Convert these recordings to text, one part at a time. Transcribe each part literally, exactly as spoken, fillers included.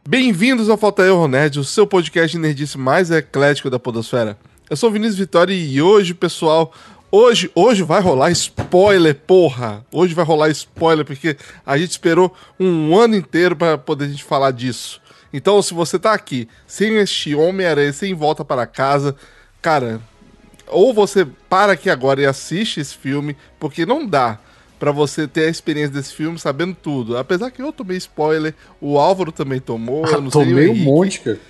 Bem-vindos ao Falta Erro Nerd, o seu podcast de nerdice mais eclético da podosfera. Eu sou o Vinícius Vitória e hoje, pessoal, hoje, hoje vai rolar spoiler, porra! Hoje vai rolar spoiler, porque a gente esperou um ano inteiro para poder a gente falar disso. Então, se você tá aqui sem este Homem-Aranha, sem volta para casa, cara, ou você para aqui agora e assiste esse filme, porque não dá pra você ter a experiência desse filme sabendo tudo. Apesar que eu tomei spoiler, o Álvaro também tomou. Ah, eu não tomei sei, um monte, cara.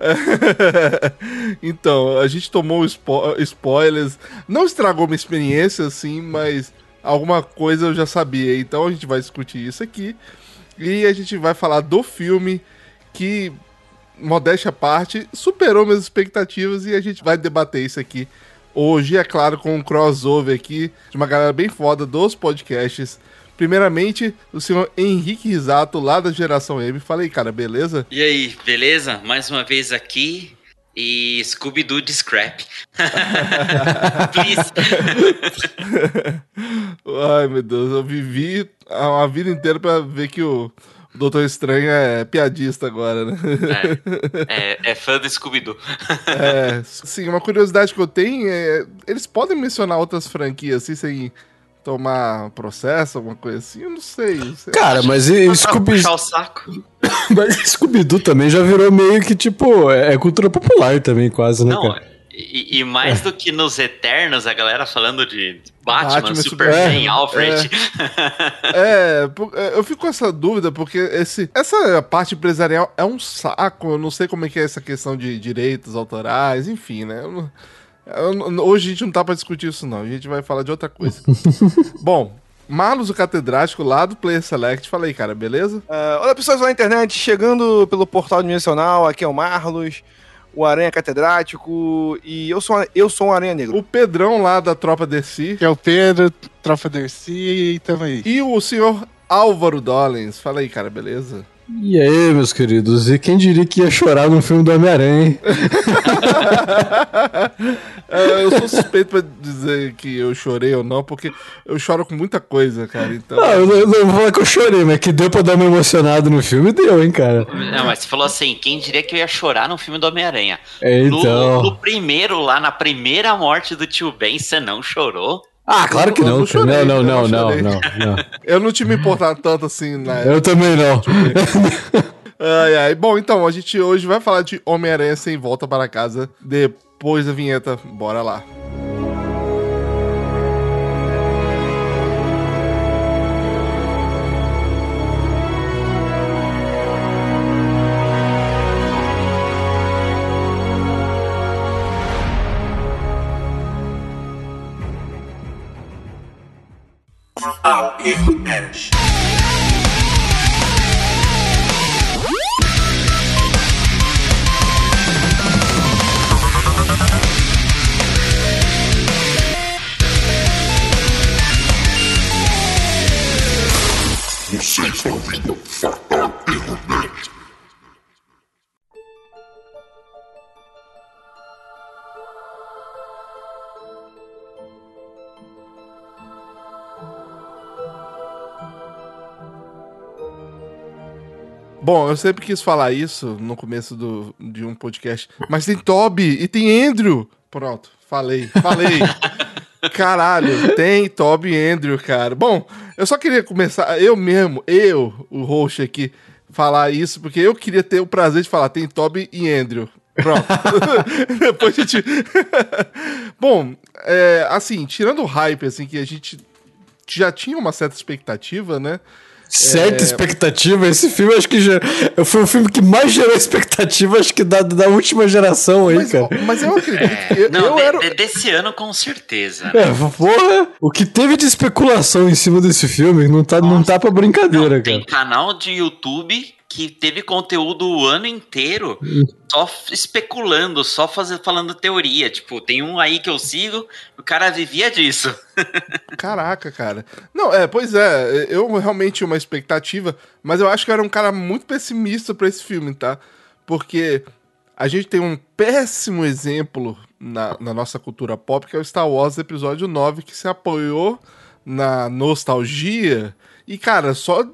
Então, a gente tomou spo- spoilers. Não estragou minha experiência, assim, mas alguma coisa eu já sabia. Então a gente vai discutir isso aqui. E a gente vai falar do filme que, modéstia à parte, superou minhas expectativas. E a gente vai debater isso aqui hoje, é claro, com um crossover aqui de uma galera bem foda dos podcasts. Primeiramente, o senhor Henrique Risato, lá da Geração M. Fala aí, cara, beleza? E aí, beleza? Mais uma vez aqui e Scooby-Doo de Scrap. Please. Ai, meu Deus, eu vivi a, a vida inteira pra ver que o Doutor Estranho é piadista agora, né? É, é, é fã do Scooby-Doo. É, sim, uma curiosidade que eu tenho é... Eles podem mencionar outras franquias, assim, sem tomar processo, alguma coisa assim? Eu não sei. Não sei. Cara, mas e Scooby... puxar o saco. Mas Scooby-Doo também já virou meio que, tipo, é cultura popular também, quase, né, Não, cara? e, e mais é. do que nos Eternos, a galera falando de Batman, Batman Superman, é, Alfred. É. é, eu fico com essa dúvida, porque esse, essa parte empresarial é um saco. Eu não sei como é que é essa questão de direitos autorais, enfim, né? Eu não... Hoje a gente não tá pra discutir isso, não. A gente vai falar de outra coisa. Bom, Marlos, o catedrático lá do Player Select. Fala aí, cara, beleza? Uh, olá, pessoas na internet. Chegando pelo portal dimensional. Aqui é o Marlos, o Aranha Catedrático. E eu sou, eu sou um Aranha Negro. O Pedrão lá da Tropa Dercy. Que é o Pedro, Tropa Dercy e tamo aí. E o senhor Álvaro Dollins. Fala aí, cara, beleza? E aí, meus queridos, e quem diria que ia chorar num filme do Homem-Aranha, hein? É, eu sou suspeito pra dizer que eu chorei ou não, porque eu choro com muita coisa, cara, então... Não, eu não, eu não vou falar que eu chorei, mas que deu pra dar uma emocionada no filme, deu, hein, cara? Não, mas você falou assim, quem diria que eu ia chorar no filme do Homem-Aranha? É, então... No, no primeiro, lá na primeira morte do tio Ben, você não chorou? Ah, claro que eu não, não, chorei, não, não, eu não, não, não, não, não. Eu não tinha me importado tanto assim na época. Eu também não. Ai, ai. Bom, então, a gente hoje vai falar de Homem-Aranha Sem Volta para Casa depois da vinheta. Bora lá. Ao Erro Nerd. Você está ouvindo Fatal Erro Nerd. Bom, eu sempre quis falar isso no começo do, de um podcast, mas tem Toby e tem Andrew. Pronto, falei, falei. Caralho, tem Toby e Andrew, cara. Bom, eu só queria começar, eu mesmo, eu, o host aqui, falar isso, porque eu queria ter o prazer de falar, tem Toby e Andrew. Pronto. Depois a gente... Bom, é, assim, tirando o hype, assim, que a gente já tinha uma certa expectativa, né? Certa É... expectativa, esse filme acho que já foi o filme que mais gerou expectativa, acho que da, da última geração aí, mas, cara. Mas eu acredito É, que eu, não, eu de, era... de, desse ano com certeza. É, porra, o que teve de especulação em cima desse filme não tá, não tá pra brincadeira, não, cara. Tem canal de YouTube que teve conteúdo o ano inteiro só especulando, só fazendo, falando teoria. Tipo, tem um aí que eu sigo, o cara vivia disso. Caraca, cara. Não, é, pois é, eu realmente tinha uma expectativa, mas eu acho que eu era um cara muito pessimista pra esse filme, tá? Porque a gente tem um péssimo exemplo na, na nossa cultura pop, que é o Star Wars Episódio nove, que se apoiou na nostalgia e, cara, só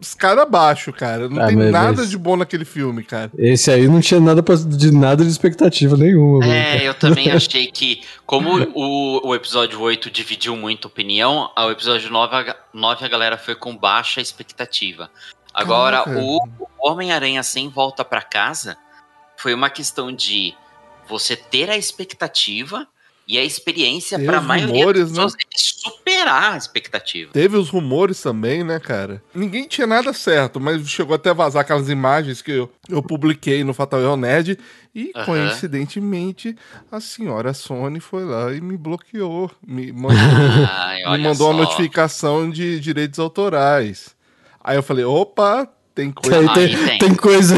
escada abaixo, cara. Não Ah, tem mas- nada mas- de bom naquele filme, cara. Esse aí não tinha nada pra- de nada de expectativa nenhuma. mano. É, eu também achei que, como o, o episódio oito dividiu muito opinião, ao episódio nove, a, nove a galera foi com baixa expectativa. Agora, Caraca. o, o Homem-Aranha Sem Volta pra Casa foi uma questão de você ter a expectativa e a experiência Tem pra os maioria rumores, das pessoas é superar a expectativa. Teve os rumores também, né, cara? Ninguém tinha nada certo, mas chegou até a vazar aquelas imagens que eu, eu publiquei no Fatal Erro Nerd e, Aham. coincidentemente, a senhora Sony foi lá e me bloqueou. Me mandou, Ai, me olha mandou só. uma notificação de direitos autorais. Aí eu falei, opa, tem Aí coisa... tem, Aí tem. tem coisa aí,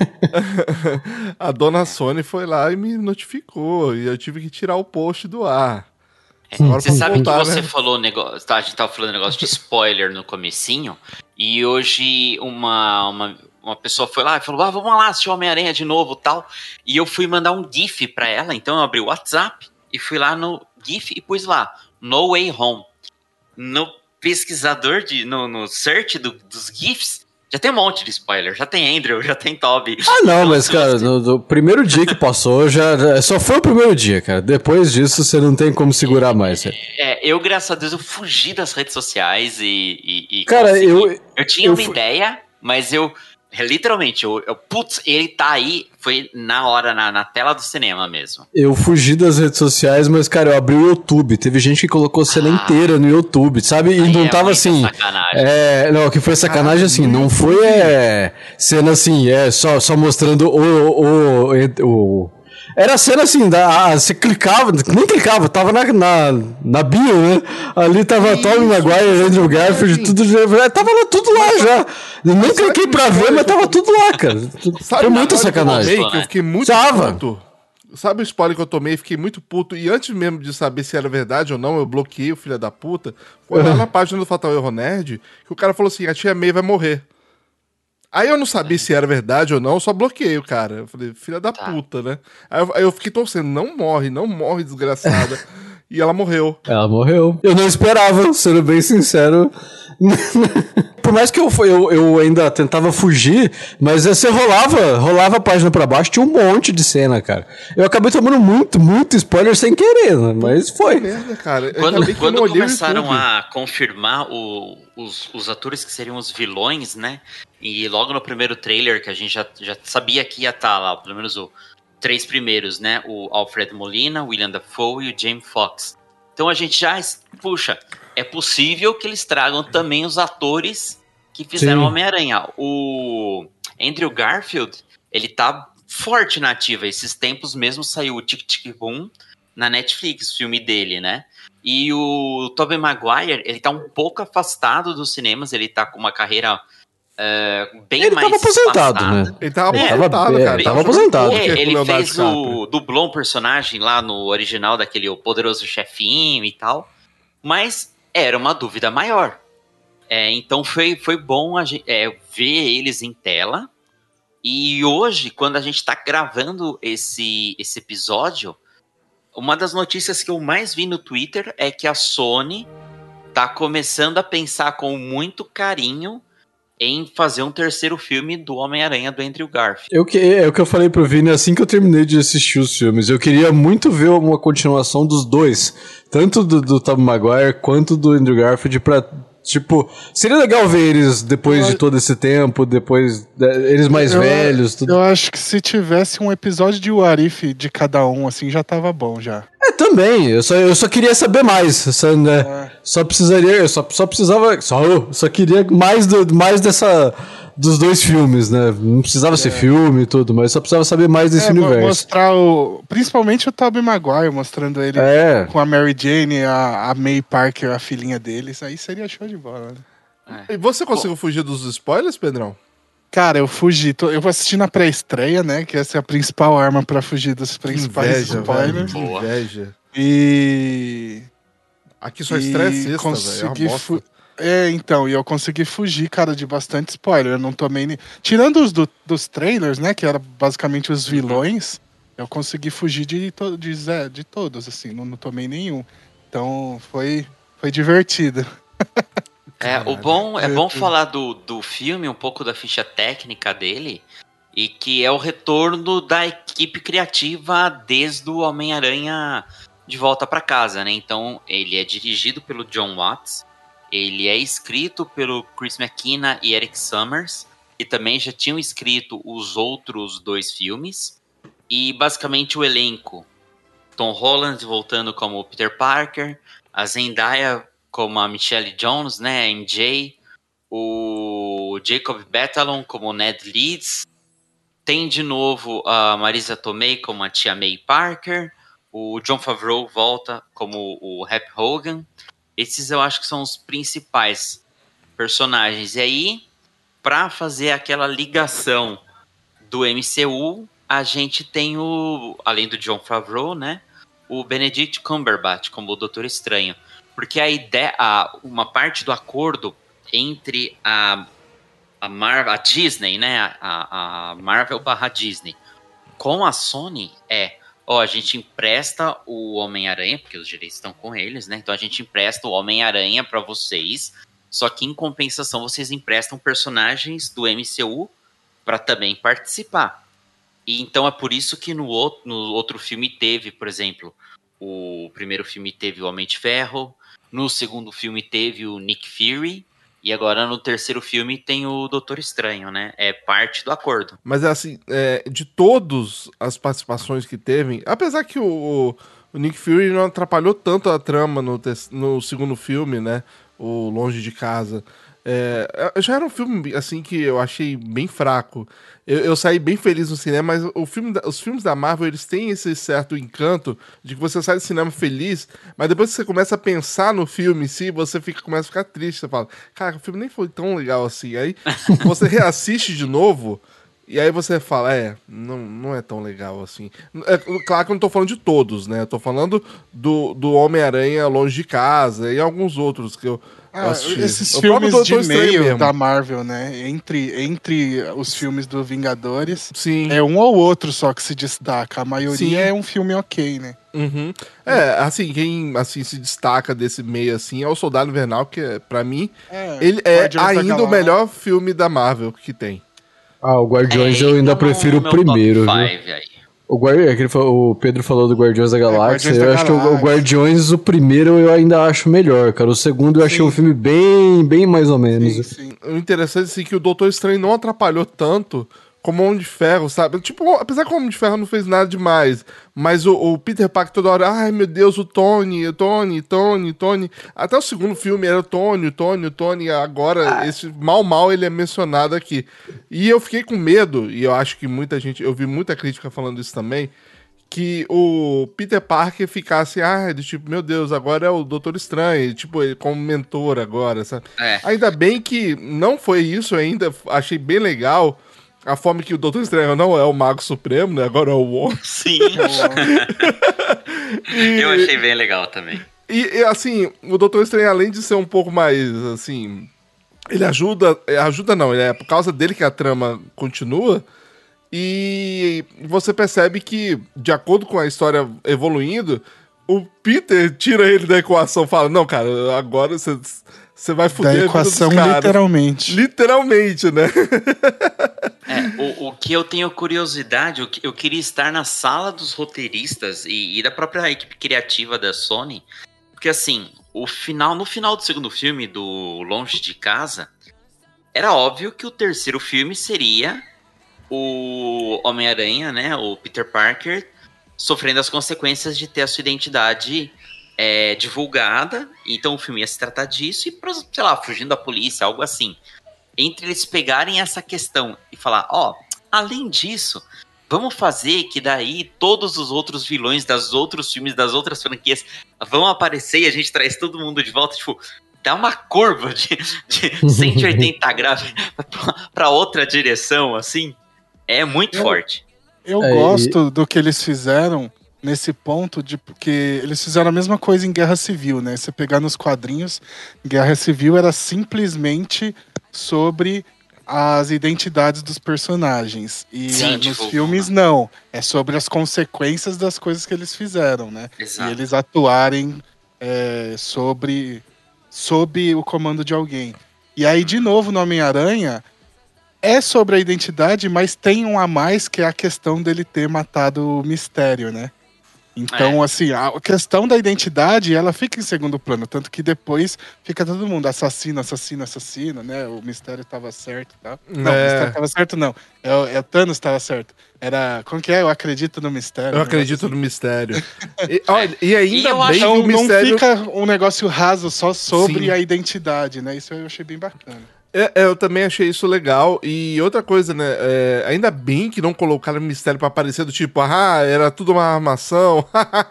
né? A dona Sony foi lá e me notificou e eu tive que tirar o post do ar. Agora Você vamos sabe voltar, que você né? falou negócio, tá, a gente tava falando negócio de spoiler no comecinho, e hoje uma, uma, uma pessoa foi lá e falou, ah, vamos lá assistir Homem-Aranha de novo tal, e eu fui mandar um GIF pra ela, então eu abri o WhatsApp e fui lá no GIF e pus lá, No Way Home. No pesquisador, de, no, no search do- dos GIFs, já tem um monte de spoiler, já tem Andrew, já tem Toby. Ah, não, Então, mas, se cara, você- no, no primeiro dia que passou, já, já- só foi o primeiro dia, cara. Depois disso, você não tem como segurar mais. cara. É, eu, graças a Deus, eu fugi das redes sociais e. e- e Cara, consegui. eu- Eu tinha eu uma fu- ideia, mas eu. Literalmente, eu, eu. Putz, ele tá aí. Foi na hora, na, na tela do cinema mesmo. Eu fugi das redes sociais, mas, cara, eu abri o YouTube. Teve gente que colocou cena Ah. inteira no YouTube, sabe? E Aí não é tava muita assim. sacanagem. É, não, que foi sacanagem assim. Não foi é, cena assim, é só, só mostrando o, o, o. Era cena assim, da, ah, você clicava, nem clicava, tava na, na, na bio, né? Ali tava Tobey Maguire, Andrew Garfield, tudo já. Tava lá, tudo lá já. Eu nem sabe cliquei que pra ver, spoiler mas que eu tava tô- tudo lá, cara. Sabe Foi o muita spoiler que eu sacanagem. tomei, que eu fiquei muito Tava. puto. Sabe o spoiler que eu tomei? Fiquei muito puto. E antes mesmo de saber se era verdade ou não, eu bloqueei o filho da puta. Foi lá na página do Fatal Erro Nerd que o cara falou assim: a tia May vai morrer. Aí eu não sabia se era verdade ou não, eu só bloqueei o cara. Eu falei, filha da Tá. puta, né? Aí eu, aí eu fiquei torcendo, não morre, não morre, desgraçada. E ela morreu. Ela morreu. Eu não esperava, sendo bem sincero. Por mais que eu, fui- eu, eu ainda tentava fugir, mas você rolava, rolava a página pra baixo, tinha um monte de cena, cara. Eu acabei tomando muito, muito spoiler sem querer, né? Mas foi. Merda, cara. Ainda Quando, bem que eu quando não olhei o começaram YouTube. a confirmar o- os, os atores que seriam os vilões, né? E logo no primeiro trailer, que a gente já, já sabia que ia estar lá, pelo menos os três primeiros, né? O Alfred Molina, o William Dafoe e o Jamie Foxx. Então a gente já, puxa, é possível que eles tragam também os atores que fizeram Sim. Homem-Aranha. O Andrew Garfield, ele tá forte na ativa. Esses tempos mesmo saiu o Tic Tic Boom na Netflix, o filme dele, né? E o Tobey Maguire, ele tá um pouco afastado dos cinemas, ele tá com uma carreira é, bem Ele mais tava aposentado, passada. né? Ele tava É, aposentado, tava- cara. é, Tava tava jogando aposentado. poker É, com ele Leonardo fez DiCaprio. o. Dublou um personagem lá no original daquele O Poderoso Chefinho e tal. Mas era uma dúvida maior. É, então foi, foi bom a gente, é, ver eles em tela. E hoje, quando a gente tá gravando esse, esse episódio, uma das notícias que eu mais vi no Twitter é que a Sony tá começando a pensar com muito carinho em fazer um terceiro filme do Homem-Aranha do Andrew Garfield. Eu que, é o que eu falei pro Vini assim que eu terminei de assistir os filmes. Eu queria muito ver uma continuação dos dois. Tanto do, do Tobey Maguire quanto do Andrew Garfield pra... Tipo, seria legal ver eles depois de todo esse tempo, depois... é, eles mais Eu- velhos, tudo. Eu acho que se tivesse um episódio de What If de cada um, assim, já tava bom já. É, também. Eu só, eu só queria saber mais. Só, né, só precisaria... Eu só, só precisava... Só, eu só queria mais, do, mais dessa... Dos dois filmes, né? Não precisava ser filme e tudo, mas só precisava saber mais desse É, mo- universo. mostrar o... Principalmente o Tobey Maguire, mostrando ele É. com a Mary Jane, a, a May Parker, a filhinha deles. Aí seria show de bola, né? E você conseguiu fugir dos spoilers, Pedrão? Cara, eu fugi. tô- Eu vou assistir na pré-estreia, né? Que essa é a principal arma pra fugir dos principais Inveja, velho. spoilers. Que Boa. inveja. E... Aqui só e estreia sexta, velho. É uma consegui bosta. fu- É, então, e eu consegui fugir, cara, de bastante spoiler. Eu não tomei nem. Tirando os do- dos trailers, né? Que era basicamente os vilões, eu consegui fugir de, to- de, Zé- de todos, assim, não, não tomei nenhum. Então foi, foi divertido. É, o bom, é bom falar do, do filme, um pouco da ficha técnica dele, e que é o retorno da equipe criativa desde o Homem-Aranha de Volta para Casa, né? Então, ele é dirigido pelo John Watts, ele é escrito pelo Chris McKenna e Eric Summers, que também já tinham escrito os outros dois filmes, e basicamente o elenco, Tom Holland voltando como Peter Parker, a Zendaya como a Michelle Jones, né, a M J, o Jacob Batalon como Ned Leeds, tem de novo a Marisa Tomei como a Tia May Parker, o Jon Favreau volta como o Happy Hogan. Esses eu acho que são os principais personagens. E aí, para fazer aquela ligação do M C U, a gente tem o, além do Jon Favreau, né, o Benedict Cumberbatch como o Doutor Estranho. Porque a ideia, a, uma parte do acordo entre a, a, Marvel, a Disney, né, a, a Marvel barra Disney, com a Sony é, ó, a gente empresta o Homem-Aranha, porque os direitos estão com eles, né, então a gente empresta o Homem-Aranha para vocês, só que em compensação vocês emprestam personagens do M C U para também participar. E então é por isso que no outro, no outro filme teve, por exemplo, o primeiro filme teve o Homem de Ferro, no segundo filme teve o Nick Fury, e agora no terceiro filme tem o Doutor Estranho, né? É parte do acordo. Mas assim, é, de todas as participações que teve, apesar que o, o Nick Fury não atrapalhou tanto a trama no, no segundo filme, né? O Longe de Casa. É, já era um filme assim que eu achei bem fraco. Eu, eu saí bem feliz no cinema, mas o filme da, os filmes da Marvel, eles têm esse certo encanto de que você sai do cinema feliz, mas depois que você começa a pensar no filme em si, você fica, começa a ficar triste. Você fala, cara, o filme nem foi tão legal assim. Aí você reassiste de novo e aí você fala, é, não, não é tão legal assim. É, claro que eu não tô falando de todos, né? Eu tô falando do, do Homem-Aranha Longe de Casa e alguns outros que eu Ah, esses o filmes de meio da Marvel, né? Entre, entre os filmes do Vingadores, sim, é um ou outro só que se destaca. A maioria sim, é um filme ok, né? Uhum. É, assim, quem assim, se destaca desse meio assim é o Soldado Invernal, que pra mim, é, ele é ainda o melhor filme da Marvel que tem. Ah, o Guardiões é, eu ainda prefiro o primeiro, viu? O, Guardi... o Pedro falou do Guardiões da Galáxia. É, Guardiões eu da acho Galáxia. Que o Guardiões, o primeiro, eu ainda acho melhor, cara. O segundo eu sim, achei um filme bem, bem mais ou menos. Sim, sim. O interessante é assim, que o Doutor Estranho não atrapalhou tanto como o Homem de Ferro, sabe? Tipo, apesar que o Homem de Ferro não fez nada demais, mas o, o Peter Parker toda hora, ai meu Deus, o Tony, o Tony, Tony, Tony. Até o segundo filme era o Tony, o Tony, o Tony. Agora, ah. esse mal, mal, ele é mencionado aqui. E eu fiquei com medo, e eu acho que muita gente, eu vi muita crítica falando isso também, que o Peter Parker ficasse, ah, de tipo, meu Deus, agora é o Doutor Estranho, tipo, ele como mentor agora, sabe? É. Ainda bem que não foi isso ainda, achei bem legal. A forma que o Doutor Estranho não é o Mago Supremo, né? Agora é o Wong. Sim. e, eu achei bem legal também. E, e, assim, o Doutor Estranho, além de ser um pouco mais, assim... Ele ajuda... Ajuda não, é por causa dele que a trama continua. E você percebe que, de acordo com a história evoluindo, o Peter tira ele da equação. Fala, não, cara, agora você... Você vai fuder da equação, literalmente. Literalmente, né? É, o, o que eu tenho curiosidade, eu, eu queria estar na sala dos roteiristas e, e da própria equipe criativa da Sony, porque assim, o final, no final do segundo filme, do Longe de Casa, era óbvio que o terceiro filme seria o Homem-Aranha, né, o Peter Parker, sofrendo as consequências de ter a sua identidade... É, divulgada, então o filme ia se tratar disso e, sei lá, fugindo da polícia, algo assim. Entre eles pegarem essa questão e falar, ó, oh, além disso, vamos fazer que daí todos os outros vilões das outros filmes, das outras franquias vão aparecer e a gente traz todo mundo de volta, tipo, dá uma curva de, de cento e oitenta graus pra outra direção, assim, é muito eu, forte. Eu é, gosto e... do que eles fizeram nesse ponto, de porque eles fizeram a mesma coisa em Guerra Civil, né? Você pegar nos quadrinhos, Guerra Civil era simplesmente sobre as identidades dos personagens. E Sim, nos tipo, filmes, não. É sobre as consequências das coisas que eles fizeram, né? Exato. E eles atuarem é, sobre sob o comando de alguém. E aí, de novo, no Homem-Aranha, é sobre a identidade, mas tem um a mais, que é a questão dele ter matado o Mistério, né? Então, É. assim, a questão da identidade, ela fica em segundo plano. Tanto que depois fica todo mundo assassino, assassino, assassino, né? O Mistério tava certo e tal. Não, o É. Mistério tava certo, não. É, o- é o Thanos tava certo. Era, como que é? Eu acredito no Mistério. Eu um acredito negócio no mistério. E, olha, e ainda E eu bem acho- que Então, o mistério... não fica um negócio raso só sobre Sim. a identidade, né? Isso eu achei bem bacana. É, é, eu também achei isso legal. E outra coisa, né? é, ainda bem que não colocaram mistério pra aparecer do tipo, ah, era tudo uma armação.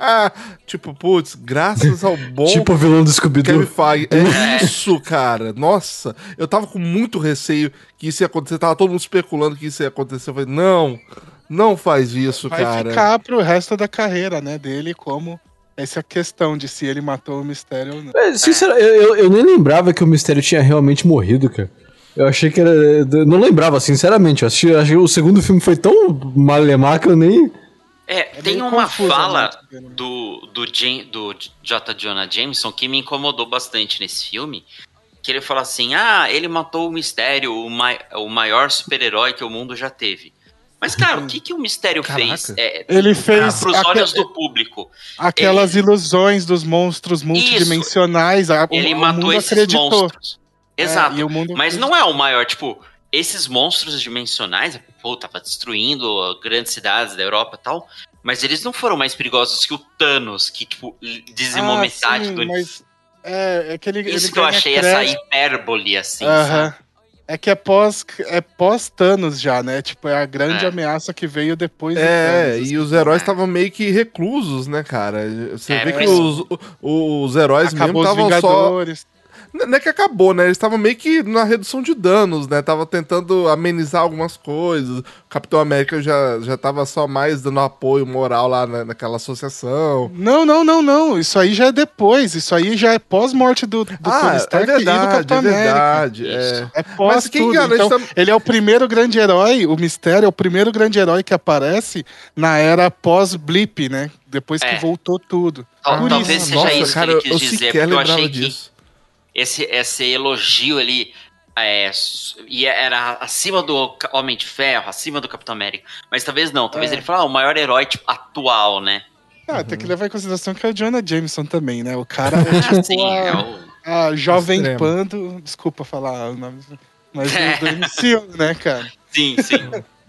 Tipo, putz, graças ao bom Tipo o vilão do Kevin Scooby-Doo. Feige. É isso, cara. Nossa, eu tava com muito receio que isso ia acontecer. Tava todo mundo especulando que isso ia acontecer. Eu falei, não, não faz isso, Vai cara. ficar pro resto da carreira, né? Dele como essa questão de se ele matou o Mistério ou não. É, sinceramente, eu, eu, eu nem lembrava que o Mistério tinha realmente morrido, cara. Eu achei que era. Eu não lembrava, sinceramente. Eu assisti, eu achei, o segundo filme foi tão malemar que eu nem. É, tem meio uma confuso a fala morte dele, né? do, do, Jam- do J. Jonah Jameson que me incomodou bastante nesse filme. Que ele fala assim: ah, ele matou o Mistério, o, mai- o maior super-herói que o mundo já teve. Mas, cara, o que, que o Mistério Caraca. fez? É, Ele fez para os aque- olhos do público. aquelas ele- ilusões dos monstros multidimensionais. A, o- Ele o matou mundo esses acreditou. monstros. É, Exato. e o mundo Mas acreditou. não é o maior, tipo, esses monstros dimensionais, pô, tava destruindo grandes cidades da Europa e tal, mas eles não foram mais perigosos que o Thanos, que, tipo, dizimou Ah, metade sim, do... mas é, é que ele, Isso ele que eu ganha achei essa crédito. hipérbole, assim, Aham. sabe? É que é pós é pós Thanos já, né? Tipo, é a grande É. ameaça que veio depois do É, Thanos. e assim. os heróis É. estavam meio que reclusos, né, cara? Você É, vê por que isso- os, os heróis Acabou os mesmo estavam só. Vingadores. Não é que acabou, né? Eles estavam meio que na redução de danos, né? Tava tentando amenizar algumas coisas. O Capitão América já, já tava só mais dando apoio moral lá na, naquela associação. Não, não, não, não. Isso aí já é depois. Isso aí já é pós-morte do, do ah, Tony é Stark e do verdade, Capitão é América. verdade. Isso. É. É pós Mas quem tudo. garante Então, tam- ele é o primeiro grande herói, o Mistério é o primeiro grande herói que aparece na era pós-blip, né? Depois que É. voltou tudo. Tal- Por talvez isso. seja nossa, isso cara, que ele eu quis dizer, sequer porque eu lembrava achei que disso. esse, esse elogio ali é, s- e era acima do Ca- Homem de Ferro, acima do Capitão América. Mas talvez não, talvez É. ele fale, ah, o maior herói tipo, atual, né? Ah, tem que levar em consideração que é o Jonah Jameson também, né? O cara é tipo Sim, a, é o... a Jovem Extremo. Pan do... Desculpa falar o nome, mas É. do, do M C U, né, cara? Sim, sim.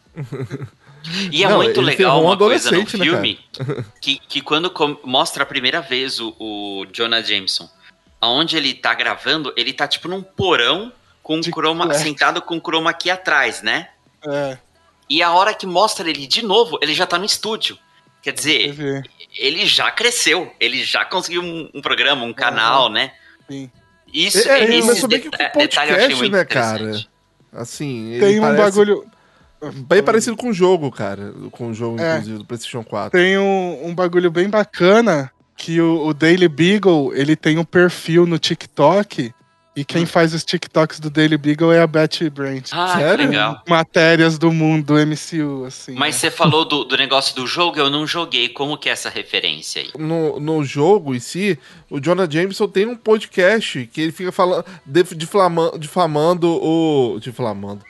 E é Não, muito ele legal ferrou um uma coisa no adolescente, né, filme que, que quando com- mostra a primeira vez o, o Jonah Jameson, aonde ele tá gravando, ele tá tipo num porão com um De chroma, cueca. sentado com um chroma aqui atrás, né? É, E a hora que mostra ele de novo, ele já tá no estúdio. Quer dizer, teve, ele já cresceu, ele já conseguiu um, um programa, um canal, né? sim. Isso, É, esse mas também que deta- com detalhe eu achei podcast, muito né, cara? interessante. Assim, ele Tem um parece bagulho. bem parecido com o jogo, cara. Com o jogo, É. inclusive, do PlayStation quatro. Tem um, um bagulho bem bacana que o, o Daily Beagle, ele tem um perfil no TikTok e quem faz os TikToks do Daily Beagle é a Betty Brant. Ah, Sério? que legal. Matérias do mundo do M C U, assim. Mas né? você falou do, do negócio do jogo, eu não joguei. Como que é essa referência aí? No, no jogo em si, o Jonah Jameson tem um podcast que ele fica falando, dif- diflama- difamando o. Difamando.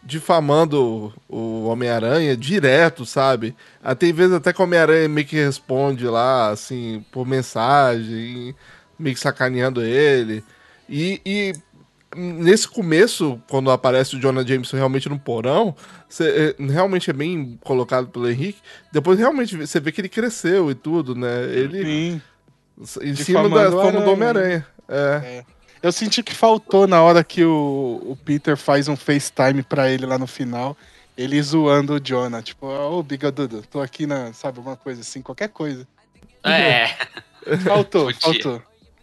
Difamando o o Homem-Aranha direto, sabe? Ah, tem vezes até que o Homem-Aranha meio que responde lá, assim, por mensagem, meio que sacaneando ele. E, e nesse começo, quando aparece o Jonah Jameson realmente no porão, cê, é, realmente é bem colocado pelo Henrique. Depois realmente você vê que ele cresceu e tudo, né? Ele Sim. em cima Difamando da o fama do Aranha, Homem-Aranha. É. Eu senti que faltou na hora que o, o Peter faz um FaceTime pra ele lá no final, ele zoando o Jonah. Tipo, ô, Bigadudo, tô aqui na, sabe, alguma coisa assim, qualquer coisa. É, Faltou, Podia. faltou.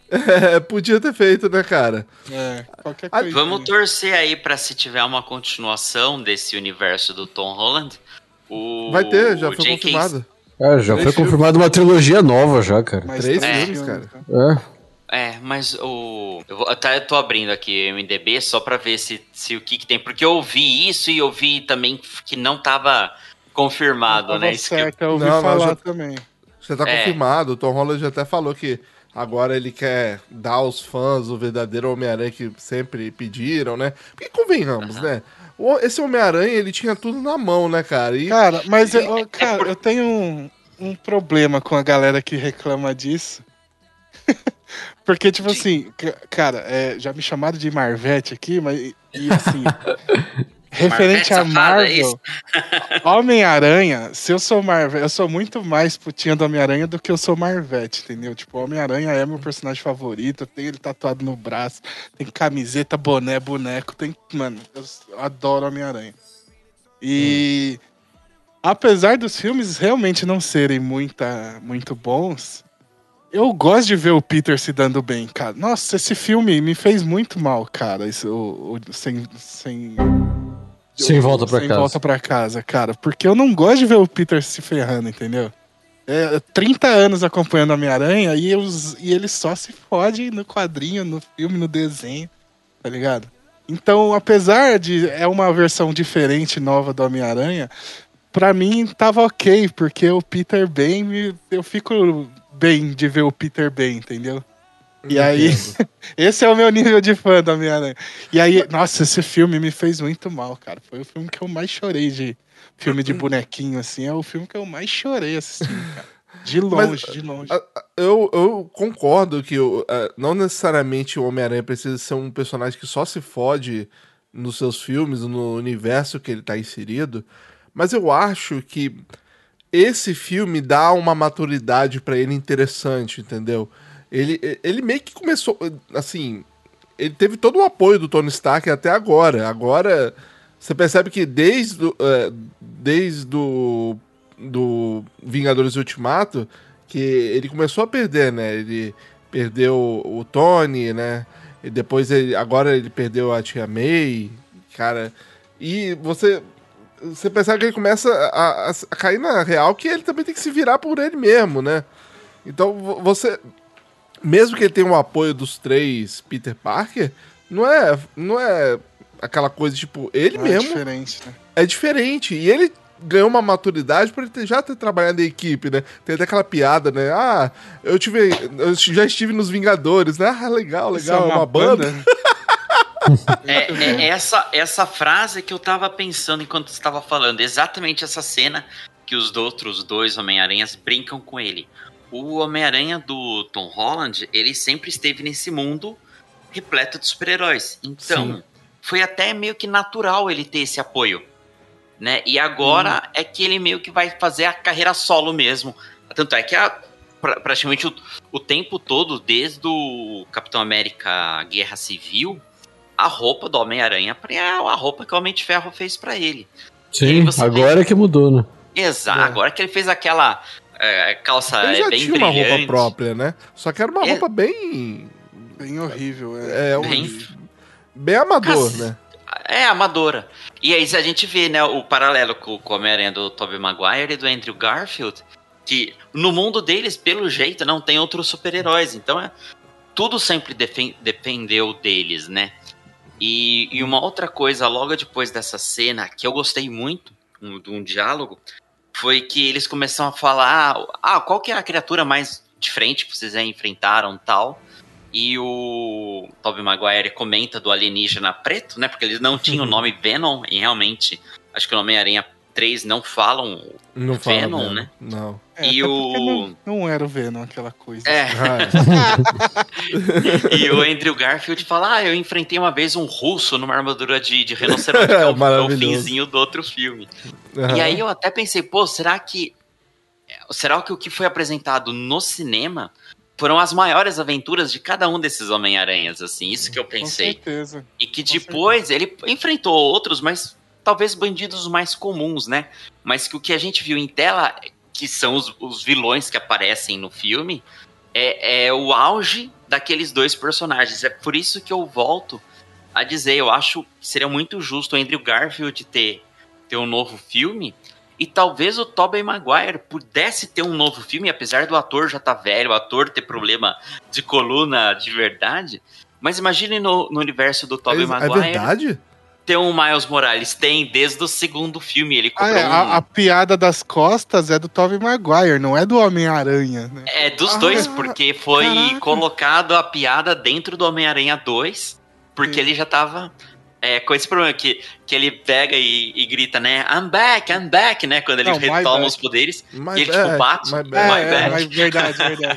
É, podia ter feito, né, cara? É, qualquer Ah, coisa. vamos torcer aí pra se tiver uma continuação desse universo do Tom Holland. O, Vai ter, já o foi J K confirmado. É, já Três foi confirmada uma trilogia nova já, cara. Mas Três três filmes, cara. É. É, mas o. Eu vou, até tô abrindo aqui o M D B só pra ver se, se o que, que tem. Porque eu ouvi isso e eu vi também que não tava confirmado, Tava né? Isso que eu- certo, eu ouvi Não, não, falar já- também. Você tá É. confirmado. O Tom Holland até falou que agora ele quer dar aos fãs o verdadeiro Homem-Aranha que sempre pediram, né? Porque convenhamos, uhum. né? O, esse Homem-Aranha, ele tinha tudo na mão, né, cara? E, cara, mas e, eu, cara, é por... eu tenho um, um problema com a galera que reclama disso. Porque, tipo assim, cara, é, já me chamaram de Marvete aqui, mas e assim, referente a Marvel, Homem-Aranha, se eu sou Marvete, eu sou muito mais putinha do Homem-Aranha do que eu sou Marvete, entendeu? Tipo, o Homem-Aranha é meu personagem favorito, eu tenho ele tatuado no braço, tem camiseta, boné, boneco, tem, mano, eu adoro Homem-Aranha. E hum. apesar dos filmes realmente não serem muita, muito bons, eu gosto de ver o Peter se dando bem, cara. Nossa, esse filme me fez muito mal, cara. Isso, o, o, sem, sem, sem eu, volta pra sem casa. volta pra casa, cara. Porque eu não gosto de ver o Peter se ferrando, entendeu? É, trinta anos acompanhando a Homem-Aranha e, e ele só se fode no quadrinho, no filme, no desenho, tá ligado? Então, apesar de... É uma versão diferente, nova do Homem-Aranha, pra mim tava ok, porque o Peter bem, eu fico... bem de ver o Peter bem, entendeu? E Entendo. aí, esse é o meu nível de fã da Homem-Aranha. E aí, nossa, esse filme me fez muito mal, cara. Foi o filme que eu mais chorei de filme de bonequinho, assim. É o filme que eu mais chorei assistindo, cara. De longe, Mas, de longe. Eu, eu concordo que eu, não necessariamente o Homem-Aranha precisa ser um personagem que só se fode nos seus filmes, no universo que ele tá inserido, mas eu acho que esse filme dá uma maturidade pra ele interessante, entendeu? Ele, ele meio que começou, assim, ele teve todo o apoio do Tony Stark até agora. Agora, você percebe que desde, uh, desde do, do Vingadores Ultimato, que ele começou a perder, né? Ele perdeu o Tony, né? E depois, ele, agora ele perdeu a Tia May, cara. E você... Você percebe que ele começa a, a, a cair na real que ele também tem que se virar por ele mesmo, né? Então, você... Mesmo que ele tenha o apoio dos três Peter Parker, não é, não é aquela coisa, tipo... Ele não mesmo... É diferente, né? É diferente. E ele ganhou uma maturidade por ele ter, já ter trabalhado em equipe, né? Tem até aquela piada, né? Ah, eu, tive, eu já estive nos Vingadores, né? Ah, legal, legal. É uma, uma banda... banda. É, é essa, essa frase que eu tava pensando enquanto você estava falando. Exatamente essa cena que os outros dois Homem-Aranhas brincam com ele. O Homem-Aranha do Tom Holland, ele sempre esteve nesse mundo repleto de super-heróis. Então, Sim. foi até meio que natural ele ter esse apoio, né? E agora hum. é que ele meio que vai fazer a carreira solo mesmo. Tanto é que a, pra, praticamente o, o tempo todo, desde o Capitão América Guerra Civil... A roupa do Homem-Aranha é a roupa que o Homem de Ferro fez pra ele. Sim, agora vê... que mudou, né? Exato, é. Agora que ele fez aquela é, calça ele já bem tinha brilhante. Uma roupa própria, né? Só que era uma é... roupa bem... Bem horrível, é. é bem... Um... bem amador, Cas... né? É, amadora. E aí a gente vê, né, o paralelo com, com o Homem-Aranha do Tobey Maguire e do Andrew Garfield, que no mundo deles, pelo jeito, não tem outros super-heróis. Então, é... tudo sempre defen... dependeu deles, né? E, e uma outra coisa, logo depois dessa cena, que eu gostei muito, um, de um diálogo, foi que eles começam a falar, ah, qual que é a criatura mais diferente que vocês já enfrentaram e tal. E o Tobey Maguire comenta do alienígena preto, né, porque eles não tinham o nome Venom, e realmente, acho que o Homem-Aranha três não falam não Venom, fala, né? Não. É, e o... não, não era o Venom aquela coisa. É. Ah, é. E o Andrew Garfield fala, ah, eu enfrentei uma vez um russo numa armadura de, de rinoceronte, que é o, é o finzinho do outro filme. Uhum. E aí eu até pensei, pô, será que... Será que o que foi apresentado no cinema foram as maiores aventuras de cada um desses Homem-Aranhas, assim? Isso que eu pensei. Com certeza. E que depois ele enfrentou outros, mas... talvez bandidos mais comuns, né? Mas que o que a gente viu em tela, que são os, os vilões que aparecem no filme, é, é o auge daqueles dois personagens. É por isso que eu volto a dizer, eu acho que seria muito justo o Andrew Garfield ter, ter um novo filme, e talvez o Tobey Maguire pudesse ter um novo filme, apesar do ator já estar tá velho, o ator ter problema de coluna de verdade. Mas imagine no, no universo do Tobey é, Maguire... É verdade? ter um Miles Morales? Tem, desde o segundo filme. Ele Ah, comprou é, um... a, a piada das costas é do Tobey Maguire, não é do Homem-Aranha, né? É dos Ah, dois, porque foi caraca. colocado a piada dentro do Homem-Aranha dois, porque Sim. ele já tava é, com esse problema, que, que ele pega e, e grita, né, I'm back, I'm back, né, quando ele Não, my retoma back. os poderes, My e ele, back, tipo, bate, my my back. É, é, back. mas verdade, verdade.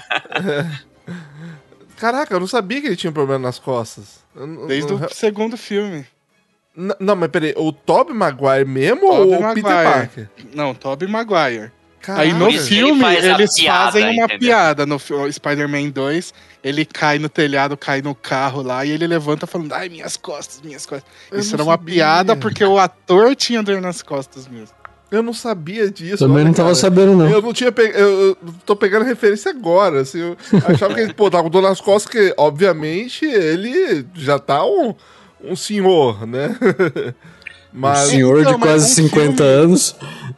Caraca, eu não sabia que ele tinha um problema nas costas. Eu não- Desde não- o segundo filme. N- Não, mas peraí, o Tobey Maguire mesmo Tobey ou o Peter Maguire. Parker? Não, Tobey Maguire. Caraca. Aí no Por isso que ele filme, faz a eles piada, fazem uma entendeu? piada. No fi- Spider-Man dois, ele cai no telhado, cai no carro lá, e ele levanta falando, ai, minhas costas, minhas costas. Eu Isso não era uma sabia. piada porque o ator tinha dor nas costas mesmo. Eu não sabia disso. Também olha, não tava cara. sabendo, não. Eu não tinha pegado. Eu, eu tô pegando referência agora. Assim, eu achava que ele, pô, tava com dor nas costas, que, obviamente, ele já tá um, um senhor, né? Um Mas. senhor então, de mas quase um cinquenta filme- anos.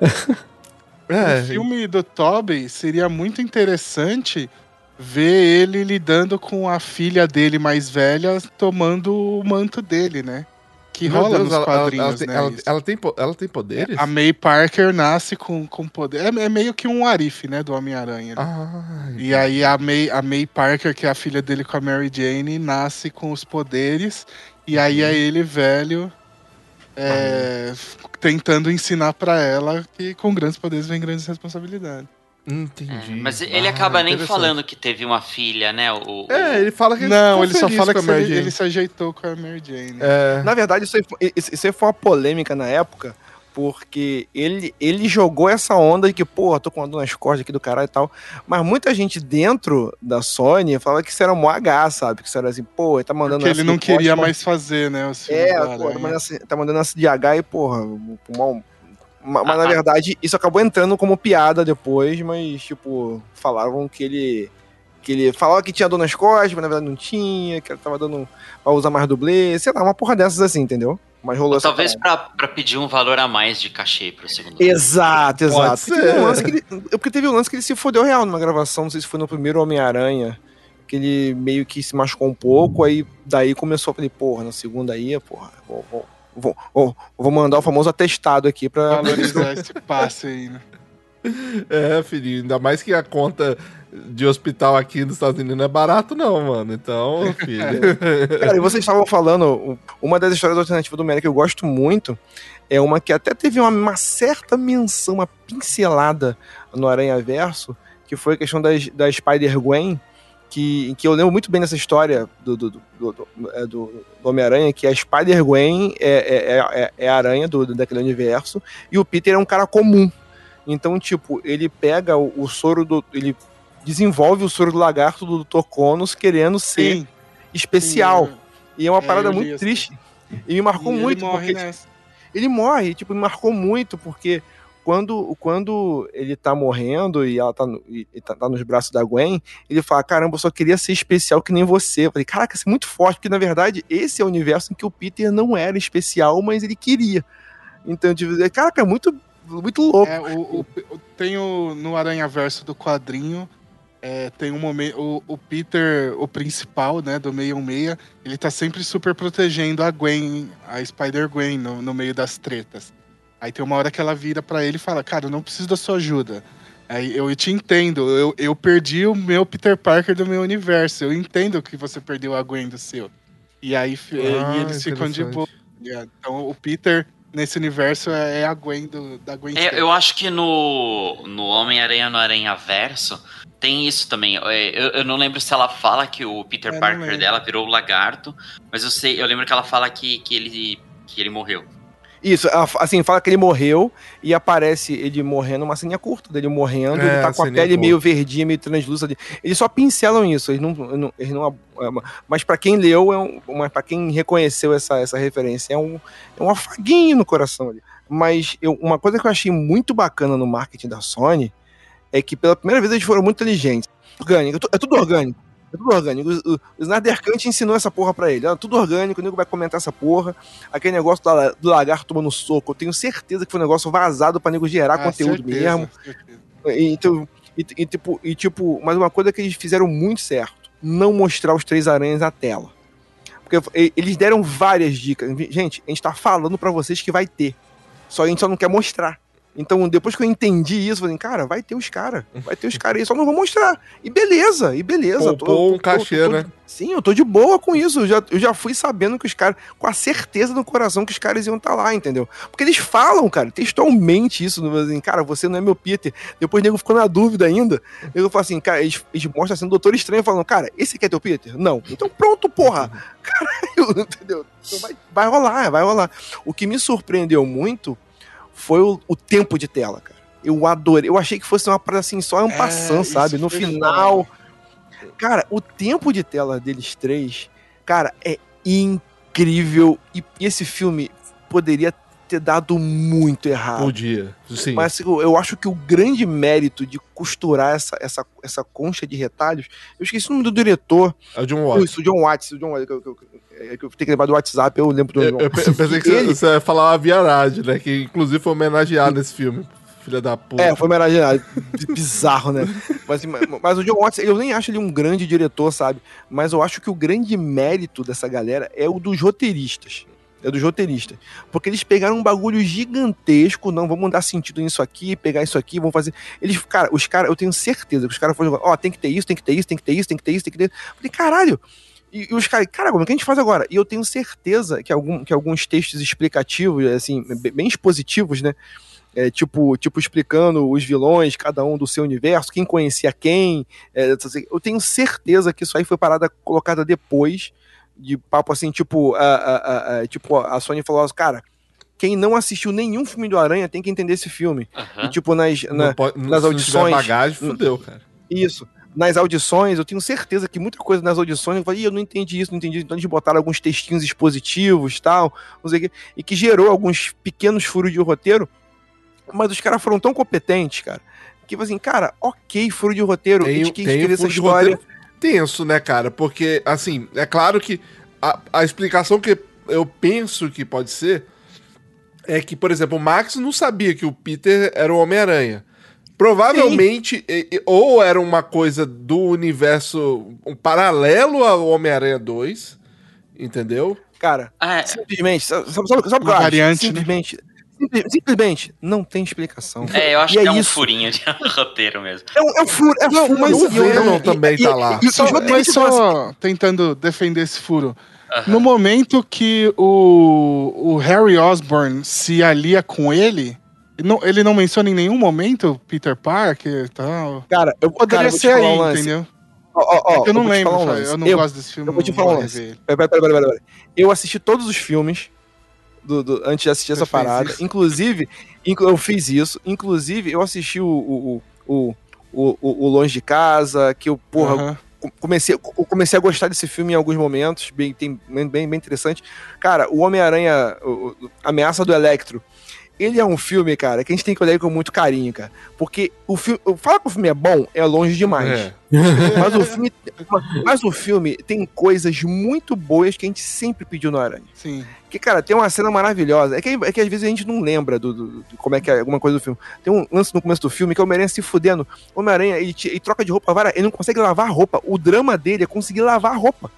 É, O filme do Tobey seria muito interessante ver ele lidando com a filha dele mais velha tomando o manto dele, né? Que meu rola Deus, nos ela, ela- quadrinhos, ela tem, né? ela, isso. ela tem, po- ela tem poderes? A May Parker nasce com, com poder. É, é meio que um Arif, né? Do Homem-Aranha. né? Ai, E aí a May, a May Parker, que é a filha dele com a Mary Jane, nasce com os poderes. E aí é ele, velho, é, tentando ensinar pra ela que com grandes poderes vem grandes responsabilidades. entendi. É, mas ele Ah, acaba nem interessante. falando que teve uma filha, né? O, o- É, ele fala que ele Não, ficou ele só feliz fala com que a Mary ele, Jane. ele se ajeitou com a Mary Jane. É, Na verdade, isso aí, foi- isso isso aí foi uma polêmica na época, porque ele, ele jogou essa onda de que, porra, tô com uma dor nas costas aqui do caralho e tal. Mas muita gente dentro da Sony falava que isso era mó H, sabe? Que isso era assim, pô, ele tá mandando Porque ele essa não de queria Cosmo. mais fazer, né? Os filmes É, da pô, tá Aranha. mandando, essa, tá mandando essa de H e, porra, mal. Ma- Mas, Ah, na verdade, isso acabou entrando como piada depois, mas, tipo, falavam que ele. Que ele falava que tinha dor nas costas, mas na verdade não tinha, que ele tava dando pra usar mais dublê, sei lá, uma porra dessas assim, entendeu? Mas rolou Ou essa talvez parada. pra, pra pedir um valor a mais de cachê pro segundo filme. Exato, exato. Pode Porque teve, um ser. lance que ele, é porque teve um lance que ele se fodeu real numa gravação, não sei se foi no primeiro Homem-Aranha, que ele meio que se machucou um pouco, aí daí começou a falar, porra, na segunda aí, porra, vou, vou, vou, vou, vou mandar o famoso atestado aqui pra. Valorizar esse passe aí, né? é, filhinho. Ainda mais que a conta de hospital aqui nos Estados Unidos não é barato, não, mano. Então, filho. Cara, e vocês estavam falando, uma das histórias alternativas do Homem-Aranha que eu gosto muito é uma que até teve uma, uma certa menção, uma pincelada no Aranha Verso, que foi a questão das, da Spider-Gwen, que, que eu lembro muito bem dessa história do, do, do, do, do, é, do- do Homem-Aranha, que a Spider-Gwen é, é, é, é a aranha do, daquele universo, e o Peter é um cara comum. Então, tipo, ele pega o, o soro do... ele desenvolve o soro do lagarto do doutor Cronos querendo ser Sim. especial. sim, E é uma É, parada eu li muito essa. triste. E me marcou e ele muito, morre né? porque nessa. ele morre, tipo, me marcou muito, porque quando, quando ele tá morrendo e ela tá, no- e, e tá, tá nos braços da Gwen, ele fala, caramba, eu só queria ser especial que nem você. Eu falei, caraca, isso é muito forte, porque na verdade esse é o universo em que o Peter não era especial, mas ele queria. Então, tipo, caraca, é muito, muito louco. É, o, o- o- tem o, no Aranha Verso do quadrinho, é, tem um momento. O, o Peter, o principal, né, do seiscentos e sessenta, ele tá sempre super protegendo a Gwen, a Spider-Gwen, no, no meio das tretas. Aí tem uma hora que ela vira pra ele e fala: cara, eu não preciso da sua ajuda. Aí eu te entendo, eu, eu perdi o meu Peter Parker do meu universo. Eu entendo que você perdeu a Gwen do seu. E aí fi- Ah, e eles ficam de interessante. boa. tá ligado? Então o Peter, nesse universo, é é a Gwen do, da Gwen É, Stacy. eu acho que no, no Homem-Aranha no Aranha Verso tem isso também. É, Eu, eu não lembro se ela fala que o Peter É, não Parker lembro. dela virou o lagarto, mas eu sei, eu lembro que ela fala que, que, ele, que ele morreu. Isso, ela fa- assim, fala que ele morreu e aparece ele morrendo, uma ceninha curta dele morrendo, É, ele tá com a ceninha pele curta. meio verdinha, meio translúcida. Eles só pincelam isso, eles não. não- eles não é uma- mas pra quem leu, é um, uma, pra quem reconheceu essa, essa referência, é um, é um afaguinho no coração ali. Mas eu- uma coisa que eu achei muito bacana no marketing da Sony é que pela primeira vez eles foram muito inteligentes. Orgânico, é tu- é tudo orgânico. É tudo orgânico. O, o, o Snyder Cut ensinou essa porra pra ele. É tudo orgânico, o nego vai comentar essa porra. Aquele negócio do, la- do lagarto tomando soco. Eu tenho certeza que foi um negócio vazado pra nego gerar Ah, conteúdo certeza, mesmo. certeza. E, então, e, e, tipo, e tipo, mas uma coisa que eles fizeram muito certo: não mostrar os três aranhas na tela. Porque eles deram várias dicas. Gente, a gente tá falando pra vocês que vai ter. Só a gente só não quer mostrar. Então, depois que eu entendi isso, eu falei, cara, vai ter os caras. Vai ter os caras aí, só não vou mostrar. E beleza, e beleza. Poupou um cachê, tô, tô, né? Sim, eu tô de boa com isso. Eu já, eu já fui sabendo que os caras, com a certeza no coração que os caras iam estar lá, entendeu? Porque eles falam, cara, textualmente isso. Assim, cara, você não é meu Peter. Depois o nego ficou na dúvida ainda. O nego fala assim, cara, eles, eles mostram assim, o Doutor Estranho falando, cara, esse aqui é teu Peter? Não. Então pronto, porra. Caralho, entendeu? Então vai, vai rolar, vai rolar. O que me surpreendeu muito foi o, o tempo de tela, cara. Eu adorei. Eu achei que fosse uma parada assim, só um É, passando, sabe? No final. Bom. Cara, o tempo de tela deles três, cara, é incrível. E, e esse filme poderia ter dado muito errado. Podia, sim. Mas assim, eu acho que o grande mérito de costurar essa, essa, essa concha de retalhos, eu esqueci o nome do diretor. É o John Watts. Isso, o John Watts. O John Watts, que eu, que eu, que eu tenho que lembrar do WhatsApp, eu lembro do Eu, John eu, eu pensei que ele... você ia falar uma Viarade, né? Que inclusive foi homenageado nesse filme. Filha da puta. É, foi homenageado. Bizarro, né? Mas, mas, mas o John Watts, eu nem acho ele um grande diretor, sabe? Mas eu acho que o grande mérito dessa galera é o dos roteiristas. É dos roteiristas. Porque eles pegaram um bagulho gigantesco, não, vamos dar sentido nisso aqui, pegar isso aqui, vamos fazer... Eles, cara, os caras, eu tenho certeza que os caras foram jogar, ó, oh, tem que ter isso, tem que ter isso, tem que ter isso, tem que ter isso, tem que ter isso. Eu falei, caralho! E, e os caras, cara, como é que a gente faz agora? E eu tenho certeza que, algum, que alguns textos explicativos, assim, bem expositivos, né? É, tipo, tipo, explicando os vilões, cada um do seu universo, quem conhecia quem. É, eu tenho certeza que isso aí foi parada colocada depois de papo assim, tipo, a, a, a, tipo, a Sony falou assim, cara, quem não assistiu nenhum filme do Aranha tem que entender esse filme. Uhum. E tipo, nas, na, pode, nas se audições... Se não tiver bagagem, fudeu, cara. Isso. Nas audições, eu tenho certeza que muita coisa nas audições, eu falei, eu não entendi isso, não entendi isso. Então eles botaram alguns textinhos expositivos e tal, não sei o quê, e que gerou alguns pequenos furos de roteiro, mas os caras foram tão competentes, cara, que assim, cara, ok, furo de roteiro, tem, a gente quer tem escrever essa história... Tenso, né, cara? Porque, assim, é claro que a, a explicação que eu penso que pode ser é que, por exemplo, o Max não sabia que o Peter era o Homem-Aranha. Provavelmente, e, e, ou era uma coisa do universo, um paralelo ao Homem-Aranha dois, entendeu? Cara, ah, é. simplesmente, sabe, sabe, sabe, sabe o que eu acho? Simplesmente... Né? Simplesmente, não tem explicação. É, eu acho e que é, é um isso. furinho de roteiro mesmo. É um, é um furo, é um não, furo. Mas o Venom e, também e, tá e, lá. E, e, só, mas só assim, tentando defender esse furo. Uh-huh. No momento que o, o Harry Osborn se alia com ele, não, ele não menciona em nenhum momento Peter Parker e tal. Cara, eu poderia cara, ser aí, um entendeu? Ó, ó, ó, é que eu não eu lembro, um eu não eu, gosto desse filme. Eu vou te falar um lance. Pera, pera, pera, pera. Eu assisti todos os filmes Do, do, antes de assistir Você essa parada. Isso. Inclusive, inclu, eu fiz isso. Inclusive, eu assisti o, o, o, o, o, o Longe de Casa, que eu, porra, uhum. comecei, eu comecei a gostar desse filme em alguns momentos, bem, tem, bem, bem interessante. Cara, o Homem-Aranha, a Ameaça do Electro, ele é um filme, cara, que a gente tem que olhar com muito carinho, cara. Porque o filme. Falar que o filme é bom é longe demais. É. Mas, o filme, mas o filme tem coisas muito boas que a gente sempre pediu no Aranha. Sim. Que, cara, tem uma cena maravilhosa. É que, é que às vezes a gente não lembra do, do, do como é que é alguma coisa do filme. Tem um lance no começo do filme que é o Homem-Aranha se fudendo. O Homem-Aranha, ele, ele troca de roupa, ele não consegue lavar a roupa. O drama dele é conseguir lavar a roupa.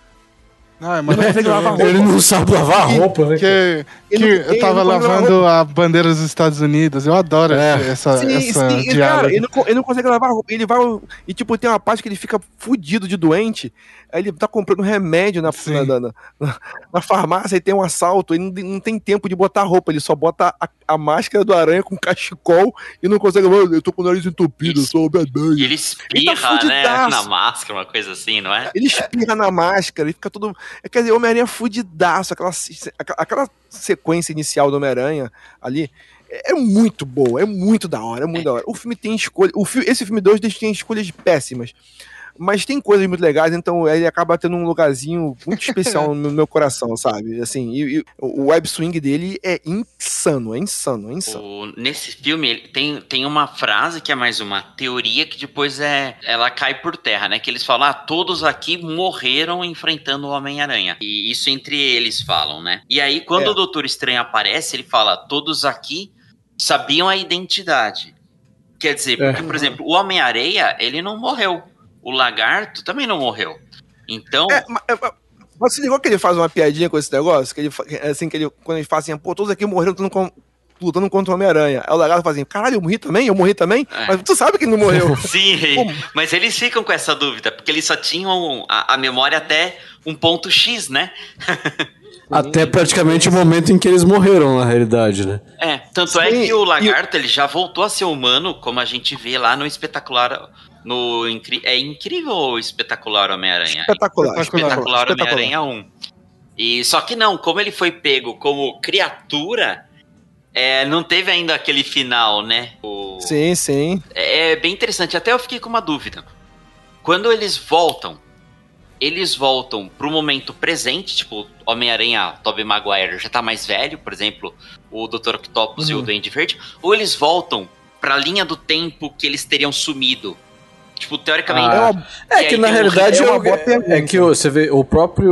Ah, mas ele, não lavar ele não sabe lavar a roupa, né? Que, que ele, eu tava lavando a bandeira dos Estados Unidos. Eu adoro é. essa, sim, essa sim, cara, ele não, ele não consegue lavar a roupa. Ele vai. E, tipo, tem uma parte que ele fica fudido de doente. Aí ele tá comprando remédio na, na, na, na, na farmácia e tem um assalto. Ele não, não tem tempo de botar a roupa. Ele só bota a, a máscara do Aranha com cachecol e não consegue. Eu tô com o nariz entupido, eu sou Homem-Aranha. E ele espirra, ele tá né? Na máscara, uma coisa assim, não é? Ele espirra na máscara, ele fica todo. Quer dizer, Homem-Aranha fudidaço, aquela, aquela sequência inicial do Homem-Aranha ali. É muito boa, é muito da hora, é muito da hora. O filme tem escolha. O fi, esse filme dois tem escolhas péssimas. Mas tem coisas muito legais, então ele acaba tendo um lugarzinho muito especial no meu coração, sabe? Assim, e, e, o web swing dele é insano, é insano, é insano. O, nesse filme ele tem, tem uma frase que é mais uma teoria que depois é, ela cai por terra, né? Que eles falam, ah, todos aqui morreram enfrentando o Homem-Aranha. E isso entre eles falam, né? E aí quando é. o Doutor Estranho aparece, ele fala, todos aqui sabiam a identidade. Quer dizer, porque, é. por exemplo, o Homem-Areia, ele não morreu. O lagarto também não morreu. Então... É, Mas se ligou que ele faz uma piadinha com esse negócio? Que ele, fa- assim, que ele, quando ele fala assim, pô, todos aqui morreram lutando, com, lutando contra o Homem-Aranha. Aí o lagarto fala assim, caralho, eu morri também? Eu morri também? É. Mas tu sabe que ele não morreu. Sim, Pô. mas eles ficam com essa dúvida, porque eles só tinham a, a memória até um ponto X, né? Até praticamente o momento em que eles morreram, na realidade, né? É, tanto é Sim, que o lagarto ele já voltou a ser humano, como a gente vê lá no espetacular. No incri- é incrível o espetacular Homem-Aranha. Espetacular. Espetacular Homem-Aranha um. E só que não, como ele foi pego como criatura, é, não teve ainda aquele final, né? O- Sim, sim. É bem interessante. Até eu fiquei com uma dúvida. Quando eles voltam, eles voltam pro momento presente, tipo, Homem-Aranha, Tobey Maguire já tá mais velho, por exemplo, o doutor Octopus Uhum. e o Duende Verde, ou eles voltam pra linha do tempo que eles teriam sumido? Tipo, teoricamente... Ah, É E que aí na tem um- realidade é uma é, boa pergunta. é que o- você vê o próprio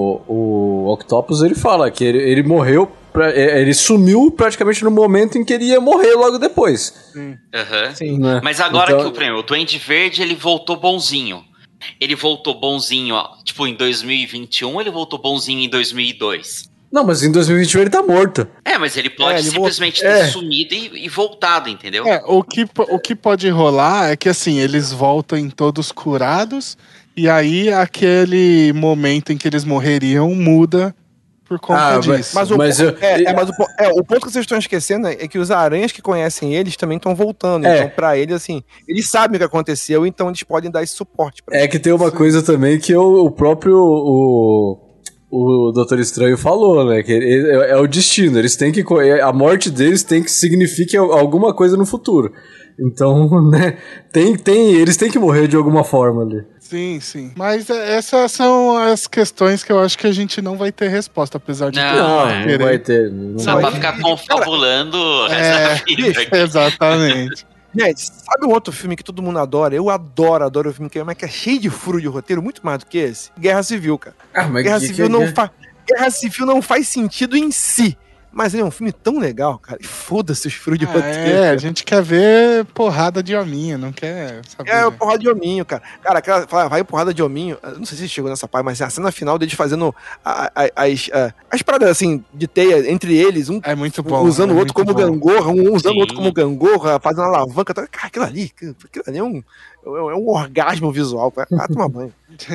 o Octopus ele fala que ele, ele morreu, pra- é, ele sumiu praticamente no momento em que ele ia morrer logo depois. Aham. Sim. Né? Mas agora Então- que o prêmio, o Duende Verde, ele voltou bonzinho. Ele voltou bonzinho, ó, tipo, em dois mil e vinte e um, ele voltou bonzinho em dois mil e dois. Não, mas em dois mil e vinte e um ele tá morto. É, mas ele pode É, ele simplesmente voltou- ter é. sumido e, e voltado, entendeu? É, o que, po- o que pode rolar é que assim, eles voltam em todos curados, e aí aquele momento em que eles morreriam muda por conta Ah, disso. Mas o, Mas eu- é, é, mas o, po- é, o ponto que vocês estão esquecendo é que os aranhas que conhecem eles também estão voltando. É. Então, pra eles, assim, eles sabem o que aconteceu, então eles podem dar esse suporte pra É que tem uma coisa também que o, o próprio o, o Doutor Estranho falou, né? Que ele- é, é o destino. Eles têm que co- a morte deles tem que significar alguma coisa no futuro. Então, né? Tem, tem, eles têm que morrer de alguma forma ali. Sim, sim. Mas é, essas são as questões que eu acho que a gente não vai ter resposta, apesar de Não, ter- Não, é. não vai ter. Não Só vai pra ter. ficar confabulando o resto É, da vida. aqui. Exatamente. Gente, sabe um outro filme que todo mundo adora? Eu adoro, adoro o filme que é, mas que é cheio de furo de roteiro, muito mais do que esse. Guerra Civil, cara. Ah, mas Guerra que- Civil que- não que- faz. Guerra Civil não faz sentido em si. Mas ele é um filme tão legal, cara. E foda-se os furos de Ah, roteiro. é, a cara. gente quer ver porrada de hominha, não quer saber. É, porrada de hominho, cara. Cara, aquela fala, vai porrada de hominho. eu Não sei se chegou nessa parte, mas a cena final deles fazendo a- a- as, a- as paradas assim, de teia entre eles, um É muito bom. usando é o outro muito como bom. gangorra, um usando o outro Sim. como gangorra, fazendo alavanca. Tá? Cara, aquilo ali, aquilo ali é um, é um orgasmo visual. Cara. Ah, toma banho.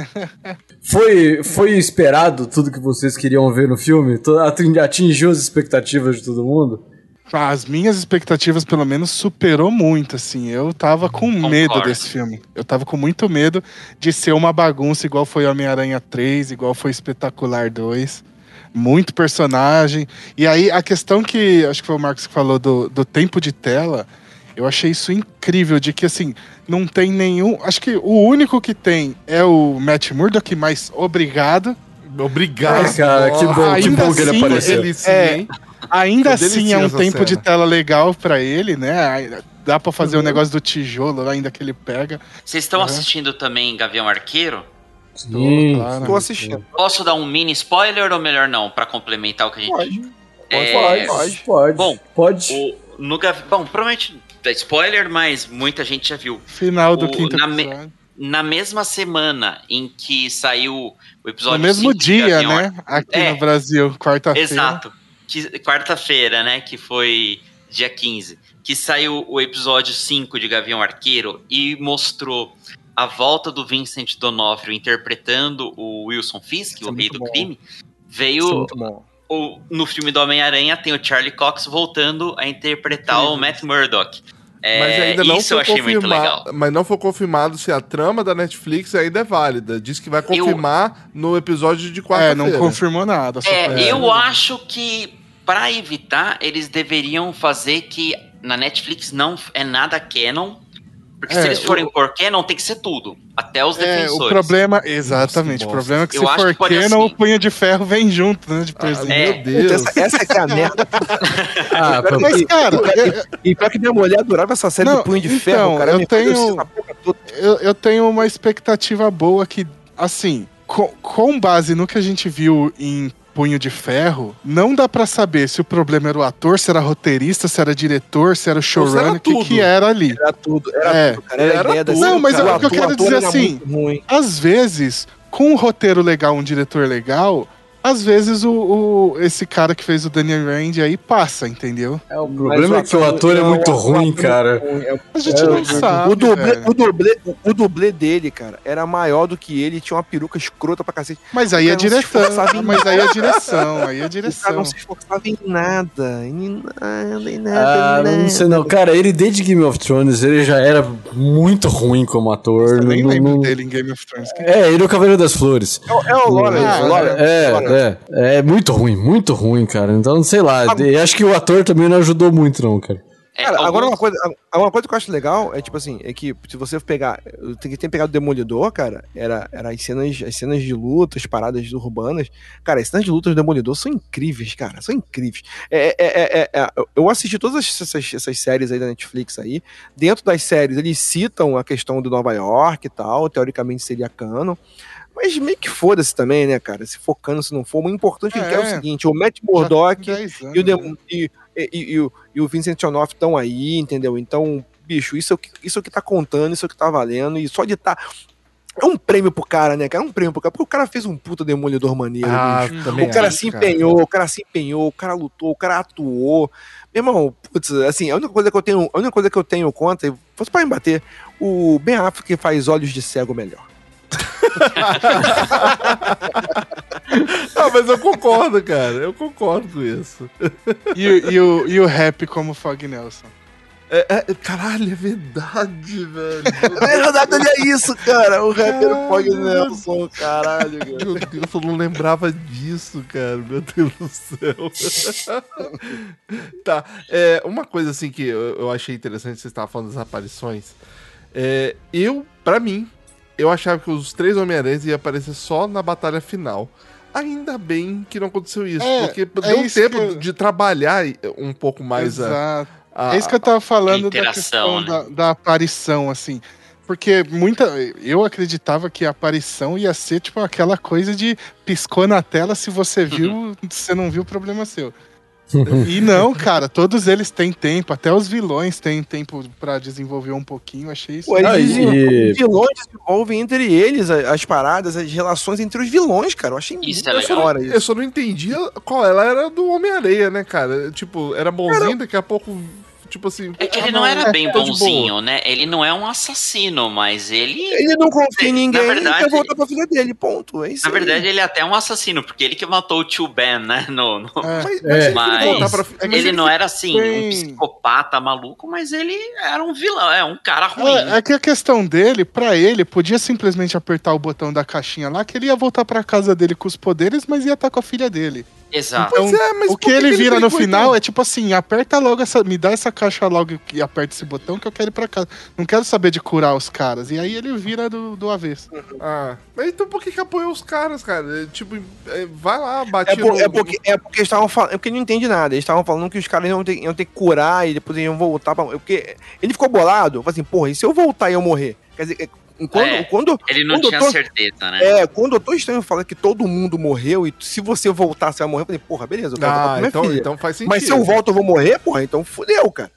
Foi, foi esperado tudo que vocês queriam ver no filme? To- ating- Atingiu as expectativas de todo mundo? As minhas expectativas, pelo menos, superou muito, assim. Eu tava com Concordo. medo desse filme. Eu tava com muito medo de ser uma bagunça, igual foi Homem-Aranha três, igual foi Espetacular dois. Muito personagem. E aí, a questão que, acho que foi o Marcos que falou do, do tempo de tela, eu achei isso incrível, de que, assim, não tem nenhum... Acho que o único que tem é o Matt Murdock, mas obrigado. Obrigado. Ai, cara, que bom, que ainda bom que ele assim, apareceu. Ele sim, É, hein? Ainda Foi assim é um deliciosa a tempo de cena. tela legal pra ele, né? Aí dá pra fazer o Uhum. negócio do tijolo lá, ainda que ele pega. Vocês estão Uhum. assistindo também Gavião Arqueiro? Sim. Claro. Tô assistindo. Posso dar um mini spoiler ou melhor não, pra complementar o que a gente... Pode. É, Pode, pode. pode. Bom, pode. O, no Gavi... Bom, provavelmente é spoiler, mas muita gente já viu. Final do O- quinto na me- episódio. Na mesma semana em que saiu o episódio No mesmo cinco de dia, Gavião né? Aqui É. no Brasil, quarta-feira. Exato. Que- Quarta-feira, né? Que foi dia quinze. Que saiu o episódio cinco de Gavião Arqueiro e mostrou a volta do Vincent D'Onofrio interpretando o Wilson Fisk, Isso o é rei muito do bom. crime. Isso é Veio muito bom. o, no filme do Homem-Aranha tem o Charlie Cox voltando a interpretar o Matt Murdock. É, Mas ainda não isso eu foi achei muito legal. confirmado. Mas não foi confirmado se a trama da Netflix ainda é válida. Diz que vai confirmar no episódio de É, quarta-feira. não confirmou nada. só É, foi- eu acho que pra evitar, eles deveriam fazer que na Netflix não é nada canon. Porque É, se eles forem o- por canon, tem que ser tudo. Até os É, defensores. o problema, exatamente, Nossa, o problema é que eu se acho for que pode Canon, assim. o punho de ferro vem junto, né, de Ah, presente. É. Meu Deus. Essa, essa que é a merda. Ah, pra- Mas, cara, eu- E pior que minha mulher adorava essa série Não, do Punho de então, Ferro, cara. eu Me faz tenho- essa porra toda. eu, eu tenho uma expectativa boa que, assim, com, com base no que a gente viu em Punho de Ferro, não dá pra saber se o problema era o ator, se era roteirista, se era diretor, se era o Ou se era showrunner, o que, tudo. que era ali. Era tudo, era É. tudo, cara. Era, Era a ideia da tudo, Não, mas cara. é o que eu ator- quero o ator dizer era assim, muito ruim. às vezes, com um roteiro legal, um diretor legal, às vezes o, o- esse cara que fez o Daniel Rand aí passa, entendeu? É, o problema é que o ator é muito ruim, cara. A gente É, não o- sabe, o, dublê, velho. o, dublê, o dublê dele, cara, era maior do que ele, tinha uma peruca escrota pra cacete. Mas aí O é cara não se esforçava direção, em mas aí é nada. direção, aí é O cara direção. não se esforçava em nada, em nada, em nada, Ah, em nada. não sei não. Cara, ele desde Game of Thrones, ele já era muito ruim como ator. Eu nem não- lembro não- dele em Game of Thrones. É, ele é o Cavaleiro das Flores. É, o- é o Lawrence, Ah, o Lawrence, É, Lawrence. é, é muito ruim, muito ruim, cara. Então, sei lá, eu acho que o ator também não ajudou muito, não, cara. É, Cara, agora alguns- uma coisa, uma coisa que eu acho legal é tipo assim, é que se você pegar, tem que ter pegado o Demolidor, cara, era, era as cenas, as cenas de luta, as paradas urbanas, cara, as cenas de luta do Demolidor são incríveis, cara, são incríveis. É, é, é, é, é, eu assisti todas essas, essas séries aí da Netflix aí, dentro das séries eles citam a questão do Nova York e tal, teoricamente seria canon, mas meio que foda-se também, né, cara, se for canon, se não for, o importante é, que é o É. seguinte, o Matt Já Murdock tem dez anos, e o, né? Dem- e, e, e, e o, e o Vincent D'Onofrio estão aí, entendeu? Então, bicho, isso é, o que, isso é o que tá contando, isso é o que tá valendo, e só de tá. É um prêmio pro cara, né, cara? É um prêmio pro cara, porque o cara fez um puta demolidor maneiro, Ah, bicho. também O cara acho, se empenhou, o cara se empenhou, o cara lutou, o cara atuou. Meu irmão, putz, assim, a única coisa que eu tenho, a única coisa que eu tenho contra, fosse pra me bater, o Ben Affleck faz Olhos de Cego melhor. Ah, mas eu concordo, cara. Eu concordo com isso. E, o- e o, e o rap como Fog Nelson. É, é- caralho, é verdade, velho. É verdade, olha isso, cara. O rapper Caralho, Fog Nelson, caralho, cara. Meu Deus, eu não lembrava disso, cara. Meu Deus do céu. Tá, é, uma coisa assim que eu, eu achei interessante, você estava falando das aparições. É, eu, pra mim, eu achava que os três Homem-Aranhas iam aparecer só na batalha final. Ainda bem que não aconteceu isso, É, porque é deu isso tempo que eu- de trabalhar um pouco mais a, Exato. a- É isso que eu tava falando da interação, questão né? da, da aparição, assim. Porque muita. Eu acreditava que a aparição ia ser tipo aquela coisa de piscou na tela, se você viu, se você não viu, problema seu. E não, cara, todos eles têm tempo, até os vilões têm tempo pra desenvolver um pouquinho, achei isso. Pô, eles Ah, e- desenvolvem- os vilões desenvolvem entre eles a- as paradas, as relações entre os vilões, cara. Eu achei Isso muito é Eu só, legal. não, da hora isso. eu só não entendia qual ela era do Homem-Areia, né, cara? Tipo, era bonzinho, daqui a pouco, tipo assim. É que ah, ele não era bem tá de boa. bonzinho, né? Ele não é um assassino, mas ele. Ele não confia em Na ninguém verdade- e quer voltar pra filha dele, ponto. É isso Na aí. verdade, ele é até um assassino, porque ele que matou o tio Ben, né? No, no- É. Mas, É, se ele mas voltar pra- mas ele não era assim, tem- um psicopata maluco, mas ele era um vilão, é um cara ruim. É, é que a questão dele, pra ele, podia simplesmente apertar o botão da caixinha lá, que ele ia voltar pra casa dele com os poderes, mas ia estar com a filha dele. Exato. Pois é, mas o por que ele vira no brigou, final então? é tipo assim, aperta logo essa, me dá essa caixa logo e aperta esse botão que eu quero ir pra casa. Não quero saber de curar os caras. E aí ele vira do, do avesso. Ah, mas então por que que apoiou os caras, cara? É, tipo, é, vai lá, bate É, por- no- é porque, é porque eles estavam falando. É porque ele não entende nada. Eles estavam falando que os caras iam ter, iam ter que curar e depois iam voltar pra. é Porque ele ficou bolado. Falei assim, porra, e se eu voltar e eu morrer? Quer dizer, é, quando. É, quando Ele não quando eu tinha tô- certeza, né? É, quando o Doutor Estranho fala que todo mundo morreu e se você voltar, você vai morrer, eu falei, porra, beleza, eu quero voltar Ah, pra minha então, filha. então faz sentido. Mas se eu volto, eu vou morrer, porra, então fudeu, cara.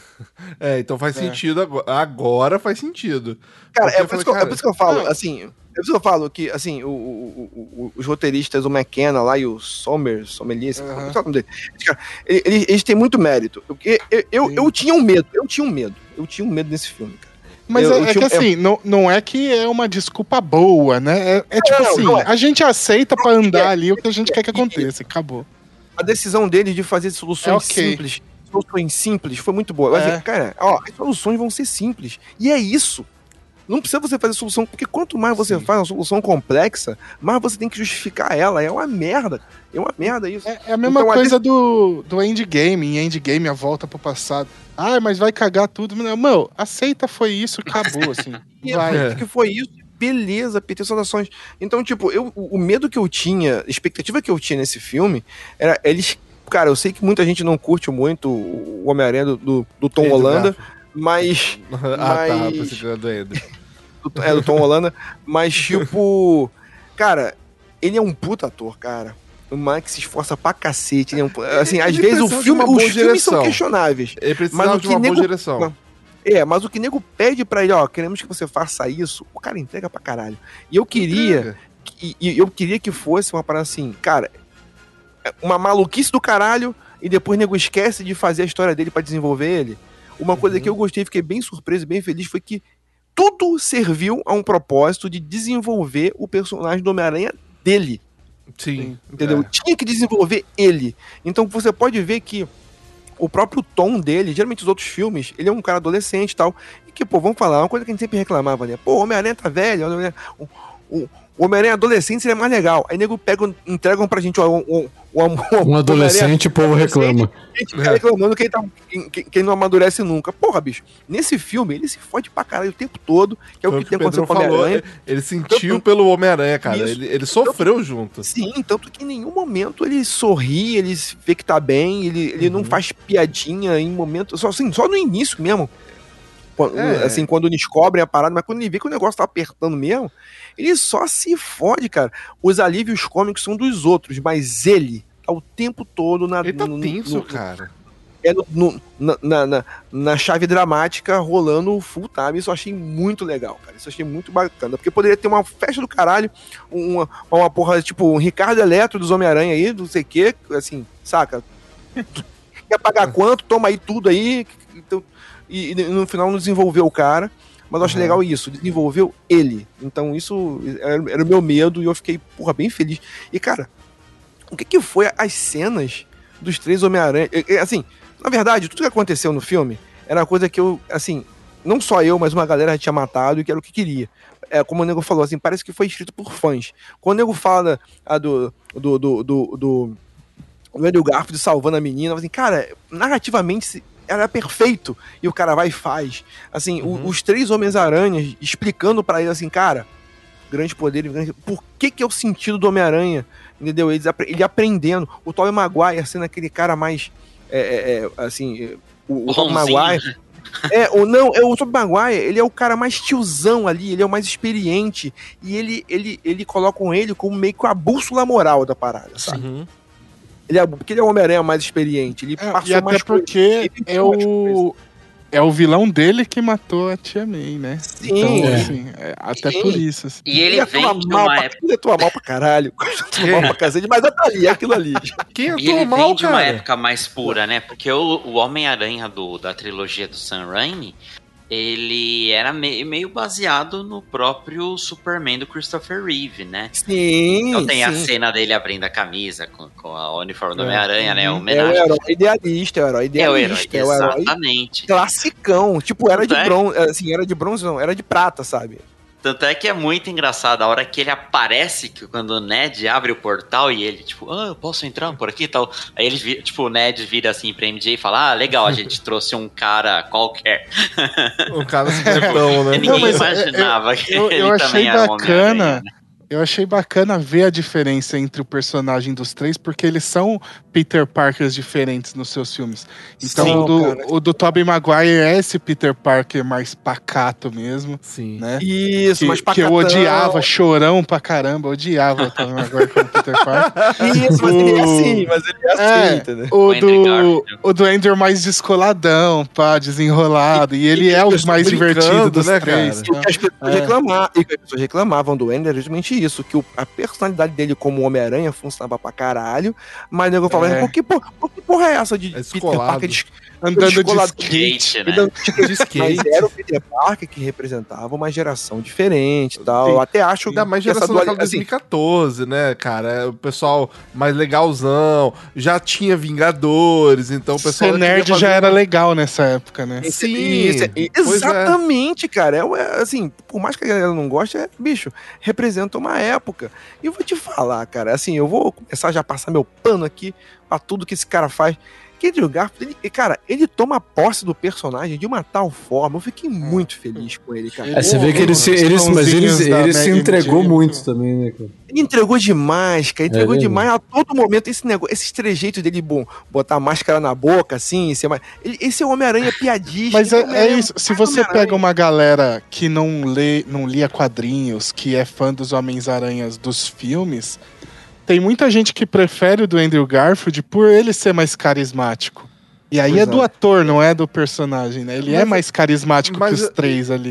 É, então faz É. sentido agora. Agora faz sentido. Cara, Porque é eu por, isso falei, que eu, é cara, por isso que eu falo, não. assim, é por isso que eu falo que, assim, o, o- o- o- os roteiristas, o McKenna lá e o Sommer, Sommelier, Uhum. qual é o nome dele? Esse cara, ele- eles, eles têm muito mérito. Porque eu, eu, Sim. eu tinha um medo, eu tinha um medo, eu tinha um medo nesse filme, cara. Mas Eu- é, eu é que tinha- assim, não, não é que é uma desculpa boa, né? É, é tipo Não, assim, não é. a gente aceita pra andar é. ali o que a gente quer que aconteça. Acabou. A decisão deles de fazer soluções É ok. simples, soluções simples, foi muito boa. Mas, É. assim, cara, ó, as soluções vão ser simples. E é isso. Não precisa você fazer solução, porque quanto mais você Sim. faz uma solução complexa, mais você tem que justificar ela. É uma merda. É uma merda isso. É, é a mesma Então, a coisa do, do Endgame. Em Endgame, a volta pro passado. Ah, mas vai cagar tudo. Não, Mano, aceita, foi isso, acabou, assim. E Vai. É. que foi isso, beleza, P T saudações. Então, tipo, eu, o o medo que eu tinha, a expectativa que eu tinha nesse filme, era eles. Cara, eu sei que muita gente não curte muito o Homem-Aranha do, do, do Tom Andrew Holanda, Garfield. mas. Ah, tá, Mas- pensei que era do Andrew. do, é, do Tom Holanda, mas, tipo. Cara, ele é um puta ator, cara. O Mike se esforça pra cacete. Ele é um, assim, às Ele vezes o precisa de filme, uma os boa filmes são direção. questionáveis. Ele Mas precisava o de que uma boa nego- direção. É, mas o que nego pede pra ele, ó, queremos que você faça isso, o cara entrega pra caralho. E eu queria Entrega. E, e eu queria que fosse uma parada assim, cara, uma maluquice do caralho, e depois o nego esquece de fazer a história dele pra desenvolver ele. Uma coisa Uhum. que eu gostei, fiquei bem surpreso, bem feliz, foi que tudo serviu a um propósito de desenvolver o personagem do Homem-Aranha dele. Sim. Entendeu? É. Tinha que desenvolver ele. Então você pode ver que o próprio tom dele, geralmente os outros filmes, ele é um cara adolescente e tal. E que, pô, vamos falar, uma coisa que a gente sempre reclamava, né? Pô, o Homem-Aranha tá velho, o, o, o Homem-Aranha adolescente seria mais legal. Aí nego pegam, entregam pra gente ó, um, um, um, Um adolescente, o povo reclama. A gente fica reclamando que ele, tá, que, que ele não amadurece nunca. Porra, bicho, nesse filme ele se fode pra caralho o tempo todo, que é Foi o que tem acontecido com o falou, Homem-Aranha. ele sentiu pelo Homem-Aranha, cara. Isso. Ele, ele sofreu junto. Sim, tanto que em nenhum momento ele sorri, ele vê que tá bem, ele, ele Uhum. não faz piadinha em momento. Só, assim, só no início mesmo. Quando, É. Assim, quando descobrem a parada, mas quando ele vê que o negócio tá apertando mesmo, ele só se fode, cara. Os alívios cômicos são dos outros, mas ele tá o tempo todo na. Ele tá no- tenso, no- cara. É no, no- na, na, na, na chave dramática rolando full time. Isso eu achei muito legal, cara. Isso eu achei muito bacana. Porque poderia ter uma festa do caralho, uma, uma porra, tipo, um Ricardo Eletro dos Homem-Aranha aí, não sei o quê, assim, saca? Quer pagar quanto? Toma aí tudo aí. Então, e, e no final não desenvolveu o cara. Mas eu acho Uhum. legal isso, desenvolveu ele. Então isso era, era o meu medo e eu fiquei, porra, bem feliz. E, cara, o que que foi as cenas dos três Homem-Aranha? É, é, Assim, na verdade, tudo que aconteceu no filme era uma coisa que eu, assim, não só eu, mas uma galera tinha matado e que era o que queria. É, como o nego falou, assim, parece que foi escrito por fãs. Quando o nego fala ah, do, do, do, do, do, do Andrew Garfield salvando a menina, assim, cara, narrativamente era perfeito. E o cara vai e faz. Assim, Uhum. o- os três Homens-Aranhas explicando pra ele, assim, cara, grande poder, grande... por que que é o sentido do Homem-Aranha? Entendeu? Ele, ele aprendendo. O Tobey Maguire sendo aquele cara mais, é, é, é, assim, é, o, o Tobey Bonzinho. Maguire... É, o, não, é o Tobey Maguire, ele é o cara mais tiozão ali, ele é o mais experiente, e ele, ele, ele colocam ele como meio que a bússola moral da parada, sabe? Uhum. Ele é, porque ele é o Homem-Aranha mais experiente, ele É, passou e até mais porque ele é viveu mais o, é o vilão dele que matou a Tia May, né? Sim. Então, É. assim, é, até Sim. por isso. Assim. E ele atua vem de mal uma pra, época. ele atua mal pra caralho, atua mal pra cacete, mas é ali, é aquilo ali. Quem E atuou ele mal, vem de uma cara? época mais pura, né? Porque o, o Homem-Aranha do- da trilogia do Sam Raimi, ele era me- meio baseado no próprio Superman do Christopher Reeve, né? Sim, Então tem a sim. cena dele abrindo a camisa com, com a uniforme do É. Homem-Aranha, né? É o Homenagem. herói idealista, é o herói É o idealista, herói, é o herói exatamente. classicão, tipo, era de É. bronze, assim, era de bronze não, era de prata, sabe? Tanto é que é muito engraçado a hora que ele aparece, que quando o Ned abre o portal e ele, tipo, ah, eu posso entrar por aqui e tal. Aí ele, vi- tipo, o Ned vira assim pra M J e fala, ah, legal, a gente trouxe um cara qualquer. O cara secretão, né? Ninguém mas, imaginava que eu- eu ele achei também era um bacana. Homem-Aranha, né? Eu achei bacana ver a diferença entre o personagem dos três, porque eles são Peter Parkers diferentes nos seus filmes. Então, Sim, o, do, cara. o do Tobey Maguire é esse Peter Parker mais pacato mesmo, Sim. né? Isso, Que, mas que eu odiava, chorão pra caramba, odiava o Tobey Maguire como Peter Parker. Isso, mas ele é O- assim, mas ele é assim, É, entendeu? o O Andrew do, Garfield. o do Andrew mais descoladão, pá, desenrolado. E ele e é o pessoas mais brincando, divertido dos né, três. cara? E que as pessoas, É. reclamavam, e que as pessoas reclamavam do Ender é justamente isso, que o- a personalidade dele como Homem-Aranha funcionava pra caralho, mas o nego falava, É. por que, por, por que porra é essa de É Peter descolado. Parker des- Andando de descolado? skate. Skate, né? andando de skate? De skate. Mas era o Peter Parker que representava uma geração diferente e tal. Sim. Eu até acho Ainda mais que essa geração daquela dualidade, dois mil e quatorze, né, cara? É o pessoal mais legalzão, já tinha Vingadores, então o pessoal... Ser queria nerd fazer já era uma- legal nessa época, né? Esse- Sim, isso, é- pois é. exatamente, cara. É, é, assim, por mais que a galera não goste, é, bicho, representa uma época. E eu vou te falar, cara, assim, eu vou começar já a passar meu pano aqui pra tudo que esse cara faz. Que Andrew Garfield, ele, cara, ele toma posse do personagem de uma tal forma. Eu fiquei muito feliz com ele, cara. É, você vê que ele se, Os ele, mas ele, pãozinhos da ele se Mary entregou Jane. muito também, né, cara? Ele entregou demais, cara. Entregou É, demais a todo momento. Esse negócio, esses trejeitos dele, bom, botar a máscara na boca, assim, ser mais... ele- esse é o Homem-Aranha piadista. Mas esse é, o Homem-Aranha é isso. Se mais você Homem-Aranha. pega uma galera que não lê, não lia quadrinhos, que é fã dos Homens-Aranhas dos filmes, tem muita gente que prefere o do Andrew Garfield por ele ser mais carismático. E aí Pois é do é. ator, não é do personagem, né? Ele é Mas- mais carismático que mas os eu- três ali.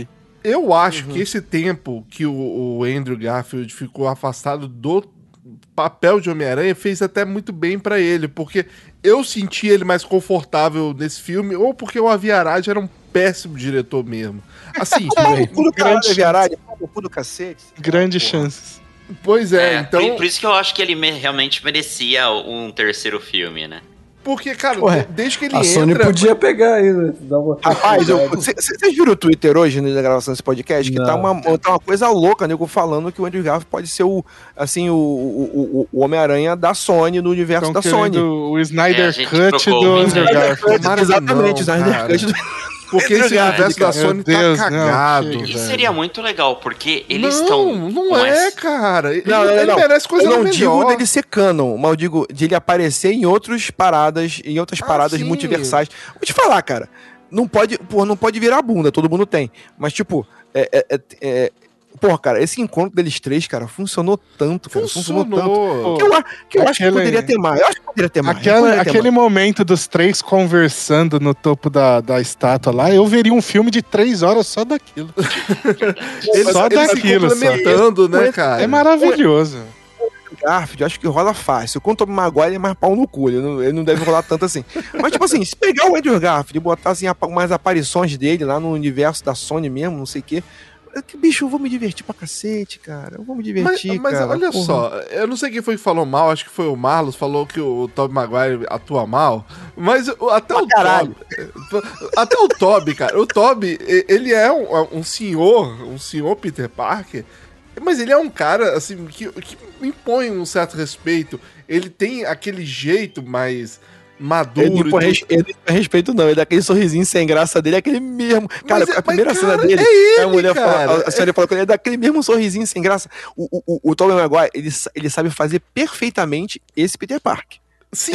Eu acho Uhum. que esse tempo que o, o Andrew Garfield ficou afastado do papel de Homem-Aranha fez até muito bem pra ele, porque eu senti ele mais confortável nesse filme, ou porque o Avi Arad era um péssimo diretor mesmo. Assim, O cu do caralho, Grande Viarade, o cu do cacete. Grandes Porra. chances. pois é, É, então... por, por isso que eu acho que ele me- realmente merecia um terceiro filme, né? Porque, cara, Ué, de- desde que ele A Sony entra... podia pegar aí, né? Dar uma Rapaz, oportunidade. vocês viram o Twitter hoje, né, da gravação desse podcast? Que Não. tá uma, tá uma coisa louca, nego, falando que o Andrew Garfield pode ser o, assim, o, o, o- o Homem-Aranha da Sony, no universo Estão da Sony. querendo o É, Snyder a gente Cut trocou do o Andrew Snyder Garfield. Tomara que Exatamente, não, o Snyder cara. Cut do... Porque esse Andrew universo da Garfield, Sony cara. Meu Deus, tá não, cagado, chega. velho. Isso seria muito legal, porque eles não, estão. não com é, essa- cara. Ele, Não, não, ele não. merece coisa Eu não melhor. digo dele ser canon, mas eu digo de ele aparecer em outras paradas, em outras Ah, paradas sim. multiversais. Vou te falar, cara. Não pode, porra, não pode virar bunda, todo mundo tem. Mas, tipo, é, é, é, é- porra, cara, esse encontro deles três, cara, funcionou tanto, cara. Funcionou, tanto. Funcionou. Que eu, a- que eu acho que Aquele- poderia ter mais. Eu acho que poderia ter mais. Aquela, poderia ter aquele mais. momento dos três conversando no topo da, da estátua lá, eu veria um filme de três horas só daquilo. Eles, só eles se daquilo, só. complementando, né, cara? É maravilhoso. Garfield, eu acho que rola fácil. Quando o Tobey Maguire, ele é mais pau no cu. Ele não, ele não deve rolar tanto assim. Mas, tipo assim, se pegar o Andrew Garfield e botar assim, apa- umas aparições dele lá no universo da Sony mesmo, não sei o quê. Que bicho, eu vou me divertir pra cacete, cara. Eu vou me Mas, divertir, mas cara. olha Porra. só, eu não sei quem foi que falou mal, acho que foi o Marlos, falou que o Tobey Maguire atua mal, mas o- até o caralho. Tobey, até o Tobey, cara, o Tobey, e- ele é um, um senhor, um senhor Peter Parker, mas ele é um cara, assim, que, que impõe um certo respeito, ele tem aquele jeito mais maduro Ele e não põe tudo. res- ele não põe respeito, não. Ele dá aquele sorrisinho sem graça dele, é aquele mesmo. Cara, Mas é- a primeira mas, cena cara, dele, é ele, a mulher cara. fala, a senhora fala com ele, ele dá aquele mesmo sorrisinho sem graça. O, o, o, o Tobey Maguire, ele, sa- ele sabe fazer perfeitamente esse Peter Parker. Sim,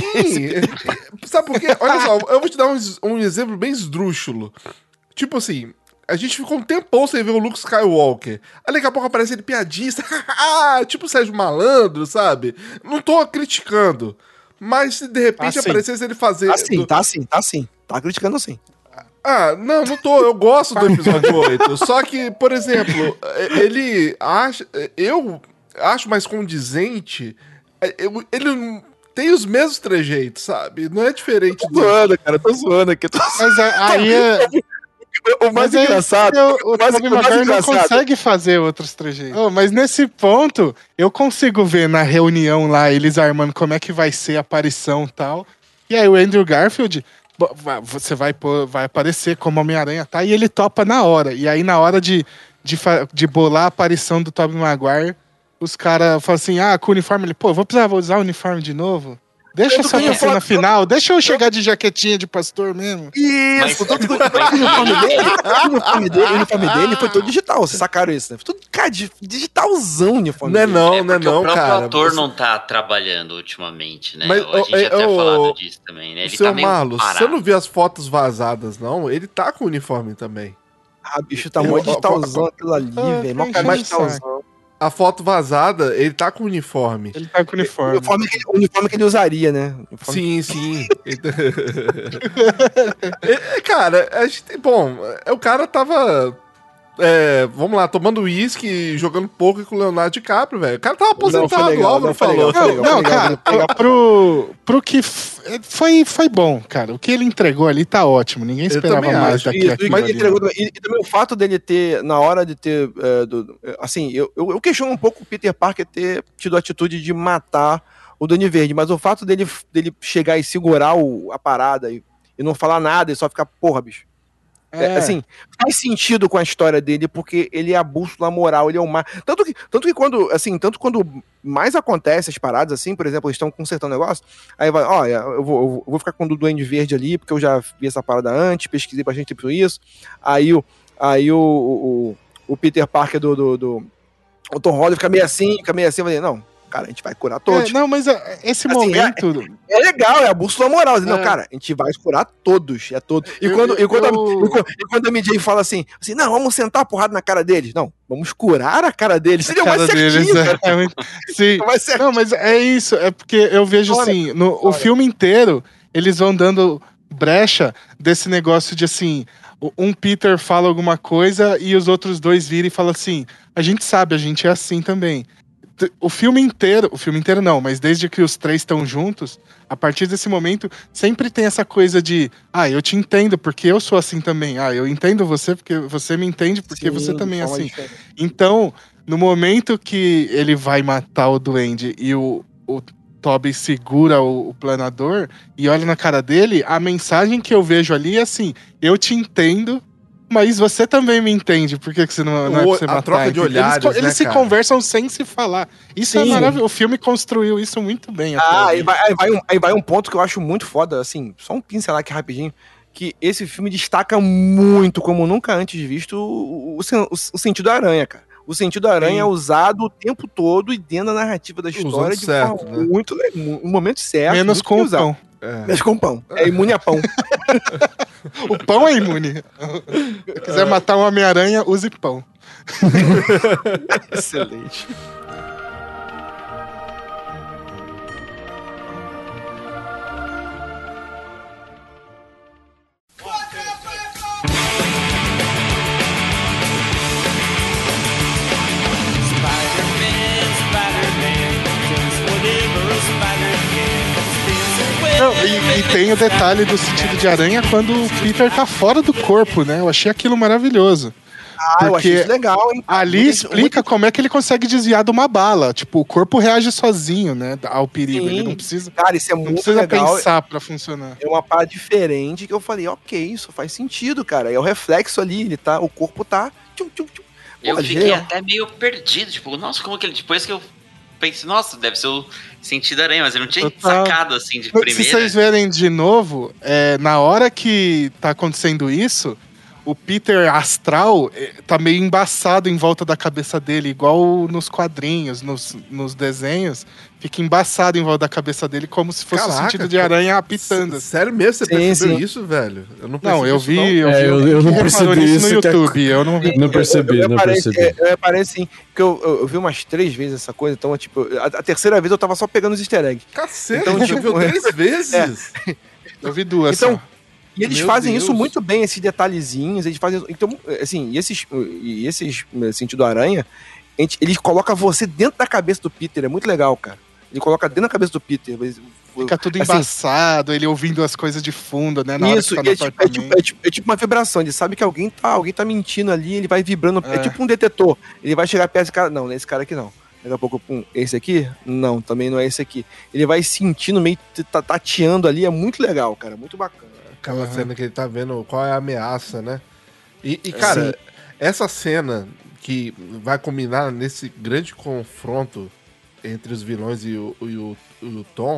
sabe por quê? Olha só, eu vou te dar um, ex- um exemplo bem esdrúxulo. Tipo assim, a gente ficou um tempão sem ver o Luke Skywalker. Aí daqui a pouco aparece ele piadista, tipo o Sérgio Malandro, sabe? Não tô criticando. Mas se de repente Assim. aparecesse ele fazer... Tá sim, do- tá sim, tá sim. Tá criticando sim. Ah, não, não tô. Eu gosto do episódio oito. Só que, por exemplo, ele acha... Eu acho mais condizente... eu- Ele tem os mesmos trejeitos, sabe? Não é diferente Tô do... zoando, cara, tô zoando aqui. Tô... Mas é- aí é. O mais Mas é engraçado... porque o, o mais- Tobey o mais Maguire não engraçado- consegue fazer outros trejeitos. Oh, mas nesse ponto, eu consigo ver na reunião lá, eles armando como é que vai ser a aparição e tal. E aí o Andrew Garfield, bo- va- você vai, pôr- vai aparecer como Homem-Aranha, tá? E ele topa na hora. E aí na hora de, de, fa- de bolar a aparição do Tobey Maguire, os caras falam assim, ah, com o uniforme, ele, pô, vou precisar usar o uniforme de novo? Deixa Tanto essa que eu cena falo- final, deixa eu chegar de jaquetinha de pastor mesmo. Isso, Mas- tanto que o uniforme dele, o uniforme dele, o uniforme dele foi todo digital, vocês sacaram isso, né? Foi tudo, cara, di- digitalzão o uniforme Não é dele. não, É não é porque não, o próprio cara. ator Você- não tá trabalhando ultimamente, né? Mas, a gente ô, já tinha ô, falado disso também, né? Ele Seu tá meio Marlos, parado. você não viu as fotos vazadas, não? Ele tá com o uniforme também. Ah, bicho, tá Eu- mó ó, digitalzão aquilo ali, Ah, velho, mó tá cara enchendo o digitalzão. A foto vazada, ele tá com o uniforme. Ele tá com o O uniforme. uniforme, que, o uniforme que ele usaria, né? O uniforme- Sim, sim. É, cara, a gente, bom, é, o cara tava, é, vamos lá, tomando uísque e jogando poker com o Leonardo DiCaprio, velho. O cara tava Não, foi aposentado, legal, o Álvaro não, foi falou. legal, foi Não, legal. não, cara, pro, pro, pro que f- foi, foi bom, cara. O que ele entregou ali tá ótimo. Ninguém Eu esperava também mais acho. daqui Isso, aquilo mas ali, ele entregou não. também. E, e também o fato dele ter, na hora de ter. é, do- assim, eu, eu, eu questiono um pouco o Peter Parker ter tido a atitude de matar o Duende Verde, mas o fato dele, dele chegar e segurar o- a parada e, e não falar nada e só ficar, porra, bicho. É, É. assim, faz sentido com a história dele, porque ele é a bússola moral, ele é o mar. Tanto que, tanto que quando, assim, tanto quando mais acontece as paradas, assim, por exemplo, eles estão consertando o negócio, aí vai, olha, eu vou, eu vou ficar com o do Duende Verde ali, porque eu já vi essa parada antes, pesquisei bastante tempo sobre isso. Aí o, aí o, o, o Peter Parker do, do, do o Tom Holland fica meio assim, fica meio assim, eu falei, não, cara, a gente vai curar todos. É, não, mas é, esse Assim, momento. É legal, é a bússola moral. Não, É. cara, a gente vai curar todos. É todos. E Eu- quando, e quando, eu- a, e quando- e quando a M J fala assim, assim, não, vamos sentar a porrada na cara deles. Não, vamos curar a cara deles. Seria mais cara deles, certinho, é, cara. é muito- sim. Mais certinho. Não, mas é isso. É porque eu vejo Olha, assim, no, o filme inteiro, eles vão dando brecha desse negócio de assim. um Peter fala alguma coisa e os outros dois viram e falam assim, a gente sabe, a gente é assim também. O filme inteiro, o filme inteiro não, mas desde que os três estão juntos, a partir desse momento, sempre tem essa coisa de, ah, eu te entendo porque eu sou assim também. Ah, eu entendo você porque você me entende porque Sim, você também é assim. diferente. Então, no momento que ele vai matar o duende e o, o Tobey segura o, o planador e olha na cara dele, a mensagem que eu vejo ali é assim, eu te entendo, mas você também me entende, por que, que você não, não é pra você A matar? troca de Eles, olhares, eles né, se cara? conversam sem se falar. Isso é Sim. maravilhoso. O filme construiu isso muito bem. até Ah, ali. aí vai, aí, vai um, aí vai um ponto que eu acho muito foda, assim, só um pincelar aqui rapidinho, que esse filme destaca muito, como nunca antes visto, o, o, o, o sentido da aranha, cara. O sentido da aranha Sim. é usado o tempo todo e dentro da narrativa da Usando história de certo, forma né? muito, no momento certo. Menos muito com bem o usado. pão. É. Menos com pão. É imune a pão. O pão é imune. Se quiser matar um Homem-Aranha, use pão. Excelente. Não, e, e tem o detalhe do sentido de aranha quando o Peter tá fora do corpo, né? Eu achei aquilo maravilhoso. Ah, eu achei Porque isso legal, hein? Ali Muito- explica muito- como é que ele consegue desviar de uma bala. Tipo, o corpo reage sozinho, né? Ao perigo. Ele Sim. não precisa, Cara, isso é não muito precisa legal. pensar pra funcionar. É uma parada diferente que eu falei, ok, isso faz sentido, cara. É o reflexo ali, ele tá, o corpo tá. Tchum, tchum, tchum. Eu Pô, fiquei gel. até meio perdido, tipo, nossa, como que ele. Depois que eu pensei, nossa, deve ser o sentido da aranha, mas eu não tinha Total. sacado assim de Se primeira. vocês verem de novo, é, na hora que tá acontecendo isso, o Peter astral é, tá meio embaçado em volta da cabeça dele, igual nos quadrinhos, nos, nos desenhos. Fica embaçado em volta da cabeça dele, como se fosse Caraca, o sentido de aranha apitando. S- Sério mesmo? Você Sim, percebeu sim. isso, velho? Eu não Não, percebi eu isso, vi, não. eu vi É, eu- alguém eu que não reparou percebi nisso isso, no que é- YouTube. Eu não vi. Não percebi, eu, eu não reparei, percebi. é, eu reparei assim, porque eu, eu, eu vi umas três vezes essa coisa, então, tipo, a, a terceira vez eu tava só pegando os easter eggs. Cacete, Então, você tipo, viu três vezes? Eu vi duas. Então, só. E eles Meu fazem Deus. isso muito bem, esses detalhezinhos, eles fazem. Então, assim, e esses, e esses eh, sentido aranha, a gente, ele coloca você dentro da cabeça do Peter, é muito legal, cara. Ele coloca dentro da cabeça do Peter. Fica tudo assim, embaçado, ele ouvindo as coisas de fundo, né? Na isso, hora que e tá é, no tipo, é, apartamento. tipo, é, tipo, é tipo uma vibração, ele sabe que alguém tá, alguém tá mentindo ali, ele vai vibrando, é, É. tipo um detetor. Ele vai chegar perto desse cara, não, não é esse cara aqui não. Daqui a pouco, pum, esse aqui? Não, também não é esse aqui. Ele vai sentindo, meio t- tateando ali, é muito legal, cara, muito bacana. Aquela Uhum. cena que ele tá vendo qual é a ameaça, né? E, e, cara, Sim. essa cena que vai combinar nesse grande confronto entre os vilões e o, e o, e o Tom,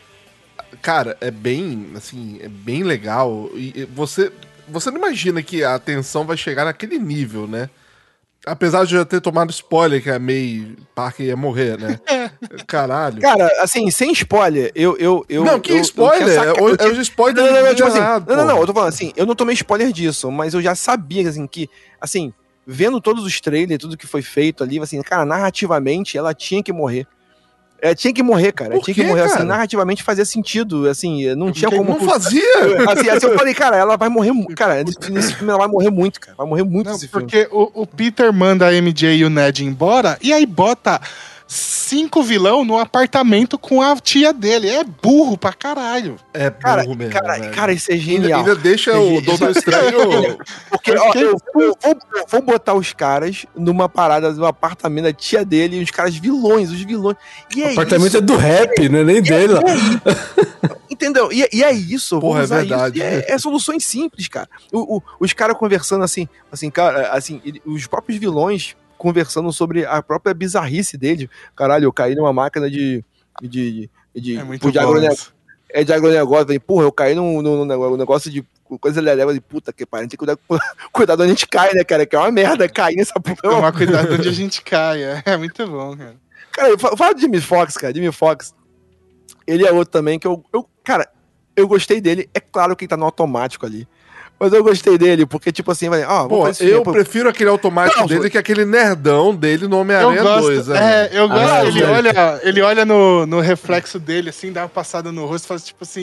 cara, é bem, assim, é bem legal. E e você, você não imagina que a tensão vai chegar naquele nível, né? Apesar de eu já ter tomado spoiler que a May Parker ia morrer, né? Caralho. Cara, assim, sem spoiler, eu. eu, eu não, que eu- eu spoiler? tinha saca- é, eu o- é tinha- o spoiler Não, não, não, tipo assim, liberado, não, não, não, pô. eu tô falando assim, eu não tomei spoiler disso, mas eu já sabia, assim, que, assim, vendo todos os trailers, tudo que foi feito ali, assim, cara, narrativamente, ela tinha que morrer. Ela tinha que morrer, cara. Ela Por tinha quê, que morrer, assim, cara? narrativamente fazia sentido, assim, não tinha Porque como... Não fazia! Assim, assim, eu falei, cara, ela vai morrer, mu- cara, nesse, nesse filme ela vai morrer muito, cara, vai morrer muito Não, nesse filme. porque o, o Peter manda a M J e o Ned embora e aí bota cinco vilão no apartamento com a tia dele. É burro pra caralho. É Cara, burro mesmo, cara, velho. cara, isso é Ainda, genial. ainda deixa É o genial. Doutor Estranho... Porque Eu ó, fiquei eu, eu vou, eu vou botar os caras numa parada do apartamento da tia dele e os caras vilões, os vilões. E O é apartamento isso, é do rap, não é nem dele. lá. entendeu? E, e é isso, eu vou Porra, é usar verdade. isso. E É, é soluções simples, cara. O, o- os caras conversando assim, assim, cara, assim, ele- os próprios vilões conversando sobre a própria bizarrice dele. Caralho, eu caí numa máquina de. de, de É muito de bom agrone- isso. é de agronegócio, falei, porra, eu caí num, num, num negócio- um negócio de coisa leleva de puta que pariu, tem que cuidar, cuidar de onde a gente cai, né, cara? Que é uma merda cair nessa porra. Tomar cuidado onde a gente cai. É, é muito bom, cara. Cara, fa- fala de Jimmy Fox, cara. Jimmy Fox. Ele é outro também que eu, eu. Cara, eu gostei dele. É claro que ele tá no automático ali. Mas eu gostei dele, porque, tipo assim, vai, ó, vou Pô, fazer esse eu filme, pô. prefiro aquele automático Não, dele que aquele nerdão dele no Eu Homem-Aranha gosto, dois, né? é, eu gosto Ah, que ele velho. olha, ele olha no, no reflexo dele, assim, dá uma passada no rosto e faz tipo assim,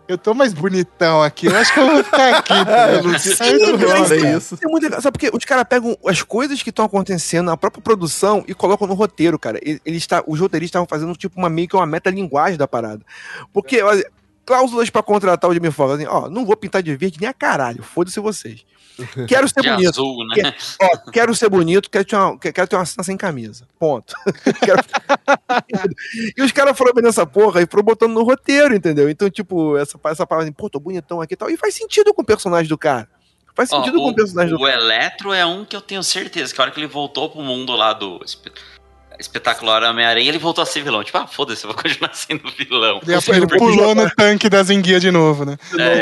eu tô mais bonitão aqui, eu acho que eu vou ficar aqui. Tá? Eu não Aí sei, eu tudo não bem, falei cara. isso. É muito legal. Sabe porque os caras pegam as coisas que estão acontecendo na própria produção e colocam no roteiro, cara. Eles, eles tá, os roteiristas estavam fazendo tipo uma meio que uma metalinguagem da parada. Porque ó, cláusulas pra contratar o Jamie Foxx, assim, ó, não vou pintar de verde nem a caralho, foda-se vocês. Quero ser De bonito. azul, né? Quer- ó, quero ser bonito, quero ter uma, quero ter uma cena sem camisa. Ponto. Quero- E os caras foram vendo essa porra e foram botando no roteiro, entendeu? Então, tipo, essa, essa palavra assim, pô, tô bonitão aqui e tal. E faz sentido com o personagem do cara. Faz Ó, sentido com o personagem do o, o Eletro é um que eu tenho certeza que a hora que ele voltou pro mundo lá do espe- espetacular Homem-Aranha, ele voltou a ser vilão. Tipo, ah, foda-se, eu vou continuar sendo vilão. Ele, ele pulou no tanque das enguias de novo, né?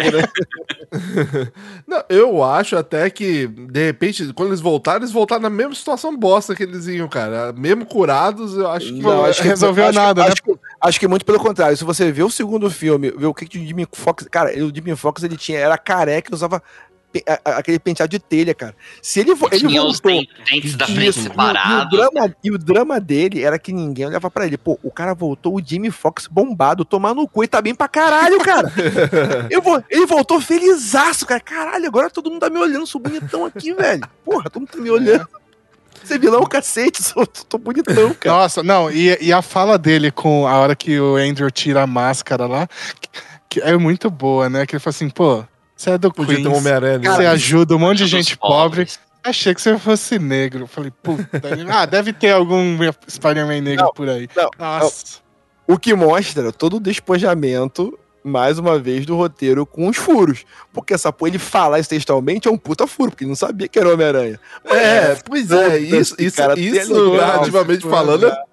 É. Não, eu acho até que, de repente, quando eles voltaram, eles voltaram na mesma situação bosta que eles iam, cara. Mesmo curados, eu acho que. Não, acho que- resolveu acho que- nada, né? acho que, acho que muito pelo contrário. Se você vê o segundo filme, vê o que, que o Jimmy Fox. Cara, o Jimmy Fox ele tinha, era careca e usava pe- a- a- aquele penteado de telha, cara. Se ele, vo- ele Tinha os voltou. den- dentes da frente Isso, e o- e o, separados. drama, e o drama dele era que ninguém olhava pra ele. Pô, o cara voltou, o Jimmy Fox bombado, tomar no cu e tá bem pra caralho, cara. Eu vou, ele voltou felizaço, cara. Caralho, agora todo mundo tá me olhando, sou bonitão aqui, velho. Porra, todo mundo tá me olhando. Você vilão o cacete, sou, tô bonitão, cara. Nossa, não, e, e a fala dele com a hora que o Andrew tira a máscara lá, que, que é muito boa, né? Que ele fala assim, pô, você é do Podia ter um Queens, Homem-Aranha. né? você ajuda um monte de Ajuda os gente pobre. pobres. Achei que você fosse negro. Eu falei, puta, ah, deve ter algum Spider-Man negro Não, por aí. não, Nossa. O que mostra todo o despojamento, mais uma vez, do roteiro com os furos. Porque essa porra, ele falar isso textualmente é um puta furo, porque ele não sabia que era o Homem-Aranha. É, pois é, Puta, isso, esse isso, cara isso tem legal, narrativamente esse falando, é,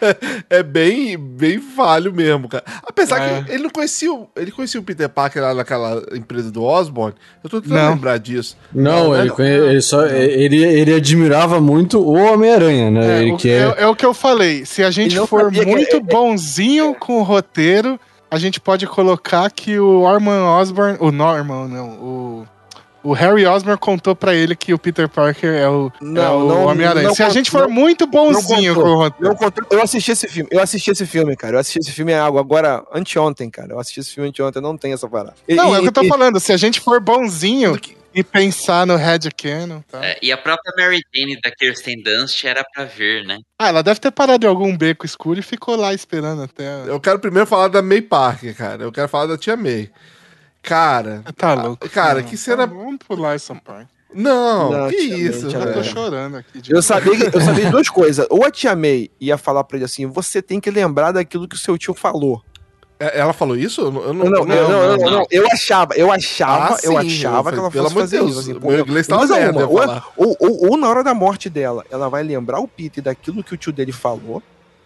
é bem, bem falho mesmo, cara. Apesar É. que ele não conhecia, o- ele conhecia o Peter Parker lá naquela empresa do Osborn. Eu tô tentando Não. lembrar disso. Não, né, ele, conhe- ele só, ele, ele admirava muito o Homem-Aranha, né? É, ele o, que é, é... é o que eu falei. Se a gente Ele não for sabia que- muito é- é- bonzinho com o roteiro, a gente pode colocar que o Norman Osborn. O Norman, não. O, o Harry Osborn contou pra ele que o Peter Parker é o, Não, é o não, Homem-Aranha. não Se a cont- gente for não- muito bonzinho não com o contou. roteiro. Não contou- Eu assisti esse filme, eu assisti esse filme, cara. Eu assisti esse filme agora, anteontem, cara. Eu assisti esse filme anteontem, não tem essa parada. E- Não, é o que eu tô e- falando. Se a gente for bonzinho e pensar no Red Cannon. Tá? É, e a própria Mary Jane da Kirsten Dunst era pra ver, né? Ah, ela deve ter parado em algum beco escuro e ficou lá esperando até. Eu quero primeiro falar da May Parker, cara. Eu quero falar da tia May. Cara, Tá louco. cara, Não, que cena- tá, vamos pular essa parte. não, Não, que tia May, isso, tia Eu May. tô velho. chorando aqui. de- Eu sabia, que- eu sabia de duas coisas. Ou a tia May ia falar pra ele assim: você tem que lembrar daquilo que o seu tio falou. É, Ela falou isso? Eu não, eu Não, não, não, não, não, não. Eu achava, eu achava, Ah, eu sim, achava eu que ela falei, fosse pelo fazer amor de isso. Deus, Assim, meu pô, inglês tava mas merda, uma, eu ou, falar. ou, ou, ou na hora da morte dela, ela vai lembrar o Peter daquilo que o tio dele falou,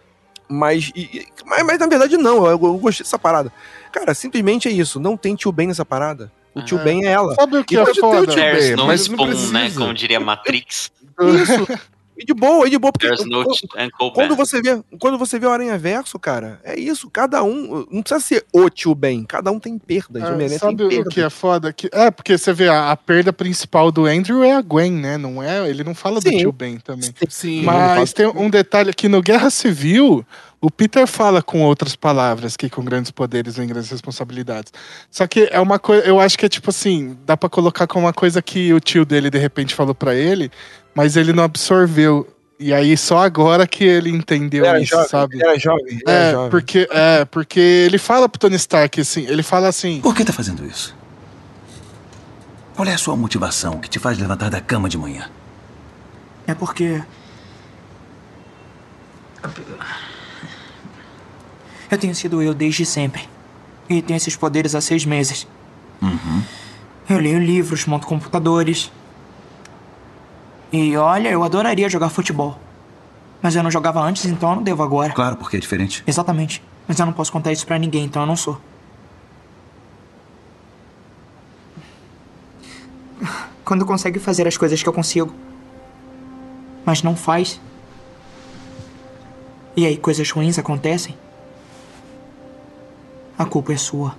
mas, e- e- mas, mas na verdade não, eu, eu gostei dessa parada. Cara, simplesmente é isso, não tem tio Ben nessa parada. O tio Ah. Ben é ela. Sabe o que E é pode ter o foda? tio- There's bem, no mas não spoon, precisa. né? Como diria Matrix. Isso. E de boa, e de boa, porque There's no quando- Uncle quando Ben. você vê, quando você vê o Aranha Verso, cara, é isso, cada um, não precisa ser o tio Ben, cada um tem perdas, o É, Homem-Aranha sabe tem o perdas. que é foda? Que, é, porque você vê, a, a perda principal do Andrew é a Gwen, né? Não é, ele não fala do Sim. tio Ben também. Sim, Mas tem um detalhe aqui no Guerra Civil, o Peter fala com outras palavras, que com grandes poderes vem grandes responsabilidades. Só que é uma coisa, eu acho que é tipo assim, dá pra colocar como uma coisa que o tio dele de repente falou pra ele, mas ele não absorveu. E aí só agora que ele entendeu Era isso, jovem, sabe? era jovem, era É, jovem. porque, é, porque ele fala pro Tony Stark assim, ele fala assim, Por que tá fazendo isso? Qual é a sua motivação que te faz levantar da cama de manhã? É porque. Eu tenho sido eu desde sempre. E tenho esses poderes há seis meses. Eu leio livros, monto computadores. E olha, eu adoraria jogar futebol. Mas eu não jogava antes, então eu não devo agora. Claro, porque é diferente. Exatamente. Mas eu não posso contar isso pra ninguém, então eu não sou. Quando consegue fazer as coisas que eu consigo, mas não faz, e aí coisas ruins acontecem, a culpa é sua.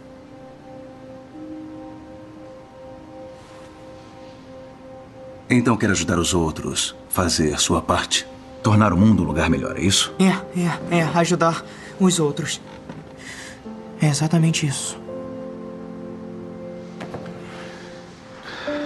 Então quer ajudar os outros, fazer sua parte, tornar o mundo um lugar melhor, é isso? É, é, é, ajudar os outros. É exatamente isso.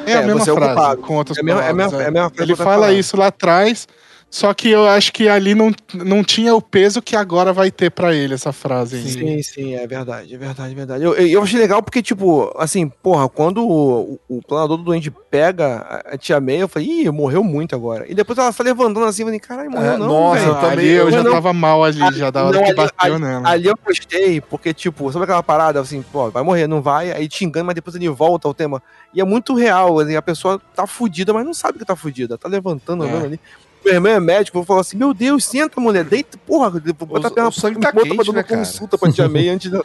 É a É, mesma você é o frase, culpado. com outras É a mesma- é a palavras. mesma- é. é a mesma frase Ele que eu tô fala falando. isso lá atrás, só que eu acho que ali não, não tinha o peso que agora vai ter pra ele, essa frase aí. Sim, sim, é verdade, é verdade, é verdade. Eu, eu, eu achei legal porque, tipo, assim, porra, quando o, o planador do doente pega a, a tia May, eu falei, ih, morreu muito agora. E depois ela tá levantando assim, eu falei, caralho, morreu É, não, nossa, velho. eu também- ali eu já não- tava mal ali, já da hora Não, que ali, bateu ali, nela. ali eu gostei, porque, tipo, sabe aquela parada, assim, pô, vai morrer, não vai, aí te engana, mas depois ele volta ao tema. E é muito real, assim, a pessoa tá fudida, mas não sabe que tá fudida, tá levantando, É. andando ali. Meu irmão é médico, eu vou falar assim, meu Deus, senta, mulher, deita, porra, bota a perna o sangue tá bota quente, pra dar né, uma cara? consulta pra tia May antes da...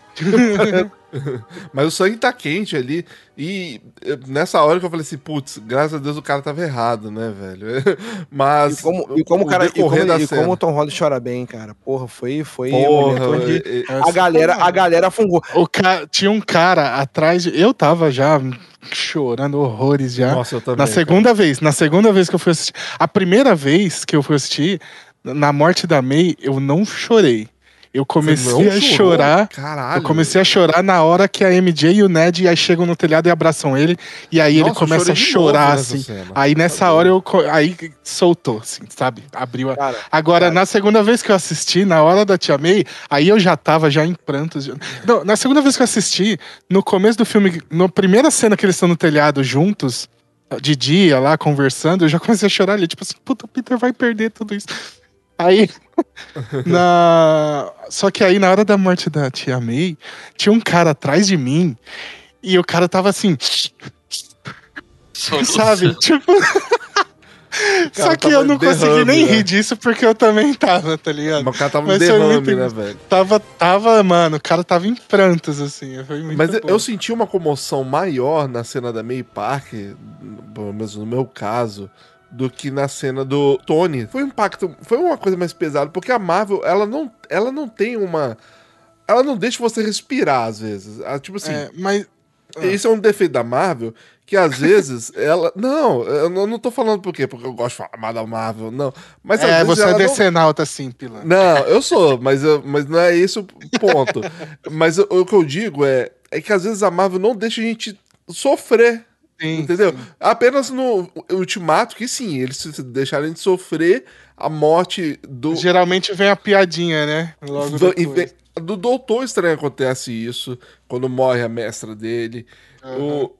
Mas o sangue tá quente ali. E eh, nessa hora que eu falei assim, putz, graças a Deus o cara tava errado, né, velho? Mas. E como, e como o cara, e como, decorrer da ele- e cena- como o Tom Holland chora bem, cara. Porra, foi, foi um Porra, momento onde eh, eh, a galera, a galera afungou. O ca... Tinha um cara atrás de... Eu tava já chorando horrores já. Nossa, eu também. Na segunda vez, na segunda vez que eu fui assistir. A primeira vez que eu fui assistir, na morte da May, eu não chorei. Eu comecei Você não a chorou? chorar. Caralho. Eu comecei a chorar na hora que a M J e o Ned aí chegam no telhado e abraçam ele. E aí Nossa, ele começa eu a chorei de chorar, novo nessa assim. cena. Aí nessa Tá hora eu. co- Aí soltou, assim, sabe? Abriu a. Cara, Agora, cara. na segunda vez que eu assisti, na hora da Tia May, aí eu já tava já em prantos. já- Não, na segunda vez que eu assisti, no começo do filme, na primeira cena que eles estão no telhado juntos, de dia lá, conversando, eu já comecei a chorar ali. Tipo assim, puta, o Peter vai perder tudo isso. Aí, na... Só que aí, na hora da morte da Tia May, tinha um cara atrás de mim e o cara tava assim, sabe? Tipo... Só que tava eu não consegui derrame, nem né? rir disso porque eu também tava, tá ligado? Mas o cara tava no Mas foi derrame, muito- né, velho? Tava, tava, mano, o cara tava em prantos, assim. Foi muito Mas eu- bom. eu senti uma comoção maior na cena da May Park, pelo menos no meu caso, do que na cena do Tony. Foi um impacto, foi uma coisa mais pesada, porque a Marvel, ela não, ela não tem uma... Ela não deixa você respirar, às vezes. Ah, tipo assim, É, mas... isso é um defeito da Marvel, que às vezes ela... Não, eu não não tô falando por quê, porque eu gosto de falar mal da Marvel, não. Mas às É, vezes você é ela não... decenalta assim, Pilar. Não, eu sou, mas, eu- mas não é esse o ponto. Mas o, o que eu digo é, é que às vezes a Marvel não deixa a gente sofrer, Sim, entendeu? sim. Apenas no Ultimato, que sim, eles se deixarem de sofrer a morte do... Geralmente vem a piadinha, né? Logo do, e depois. vem- do Doutor Estranho acontece isso, quando morre a mestra dele. O,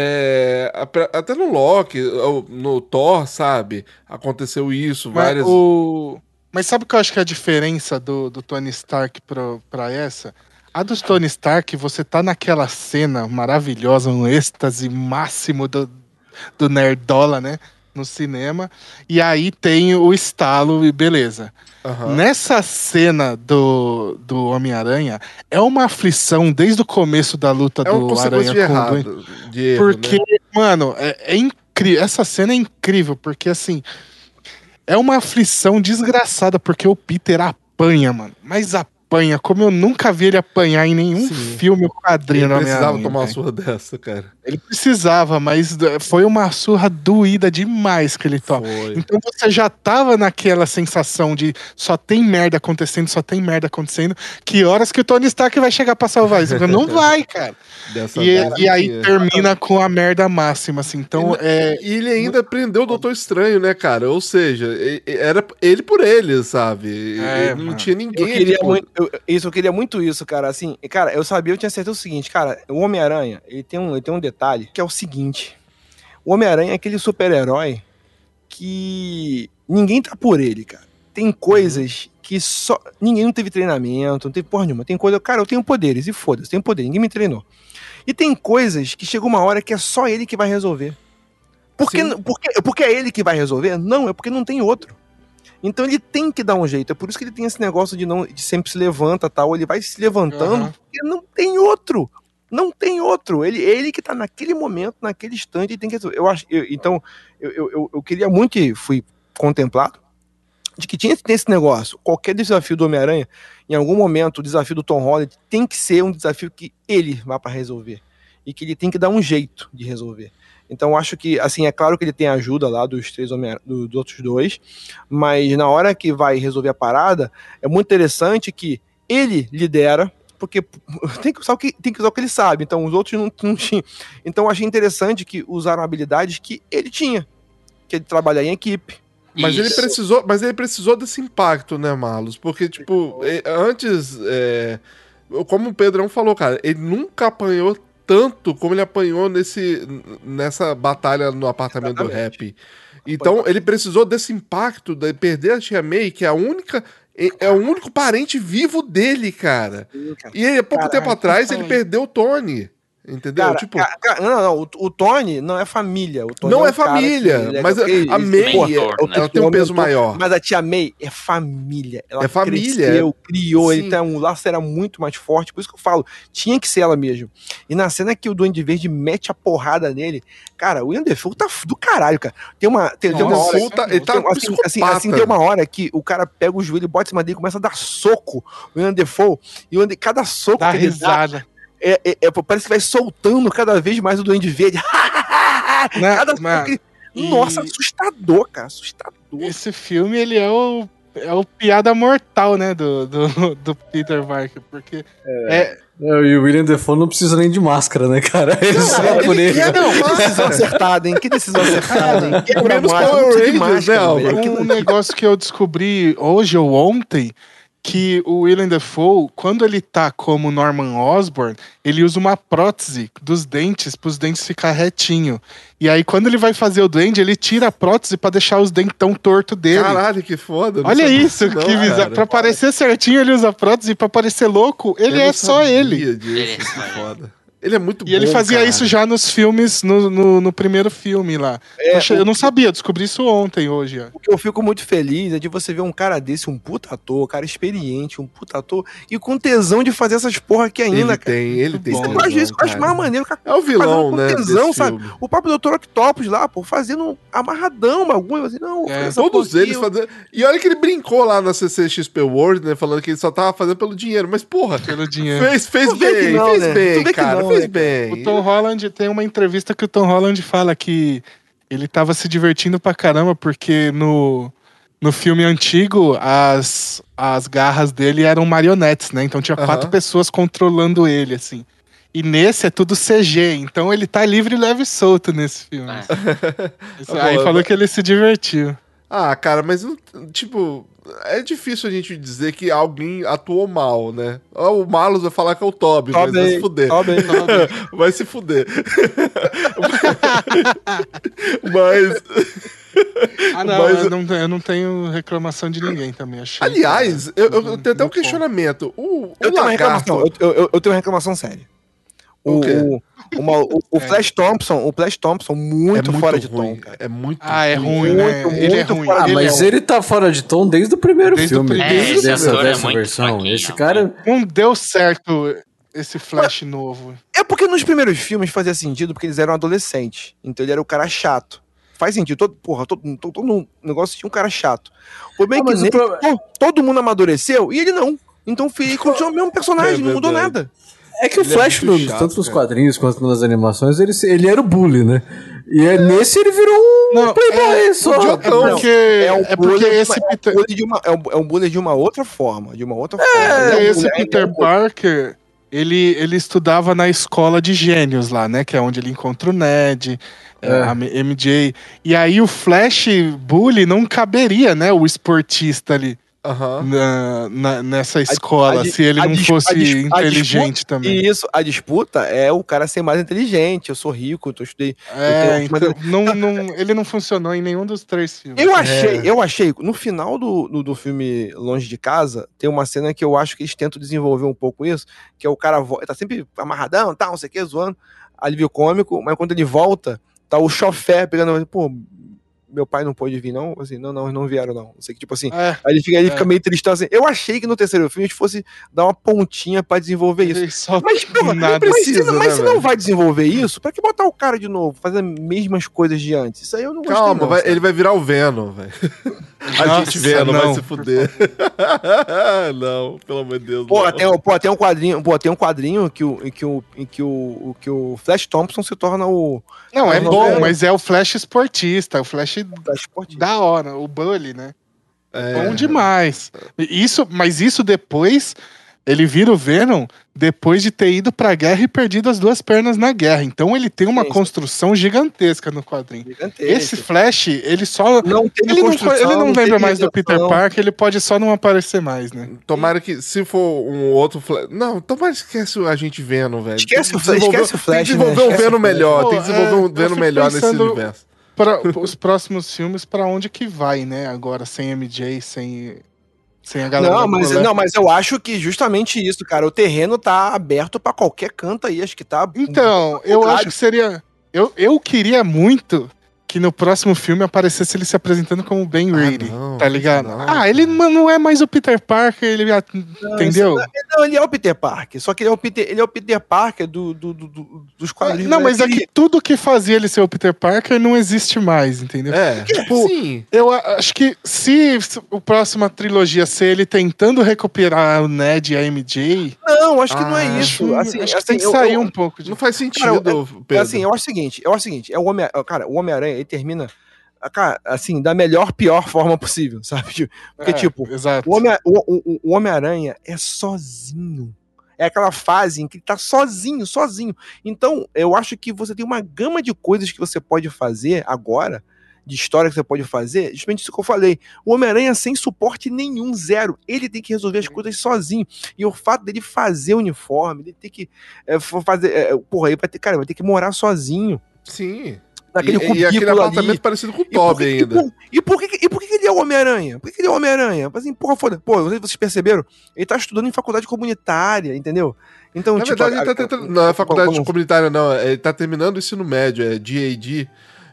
é, a- até no Loki, o- no Thor, sabe? Aconteceu isso, Mas, várias... o... Mas sabe o que eu acho que é a diferença do, do Tony Stark pro, pra essa? A dos Tony Stark, você tá naquela cena maravilhosa, um êxtase máximo do, do Nerdola, né? No cinema. E aí tem o estalo e beleza. Aham. Nessa cena do, do Homem-Aranha, é uma aflição desde o começo da luta É uma do consequência Aranha de com o Duende. errado, de erro, Porque, né? mano, é, é incrível. Essa cena é incrível, porque assim. É uma aflição desgraçada, porque o Peter apanha, mano. Mas apanha, como eu nunca vi ele apanhar em nenhum Sim. filme ou quadrinho Ele na precisava minha tomar uma vida. surra dessa, cara. Ele precisava, mas eh, foi uma surra doída demais que ele toma. Foi. Então você já tava naquela sensação de só tem merda acontecendo, só tem merda acontecendo. Que horas que o Tony Stark vai chegar pra salvar isso? Não vai, cara. Dessa E, vez e aí não tinha. termina com a merda máxima, assim. Então, é. E ele ainda prendeu o Doutor Estranho, né, cara? Ou seja, e- e- era ele por ele, sabe? É, Ele não mano. tinha Eu ninguém. queria tipo, muito, eu, isso, eu queria muito isso, cara. Assim, e, cara, eu sabia, eu tinha certeza o seguinte, cara, o Homem-Aranha, ele tem um, ele tem um detalhe que é o seguinte: o Homem-Aranha é aquele super-herói que ninguém tá por ele, cara. Tem coisas que só. Ninguém não teve treinamento, não teve porra nenhuma. Tem coisa. Cara, eu tenho poderes, e foda-se, tenho poder, ninguém me treinou. E tem coisas que chega uma hora que é só ele que vai resolver. Por que, Sim. porque, porque é ele que vai resolver? Não, é porque não tem outro. Então ele tem que dar um jeito. É por isso que ele tem esse negócio de não de sempre se levanta tal. Ele vai se levantando Aham. porque não tem outro. Não tem outro. Ele, ele que tá naquele momento, naquele instante, ele tem que resolver. Eu acho, eu- então, eu, eu, eu, eu queria muito e fui contemplado de que tinha tem esse negócio. Qualquer desafio do Homem-Aranha, em algum momento, o desafio do Tom Holland tem que ser um desafio que ele vá para resolver. E que ele tem que dar um jeito de resolver. Então, eu acho que, assim, é claro que ele tem a ajuda lá dos três Homem do, dos outros dois, mas na hora que vai resolver a parada, é muito interessante que ele lidera, porque tem que usar o que, tem que usar o que ele sabe, então os outros não, não tinham. Então eu achei interessante que usaram habilidades que ele tinha, que ele trabalhar em equipe. Mas ele, Isso. precisou, mas ele precisou desse impacto, né, Marlos? Porque, tipo, eh, antes, é, como o Pedrão falou, cara, ele nunca apanhou tanto como ele apanhou nesse, nessa batalha no apartamento Exatamente. do rap. Então, ele precisou desse impacto de perder a Tia May, que é a única... É é o único parente vivo dele, cara. E há pouco Caralho, tempo atrás ele fala perdeu o Tony. Entendeu? Cara, tipo, ca- ca- não, não, o, o Tony não é família. O Tony não um é cara família, que ele é- mas a, ele- a ele- May, mentor, é- né? ela tem um peso mentor, maior. Mas a tia May é família. Ela É família, cresceu, criou, sim. ele tem um laço era muito mais forte. Por isso que eu falo, tinha que ser ela mesmo. E na cena que o Duende Verde mete a porrada nele, cara, o William Dafoe tá do caralho, cara. Tem uma, tem, tem uma Nossa, hora... Ele tá, ele tá Tem, assim, assim, assim, tem uma hora que o cara pega o joelho, bota em cima dele e começa a dar soco no William Dafoe. E o William- cada soco Dá que ele dá, risada. é, é- é- parece que vai soltando cada vez mais o Duende Verde. Né, Cada soco mas- que ele- e- Nossa, assustador, cara. Assustador. Esse filme, ele é o, é o piada mortal, né, do, do, do Peter Parker, porque é, É, e o William Dafoe não precisa nem de máscara, né, cara? Ele só por ele. Que, não, que decisão acertada, hein? Que decisão acertada, hein? Quebra Menos máscara, Power não precisa de Rangers, máscara, né, Álvaro? velho. Aquilo um ali- negócio que eu descobri hoje ou ontem, que o Willem Dafoe, quando ele tá como Norman Osborn, ele usa uma prótese dos dentes para os dentes ficar retinho. E aí, quando ele vai fazer o duende, ele tira a prótese para deixar os dentão torto dele. Caralho, que foda. eu não Olha sabia isso, disso que não, bizarro. cara. Pra parecer certinho, ele usa prótese, e pra parecer louco, ele Eu é não só sabia ele. disso, Ele é que só ele. foda. Ele é muito bom, E ele fazia cara. isso já nos filmes, no, no, no primeiro filme lá. É, eu, achei- o- eu não sabia, descobri isso ontem, hoje. Ó. O que eu fico muito feliz é de você ver um cara desse, um puta ator, um cara experiente, um puta ator, e com tesão de fazer essas porra aqui ainda, Ele cara. tem, ele tem. Isso eu tesão, acho isso que eu acho cara. mais maneiro, cara. É o vilão, Fazendo com né? tesão, desse sabe? filme. O próprio doutor Octopus lá, pô, fazendo amarradão, bagulho, assim, não, vou É. fazer essa Todos porra aqui, eles eu- fazendo. E olha que ele brincou lá na C C X P World, né? Falando que ele só tava fazendo pelo dinheiro. Mas, porra, Pelo dinheiro. fez, fez Tu vê que bem, não, fez né? Tu bem, vê que cara. não, fez né, bem. O Tom Holland, tem uma entrevista que o Tom Holland fala que ele tava se divertindo pra caramba, porque no, no filme antigo as, as garras dele eram marionetes, né? Então tinha Aham. quatro pessoas controlando ele, assim. E nesse é tudo C G, então ele tá livre, leve e solto nesse filme. É. Isso- Tá Aí bom, falou eu- que ele se divertiu. Ah, cara, mas, tipo, é difícil a gente dizer que alguém atuou mal, né? Ó, o Marlos vai falar que é o Toby, mas vai se fuder. Sobe aí. Vai se fuder. mas, Ah, não, Mas- eu, não eu não tenho reclamação de ninguém também. Achei aliás, que- eu, eu tenho até um muito bom. questionamento. O, o Eu tenho uma lagarto... reclamação, eu, eu- eu tenho uma reclamação séria. O O, quê? o, uma- o- o É. Flash Thompson, o Flash Thompson, muito, fora de ruim, tom, cara. É muito Ah, é ruim, Muito, né? Ele é muito ruim. fora Ah, de ele mas é ele tá fora de tom desde o primeiro Desde o filme. primeiro. É, esse dessa ator é dessa muito versão. fraquinho, Esse cara. Não deu certo esse Flash novo. É porque nos primeiros filmes fazia sentido, porque eles eram adolescentes. Então ele era o cara chato. Faz sentido. Todo, porra, todo, todo, todo negócio tinha um cara chato. O problema Ah, é que mas o nele, pro- pô, todo mundo amadureceu e ele não. Então ele continuou o mesmo personagem, É não mudou verdade. nada. É que o Ele é Flash, muito no- chato, tanto nos cara. quadrinhos quanto nas animações, ele, se- ele era o bully, né? E é, nesse ele virou um Não, playboy só. É idiotão. porque, É um é porque bullying, esse é um Peter, bullying de uma, é um, é um bullying de uma outra forma. De uma outra forma. é, Ele é um esse bullying- Peter é um bullying. Parker, ele, ele estudava na escola de gênios lá, né? Que é onde ele encontra o Ned, é, É. a M J. E aí o Flash Bully não caberia, né? O esportista ali. Aham. Na, na- nessa escola, a di- se ele a não dis- fosse a dis- a inteligente disputa- também. E isso, a disputa é o cara ser mais inteligente. Eu sou rico, eu estudei. É, eu tenho- mas então, não, não, ele não funcionou em nenhum dos três filmes. Eu achei, eu achei, no final do, do, do filme Longe de Casa, tem uma cena que eu acho que eles tentam desenvolver um pouco isso, que é o cara vo- tá sempre amarradão, tá, não sei o que, zoando, alívio cômico, mas quando ele volta, tá o chofer pegando, pô, meu pai não pôde vir, não? Assim, não, não, não vieram, não. Não sei que, tipo assim, É, aí ele fica, ele é. fica meio tristão, assim. Eu achei que no terceiro filme a gente fosse dar uma pontinha pra desenvolver isso. ele só Mas, porra, nada. mas, se, precisa, não- mas né, se não velho? vai desenvolver isso, pra que botar o cara de novo, fazer as mesmas coisas de antes? Isso aí eu não gostei, Calma, não, vai- sabe? ele vai virar o Venom, velho. A Nossa, gente Venom vai não, se por fuder. não, pelo amor de Deus. Pô, não. tem, pô, tem um quadrinho, pô, tem um quadrinho que o, em que o, em que o, o- que o Flash Thompson se torna o Não, é Não, bom, não. mas é o Flash esportista, o Flash Flash Esportivo. da hora, o Bully, né? É. Bom demais. Isso, mas isso depois ele vira o Venom depois de ter ido pra guerra e perdido as duas pernas na guerra. Então ele tem uma Sim, sim. construção gigantesca no quadrinho. Gigantesco. Esse Flash, ele só... Não teve Ele não, construção, ele não não lembra teve mais do Peter redenção. Parker, ele pode só não aparecer mais, né? Tomara que, se for um outro Flash... Não, tomara que esquece a gente Venom, velho. Esquece Tem o que Flash, desenvolver- esquece o Flash, Tem que desenvolver né? um Esquece Venom o Flash. melhor, tem que Pô, desenvolver é, um eu Venom fico melhor nesse pensando- universo. Para os próximos filmes, pra onde que vai, né? Agora, sem M J, sem, sem a galera Não da mas, Colette. não, mas eu acho que justamente isso, cara. O terreno tá aberto pra qualquer canto aí. Acho que tá. Então, eu vontade. acho que seria... Eu, eu queria muito que no próximo filme aparecesse ele se apresentando como Ben Reilly, não, tá ligado? não, ah, ele não não é mais o Peter Parker, ele... entendeu? Não, não, ele é o Peter Parker. Só que ele é o Peter, ele é o Peter Parker do, do, do- do- dos quadrinhos. Não, mas é Aquele- que tudo que fazia ele ser o Peter Parker não existe mais, entendeu? É, Tipo, sim. Eu a- acho que se o próxima trilogia ser ele tentando recuperar o Ned e a M J, Não, acho que não é Ah, isso. Assim, acho que assim, tem que eu- sair eu- um pouco de... Não faz sentido, Cara, Pedro. É assim, eu acho o seguinte, eu acho o seguinte, é o Homem, cara, o Homem-Aranha, ele termina, cara, assim, da melhor, pior forma possível, sabe? Tipo, Porque, É, tipo, exato. o Homem- o- o- o Homem-Aranha é sozinho. É aquela fase em que ele tá sozinho, sozinho. Então, eu acho que você tem uma gama de coisas que você pode fazer agora, de história que você pode fazer, justamente isso que eu falei. O Homem-Aranha sem suporte nenhum, zero. Ele tem que resolver as coisas sozinho. E o fato dele fazer o uniforme, ele tem que é, fazer. É, porra, ele vai ter, cara, vai ter que morar sozinho. Sim. Naquele E, e cubículo aquele ali. apartamento parecido com o E por, Toby que, e, ainda. por, e, por que, e por que ele é o Homem-Aranha? Por que ele é o Homem-Aranha? Assim, porra, foda. Pô, não sei se vocês perceberam. Ele tá estudando em faculdade comunitária, entendeu? Então, Na tipo. verdade, a- ele tá a- tentando. Não é faculdade quando- comunitária, não. Ele tá terminando o ensino médio, é G A D.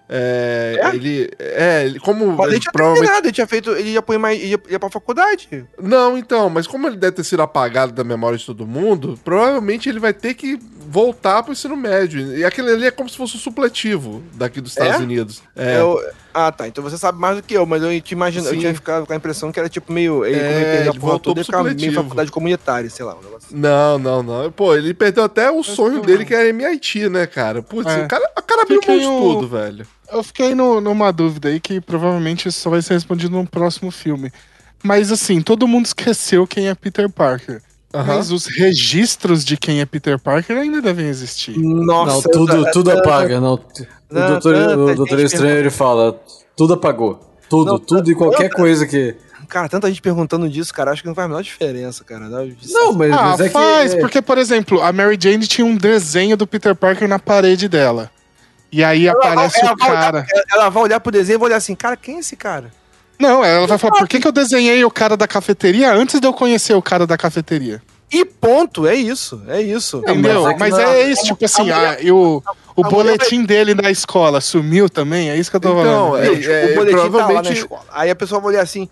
É, É? ele. É, ele, como. Mas ele ele tinha provavelmente. terminado, ele tinha feito. Ele ia, põe mais, ia, ia pra faculdade. Não, então, mas como ele deve ter sido apagado da memória de todo mundo, provavelmente ele vai ter que voltar pro ensino médio. E aquele ali é como se fosse um supletivo daqui dos Estados É? Unidos. É. Eu- ah, tá. Então você sabe mais do que eu, mas eu te imagino, eu Sim. tinha ficado com a impressão que era tipo meio. Ele, É, como ele perdeu ele a porra voltou toda, ele pro ficava meio supletivo. faculdade comunitária, sei lá. Um negócio assim. Não, não, não. Pô, ele perdeu até o sonho que- dele, que era M I T, né, cara? Putz, É. o cara, o cara abriu mão de Fiquei o- tudo, velho. Eu fiquei no- numa dúvida aí que provavelmente isso só vai ser respondido no próximo filme. Mas assim, todo mundo esqueceu quem é Peter Parker. Aham. Mas os registros de quem é Peter Parker ainda devem existir. Nossa, não, tudo, eu- tudo eu- apaga. Não. O Não, Doutor, tanta o gente Doutor Estranho ele fala, tudo apagou. Tudo, Não, tudo e qualquer tanta- coisa que... Cara, tanta gente perguntando disso, cara, acho que não faz a menor diferença, cara. Não, mas, Ah, mas é faz, que... porque, por exemplo, a Mary Jane tinha um desenho do Peter Parker na parede dela. E aí aparece ela, o vai cara. olhar, ela vai olhar pro desenho e vai olhar assim, cara, quem é esse cara? Não, ela vai falar, por que, que eu desenhei o cara da cafeteria antes de eu conhecer o cara da cafeteria? E ponto, é isso, é isso. Não, Entendeu? mas é que Mas não- é isso, tipo assim, a mulher- ah, e o, o a boletim dele na escola sumiu também? É isso que eu tô Então, falando. é- Gente, o boletim tá lá na provavelmente- escola. Aí a pessoa vai olhar assim,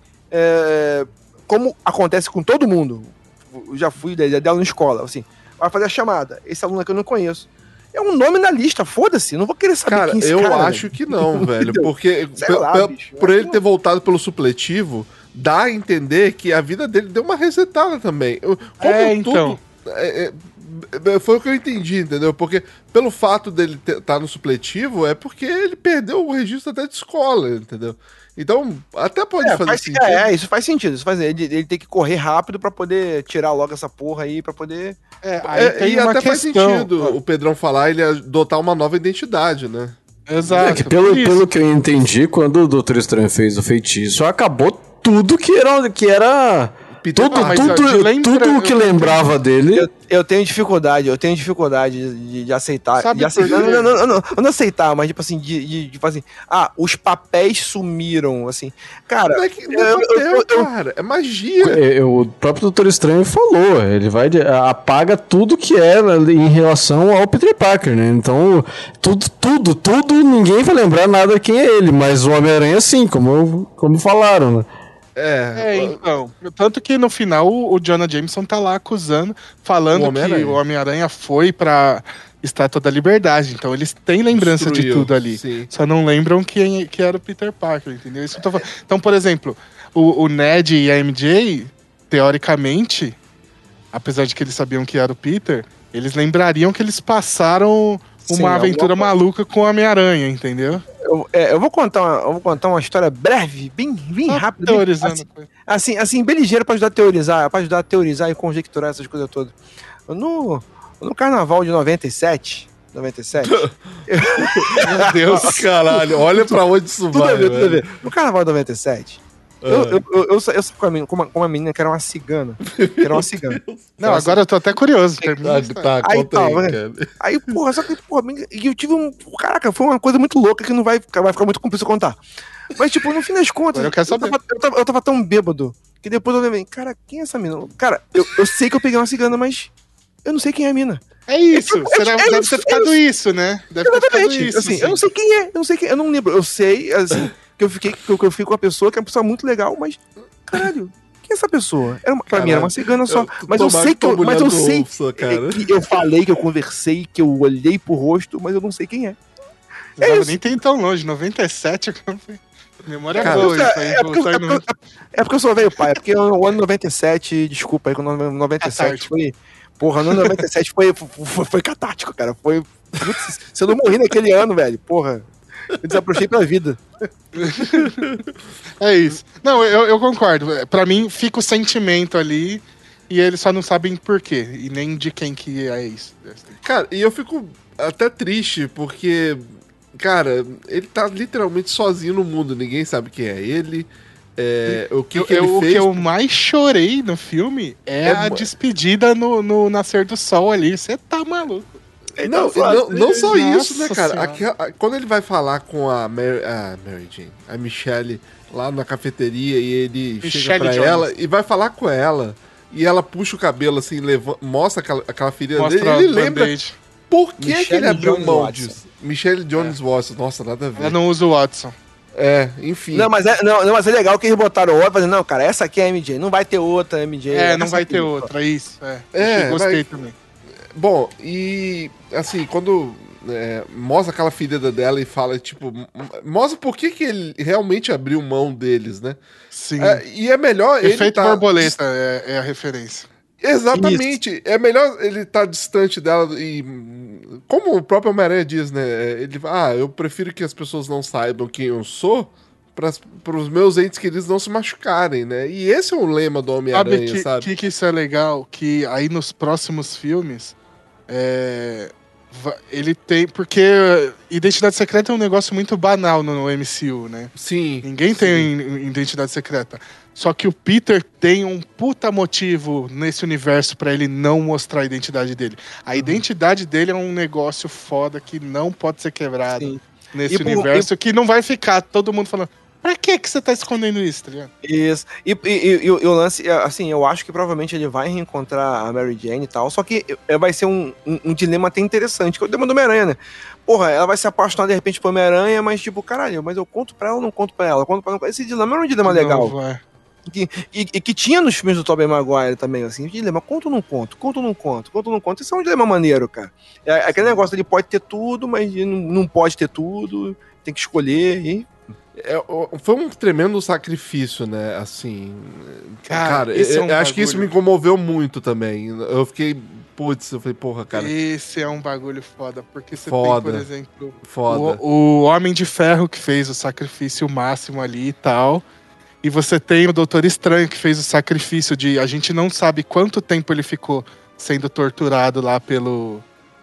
é, como acontece com todo mundo, eu já fui da dela na escola, assim, vai fazer a chamada, esse aluno aqui eu não conheço. É um nome na lista, foda-se, não vou querer saber Cara, quem é esse eu cara. acho que não, velho. Entendeu? Porque Sei pe- lá, pe- bicho, por eu ele acho ter voltado pelo supletivo, dá a entender que a vida dele deu uma resetada também. Eu- Como É, tudo. então. é, é, foi o que eu entendi, entendeu? Porque pelo fato dele estar no supletivo, é porque ele perdeu o registro até de escola, entendeu? Então, até pode É, fazer faz- sentido. é, isso faz sentido. Isso faz, ele, ele tem que correr rápido pra poder tirar logo essa porra aí, pra poder. É, aí É, tem e uma até faz questão. sentido o Pedrão falar ele adotar uma nova identidade, né? Exato. É que pelo, por isso. pelo que eu entendi, quando o Doutor Estranho fez o feitiço, acabou tudo que era... Que era Peter tudo, Parker. tudo, Mas, ó, lembra- tudo que lembrava dele... Eu, eu tenho dificuldade, eu tenho dificuldade de, de aceitar. Sabe De aceitar por quê? não, não, não, não, não aceitar, mas tipo assim, de, de, de fazer assim, ah, os papéis sumiram, assim. Cara, Não é, que, não é eu- papel, eu- eu- cara, é magia. É, é, O próprio Doutor Estranho falou, ele vai de- apaga tudo que era em relação ao Peter Parker, né? Então, tudo, tudo, tudo, ninguém vai lembrar nada quem é ele, mas o Homem-Aranha sim, como, como falaram, né? É, então. Tanto que no final o, o Jonah Jameson tá lá acusando, O falando que Homem-Aranha. o Homem-Aranha foi pra Estátua da Liberdade. Então eles têm lembrança de Destruiu, tudo ali. sim. Só não lembram quem que era o Peter Parker, entendeu? Isso que eu tô falando. Então, por exemplo, o, o Ned e a M J, teoricamente, apesar de que eles sabiam que era o Peter, eles lembrariam que eles passaram uma Sim, aventura alguma- maluca com o Homem-Aranha, entendeu? Eu, é, eu vou contar uma, eu vou contar uma história breve, bem, bem Só rápida. bem- teorizando. Assim, assim, assim, bem ligeira pra ajudar a teorizar, pra ajudar a teorizar e conjecturar essas coisas todas. No, no carnaval de noventa e sete, noventa e sete, Meu Deus. Caralho, olha pra onde isso tudo vai, a ver, tudo a velho. ver. No carnaval de noventa e sete, Ah. eu, eu, eu, eu, sa- eu saí com uma menina, com uma, com uma menina que era uma cigana. Que era uma cigana. Não, agora eu tô até curioso. Termina a Tá, história. tá, Aí conta tá, aí, né? cara. Aí, porra, só que, porra, e eu tive um. Caraca, foi uma coisa muito louca que não vai, ficar- vai ficar muito complexo eu contar. Mas, tipo, no fim das contas, Agora eu quero saber. tava, eu, tava, eu tava tão bêbado que depois eu lembrei, cara, quem é essa mina? Cara, eu, eu sei que eu peguei uma cigana, mas eu não sei quem é a mina. É isso. É, Será, é deve isso, ter ficado é isso, né? Deve ter ficado Exatamente. isso. Assim, sim. eu não sei quem é, eu não sei quem, eu não lembro. Eu sei, assim, que eu fiquei, que eu, que eu fiquei com uma pessoa que é uma pessoa muito legal, mas, caralho, quem é essa pessoa? Era uma, pra mim era uma cigana só. Eu- Mas eu tomara sei que que eu, tua mas mulher eu não sei ouça, cara. é, que eu falei, que eu conversei, que eu olhei pro rosto, mas eu não sei quem é. Não é dava isso. nem ter ido tão longe. noventa e sete, memória Cara, boa é, isso aí. é porque, eu- voltar é em porque eu- é porque eu sou velho pai, é porque o ano noventa e sete, desculpa aí, que o ano noventa e sete Catártico. foi. Porra, o ano noventa e sete foi, foi, foi catártico, cara. Foi. Putz, se eu não morri naquele ano, velho, porra. Eu desaprochei pra vida. É isso. Não, eu, eu concordo. Pra mim, fica o sentimento ali e eles só não sabem por quê. E nem de quem que é isso. Cara, e eu fico até triste, porque, cara, ele tá literalmente sozinho no mundo, ninguém sabe quem é ele, é, o que, Eu- que ele eu- o fez. que eu mais chorei no filme é, É a mo- despedida no, no nascer do sol ali. Você tá maluco. Não, Então, não, não só Nossa isso, né, cara? Senhora. Aquela- quando ele vai falar com a Mary, a Mary Jane, a Michelle, lá na cafeteria, e ele chega Michelle pra Jones. ela e vai falar com ela, e ela puxa o cabelo assim, leva, mostra aquela, aquela ferida Mostra dele, o ele lembra band-aid. por que, que Michelle ele abriu Jones mão Watson. disso. Michelle Jones Watson, nossa, nada a ver. Ela não usa o Watson. É, enfim. Não, mas é, não, não, mas é legal que eles botaram outra, fazendo, não, cara, essa aqui é a M J, não vai ter outra M J. É, não essa vai aqui. ter outra, isso. É, É, Achei- gostei vai- também. Bom, e assim, quando é, mostra aquela ferida dela e fala, tipo, m- mostra por que, que ele realmente abriu mão deles, né? Sim. É, e é melhor ele Efeito tá... borboleta é, é a referência. Exatamente. É melhor ele estar distante dela e. hum, Como o próprio Homem-Aranha diz, né? Ele ah, eu prefiro que as pessoas não saibam quem eu sou para os meus entes queridos não se machucarem, né? E esse é o lema do Sabe Homem-Aranha, que, sabe? que que isso é legal? Que aí nos próximos filmes é, va- ele tem... Porque identidade secreta é um negócio muito banal no, no M C U, né? Sim. Ninguém tem identidade secreta. Só que o Peter tem um puta motivo nesse universo pra ele não mostrar a identidade dele. A identidade dele é um negócio foda que não pode ser quebrado Sim. nesse E por- universo, que não vai ficar todo mundo falando pra que que você tá escondendo isso, tá ligado? Isso. E, e, e- e o e o lance, é, assim, eu acho que provavelmente ele vai reencontrar a Mary Jane e tal, só que é, vai ser um, um, um dilema até interessante, que é o dilema do Homem-Aranha, né? Porra, ela vai se apaixonar de repente por Homem-Aranha, mas tipo, caralho, mas eu conto pra ela ou não conto pra ela? Eu conto pra ela. Esse dilema é um dilema legal. Não vai. Que, e, e que tinha nos filmes do Tobey Maguire também, assim, dilema, conto ou não conto, conto ou não conto, conto ou não conto, isso é um dilema maneiro, cara. É, aquele negócio, ele pode ter tudo, mas ele não, não pode ter tudo, tem que escolher, e... É, o- foi um tremendo sacrifício, né? Assim. Cara, Cara, esse eu, é um eu acho que isso me bagulho. comoveu muito também. Eu fiquei. Putz, eu falei, porra, cara, Esse é um bagulho foda, porque você Foda. tem, por exemplo, foda. o, o Homem de Ferro que fez o sacrifício máximo ali e tal. E você tem o Doutor Estranho que fez o sacrifício de... A gente não sabe quanto tempo ele ficou sendo torturado lá pelo...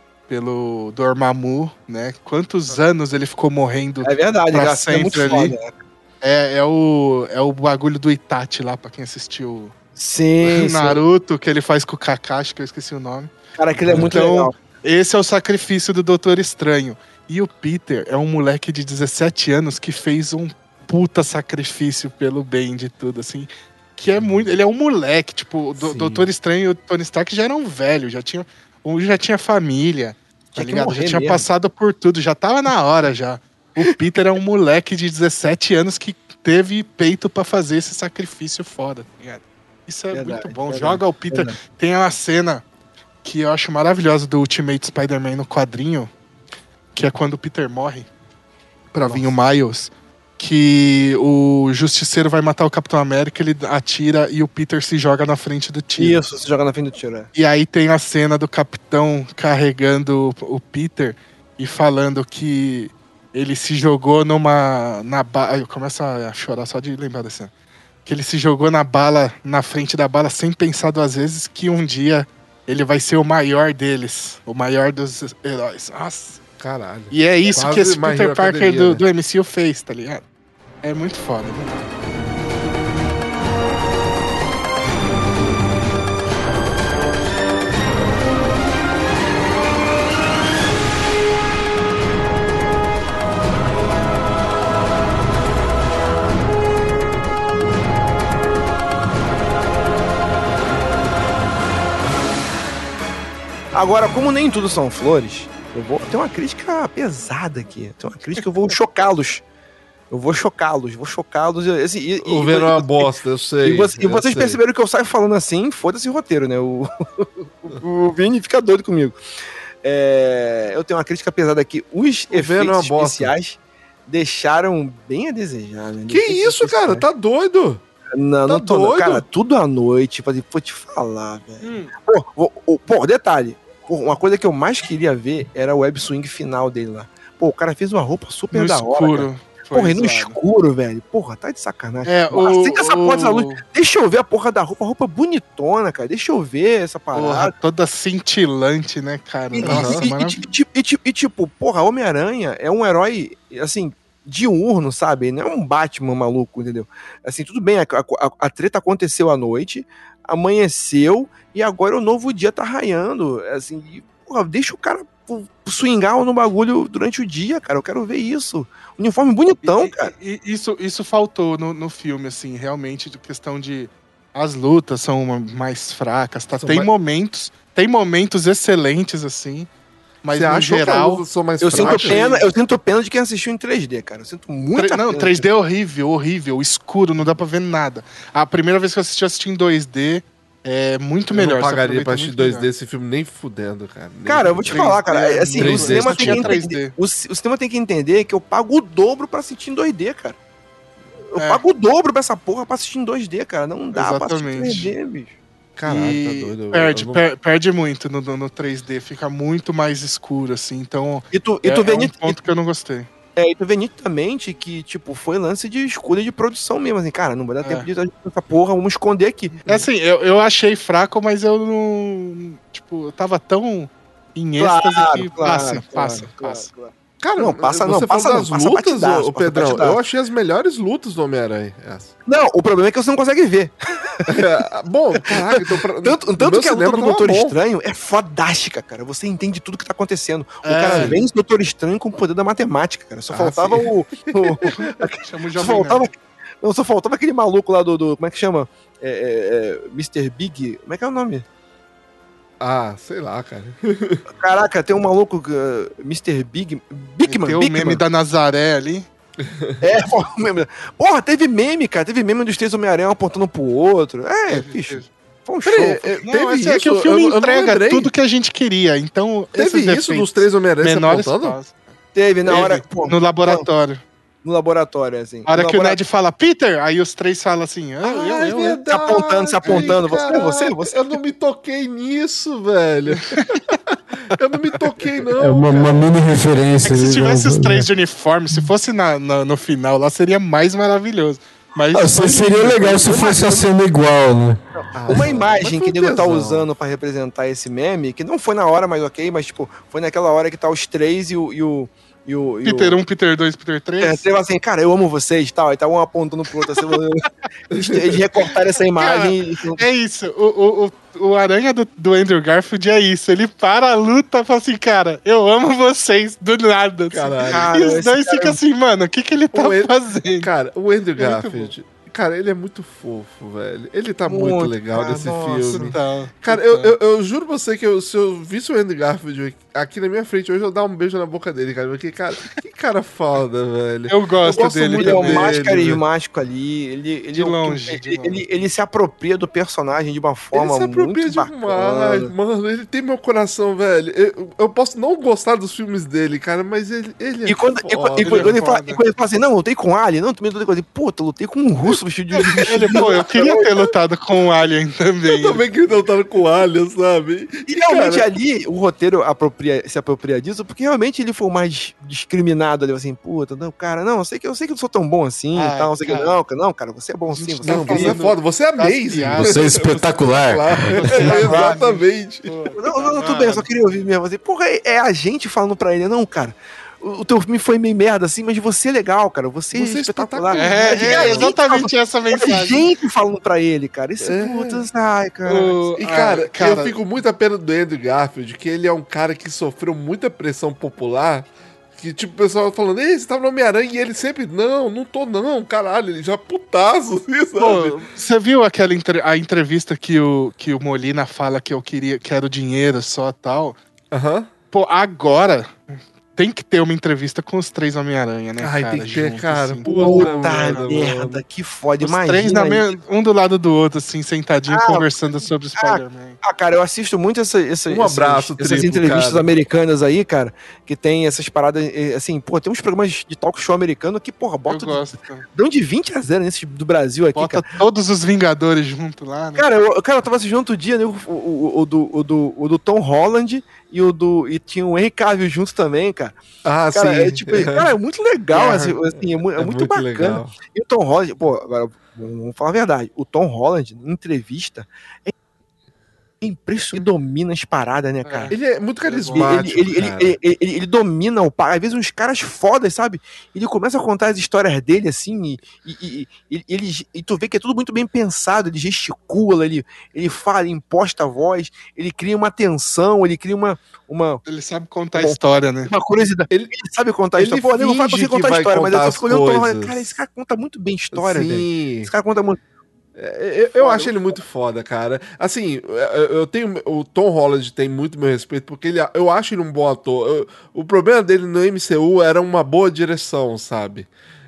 Pelo Dormammu, né? Quantos anos ele ficou morrendo. É verdade, Pra cara, isso é muito sempre ali. foda, né? É, é, o, é o bagulho do Itachi lá, pra quem assistiu Sim, sim. Naruto, que ele faz com o Kakashi, que eu esqueci o nome. Cara, aquele é muito Então, legal. Esse é o sacrifício do Doutor Estranho. E o Peter é um moleque de dezessete anos que fez um puta sacrifício pelo bem de tudo, assim. Que é muito. Ele é um moleque, tipo, o Do- Sim. Doutor Estranho e o Tony Stark já eram velhos, já tinham. Um já tinha família, tá Tinha que ligado? Já morrer tinha mesmo. passado por tudo, já tava na hora já. O Peter é um moleque de dezessete anos que teve peito pra fazer esse sacrifício foda, tá ligado? Isso é Verdade, muito bom. verdade, Joga o Peter. verdade. Tem uma cena que eu acho maravilhosa do Ultimate Spider-Man no quadrinho, que é quando o Peter morre pra vir o Miles, que o Justiceiro vai matar o Capitão América, ele atira e o Peter se joga na frente do tiro. Isso, você joga na frente do tiro, é. E aí tem a cena do Capitão carregando o o Peter e falando que ele se jogou numa... na bala. Eu começo a chorar só de lembrar dessa. Que ele se jogou na bala, na frente da bala, sem pensar duas vezes que um dia ele vai ser o maior deles. O maior dos heróis. Nossa. Caralho. E é isso Quase que esse My Peter Hero Parker Academia, do, né? do M C U fez, tá ligado? É muito foda, né? Agora, como nem tudo são flores, eu vou ter uma crítica pesada aqui. Tem uma crítica, eu vou chocá-los. Eu vou chocá-los, vou chocá-los. Assim, e, O e- Venom é uma e- bosta, eu sei. E, você- e eu vocês sei. perceberam que eu saio falando assim, foda-se o roteiro, né? O, o, o Vini fica doido comigo. É, eu tenho uma crítica pesada aqui. Os O Venom é uma efeitos bosta. especiais deixaram bem a desejar, né? Que isso, cara? Tá doido? Não, tá não tô, não. doido? Cara, tudo à noite, vou vou te falar, velho. Hum. Pô, vou- o- pô, detalhe. Pô, uma coisa que eu mais queria ver era o web swing final dele lá. Pô, o cara fez uma roupa super No da hora. cara. escuro. foi Porra, e no zoado. escuro, velho. Porra, tá de sacanagem. É, Porra, o, acende essa porra dessa luz. o- Deixa eu ver a porra da roupa. A roupa bonitona, cara. Deixa eu ver essa Porra, parada. toda cintilante, né, cara? E, Nossa, e- e- maravilhoso. e- e- e- e, tipo, porra, Homem-Aranha é um herói, assim, diurno, sabe? Não é um Batman maluco, entendeu? Assim, tudo bem, a, a- a treta aconteceu à noite, amanheceu, e agora o novo dia tá raiando. Assim, e, porra, deixa o cara pô, swingar no bagulho durante o dia, cara. Eu quero ver isso. Uniforme bonitão, E- cara. e- e isso, isso faltou no, no filme, assim, realmente, de questão de. As lutas são uma- mais fracas, tá? São Tem mais- momentos, tem momentos excelentes, assim, mas Você no acha que geral. eu sou mais Eu sinto, fraco? pena, eu sinto pena de quem assistiu em três D, cara. Eu sinto muita Tre- Não, pena. três D é horrível, horrível, escuro, não dá pra ver nada. A primeira vez que eu assisti, eu assisti em dois D, é muito melhor. Eu não você pagaria aproveita pra assistir muito dois D melhor. esse filme nem fudendo, cara. Nem Cara, eu vou te três D, falar, cara. é Assim, o três D, cinema só tem que tinha três entender. D. O, ci- o cinema tem que entender que eu pago o dobro pra assistir em dois D, cara. Eu É. pago o dobro pra essa porra pra assistir em dois D, cara. Não dá pra assistir em Exatamente. três D, bicho. Caralho, E tá doido. eu- Perde, eu não- per- perde muito no, no, no três D, fica muito mais escuro, assim. Então, E tu, e é, tu vê é um nit- ponto que eu não gostei. é, e tu vê nitidamente que, tipo, foi lance de escolha de produção mesmo. Assim, cara, não vai dar É. tempo de fazer essa porra, vamos esconder aqui. É assim, eu, eu achei fraco, mas eu não. Tipo, eu tava tão em êxtase que passa, passa, passa. Cara, Não, passa você não, falou passa das não, passa lutas, batidaço, ô, passa Pedrão, batidaço. eu achei as melhores lutas do Homem-Aranha. essa. Não, o problema é que você não consegue ver. É, bom, caraca, então pra, Tanto, no tanto meu que a luta cinema do tava Doutor bom. Estranho é fodástica, cara. Você entende tudo que tá acontecendo. O É. cara vence o Doutor Estranho com o poder da matemática, cara. Só Ah, faltava sim. o. o- Chama o só, Jovem faltava, Nerd. não, só faltava aquele maluco lá do. do- como é que chama? É, é, é, mister Big. Como é que é o nome? Ah, sei lá, cara. Caraca, tem um maluco. Uh, mister Big. Bigman, Tem o Bigman. meme da Nazaré ali. É, foi o meme. Porra, teve meme, cara. Teve meme dos três Homem-Aranha um apontando pro outro. É, Teve, bicho. teve. Foi um show. Peraí, foi- é, Não, teve assim, isso? é que o filme eu, eu não entrega lembrei. tudo que a gente queria. Então, Teve esses isso efeitos dos três Homem-Aranha se menores apontando? passam. Teve na Teve, hora. Pô, no laboratório. no laboratório, assim. A hora No que o labora- Ned fala, Peter, aí os três falam assim, ah, eu, Ah, é eu, eu. verdade, Se apontando, se apontando. Você, caraca, você, você. Eu não me toquei nisso, velho. Eu não me toquei, não. É uma, uma mini É referência. que se né? tivesse os três de uniforme, se fosse na, na- no final lá, seria mais maravilhoso. Mas Ah, se- seria legal se fosse a cena igual, né? Uma imagem mas que o foi nego tá tesão. usando pra representar esse meme, que não foi na hora, mas ok, mas tipo, foi naquela hora que tá os três e o. E o, e o e Peter o... um, Peter dois, Peter É, três. você fala assim, cara, eu amo vocês e tal, aí tá um apontando pro outro assim, eles, eles recortaram essa imagem e. É isso, o, o, o, o aranha do, do Andrew Garfield é isso. Ele para a luta e fala assim, cara, eu amo vocês, do nada. assim. Caralho. Cara, E os esse dois cara- ficam assim, mano, o que, que ele tá O Ed- fazendo? Cara, o Andrew É muito Garfield, cara, ele é muito fofo, velho. Ele tá muito, Muito, legal cara, nesse nossa, filme. Então, Cara, eu, eu, eu juro pra você que eu- se eu visse o Andrew Garfield aqui na minha frente hoje, eu dar um beijo na boca dele, cara. Porque, cara, que cara foda, velho. eu gosto, Eu gosto dele muito Ele é o também. dele, mais velho. carismático ali. Ele, ele, De é um- longe, ele, de longe. ele, ele se apropria do personagem de uma forma Ele se apropria muito demais, bacana. mano. Ele tem meu coração, velho. Eu, eu posso não gostar dos filmes dele, cara, mas ele, ele é E quando, e, foda. quando- e quando ele é ele fala, foda. e quando ele fala assim, não, eu lutei com Alien, não, tu me lutei com Alien. Puta, eu lutei com um russo. substituir os bichos. Ele, pô, eu queria ter lutado com o Alien também. Eu também queria ter lutado com o Alien, sabe? E realmente cara, ali o roteiro apropria, se apropria disso, porque realmente ele foi o mais discriminado ali, assim, puta, não, cara, não, eu sei que eu sei que eu não sou tão bom assim Ah, e tal, não sei que cara. não, cara, não, cara, você é bom sim, você não, é você é incrível. foda, você é Das amazing. piadas. Você é espetacular. É, exatamente. Não, não, tudo bem, eu só queria ouvir mesmo assim, porra, é, é a gente falando pra ele, não, cara, o, o teu filme foi meio merda assim, mas você é legal, cara, você, Você é é espetacular. É, É, é, a gente exatamente essa falando- é a mensagem. gente falando pra ele, cara, isso É. é puta, ai, cara. O- E, ah, cara, cara, eu fico muito a pena do Andrew Garfield, que ele é um cara que sofreu muita pressão popular, que, tipo, o pessoal falando, ei, você tava no Homem-Aranha, e ele sempre, não, não tô não, caralho, ele já putaço, assim, sabe? Pô, você viu aquela entre- a entrevista que o, que o Molina fala que eu queria, que era o dinheiro só tal? Aham. Pô, agora tem que ter uma entrevista com os três Homem-Aranha, né, Ai, cara? tem que ter, juntos, cara, assim. puta Puta merda, merda, mano. que foda, Os imagina três na aí. me- um do lado do outro, assim, sentadinho, Ah, conversando sobre o Spider-Man. Ah, cara, eu assisto muito essa, essa, Um abraço, essas, essas triplo, entrevistas cara. americanas aí, cara, que tem essas paradas, eh, assim, pô, tem uns programas de talk show americano que, porra, Eu bota de, gosto. dão de vinte a zero nesses do Brasil aqui, Bota cara. todos os Vingadores junto lá, né? Cara, eu, cara, eu tava assistindo outro dia, né, o, o, o, o do, o, do, o do Tom Holland e o do. E tinha o Henry Cavill junto também, cara. Ah, Cara, sim. é, tipo, cara, é muito legal, É, assim, assim, é, mu- é muito, bacana. legal. E o Tom Holland, pô, agora, vamos falar a verdade, o Tom Holland, em entrevista, é impressionante, ele domina as paradas, né, cara? Ele é muito Ele, carismático, ele, ele, cara. ele, ele, ele- ele domina o par. Às vezes uns caras fodas, sabe? Ele começa a contar as histórias dele assim, e, e, e, e- ele, e tu vê que é tudo muito bem pensado. Ele gesticula, ele, ele fala, ele imposta a voz, ele cria uma tensão, ele cria uma, uma, Ele sabe contar Bom, a história, né? uma curiosidade. Ele- Ele, sabe contar a ele história. Pô, nego fala pra finge você contar que a vai história, mas eu contar tô as ficando olhando o Tom Holland. coisas. Cara, esse cara conta muito bem história, velho. Sim. Esse cara conta muito. É, Eu, eu acho ele muito foda, cara. Assim, eu eu tenho. O Tom Holland tem muito meu respeito, porque ele, eu acho ele um bom ator. Eu- o problema dele no M C U era uma boa direção, sabe?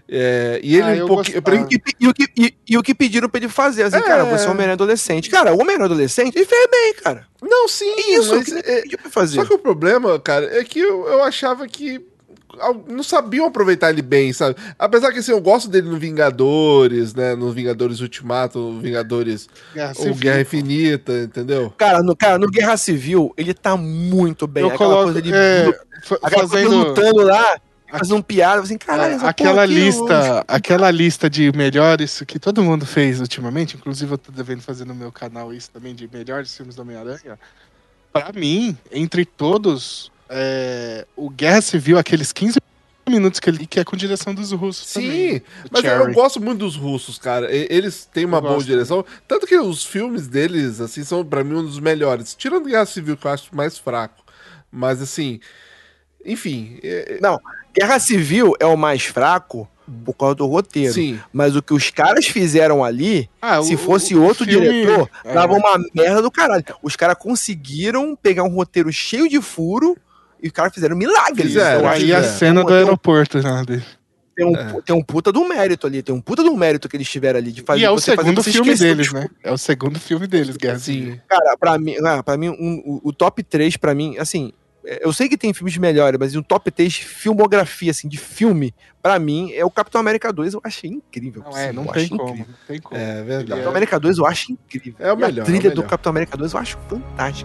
É, e ele Ah, um eu pouquinho. gostava. E o, que, e, o que, e, e o que pediram pra ele fazer, assim, É. cara, você é um Homem-Aranha adolescente. Cara, o Homem-Aranha adolescente, ele fez bem, cara. Não, sim, É isso mas, que ele é, pediu pra fazer. só que o problema, cara, é que eu, eu achava que al- não sabiam aproveitar ele bem, sabe? Apesar que assim, eu gosto dele no Vingadores, né? No Vingadores Ultimato, no Vingadores Guerra ou Civil. Guerra Infinita, entendeu? Cara, no, cara, no Guerra Civil, ele tá muito bem. Eu Aquela coloco. coisa de é, fa- aquela coisa fazendo. lutando lá, fazendo piada, assim, caralho, É, essa aquela porra aqui, lista, aquela lista de melhores que todo mundo fez ultimamente, inclusive eu tô devendo fazer no meu canal isso também de melhores filmes do Homem-Aranha. Pra mim, entre todos, é, o Guerra Civil, aqueles quinze minutos que ele que é com direção dos russos também. Sim, O mas eu Cherry. gosto muito dos russos, cara. E- Eles têm uma Eu boa gosto. direção. Tanto que os filmes deles, assim, são pra mim um dos melhores. Tirando Guerra Civil, que eu acho mais fraco. Mas, assim, enfim. é- é- Não, Guerra Civil é o mais fraco por causa do roteiro. sim. Mas o que os caras fizeram ali, Ah, se o- fosse o outro filme- diretor, é. dava uma merda do caralho. Os caras conseguiram pegar um roteiro cheio de furo e os caras fizeram milagres. Fizeram, Eu E acho aí que a é. cena tem um- do aeroporto, né? dele. Tem um, É. tem um puta do mérito ali, tem um puta do mérito que eles tiveram ali de fazer. E é o você fazer segundo você filme esquecer deles, dos- né? É o segundo filme deles, Guerra Civil. Sim. Cara, pra mim, ah, pra mim um- o, o top três, pra mim, assim, é, eu sei que tem filmes melhores, mas o top três filmografia, assim, de filme, pra mim, é o Capitão América dois, eu achei incrível. Não é, assim, não eu tem acho como, incrível. não tem como. É verdade. Capitão América dois eu acho incrível. É o E a melhor, é o trilha do melhor. Capitão América dois eu acho fantástica.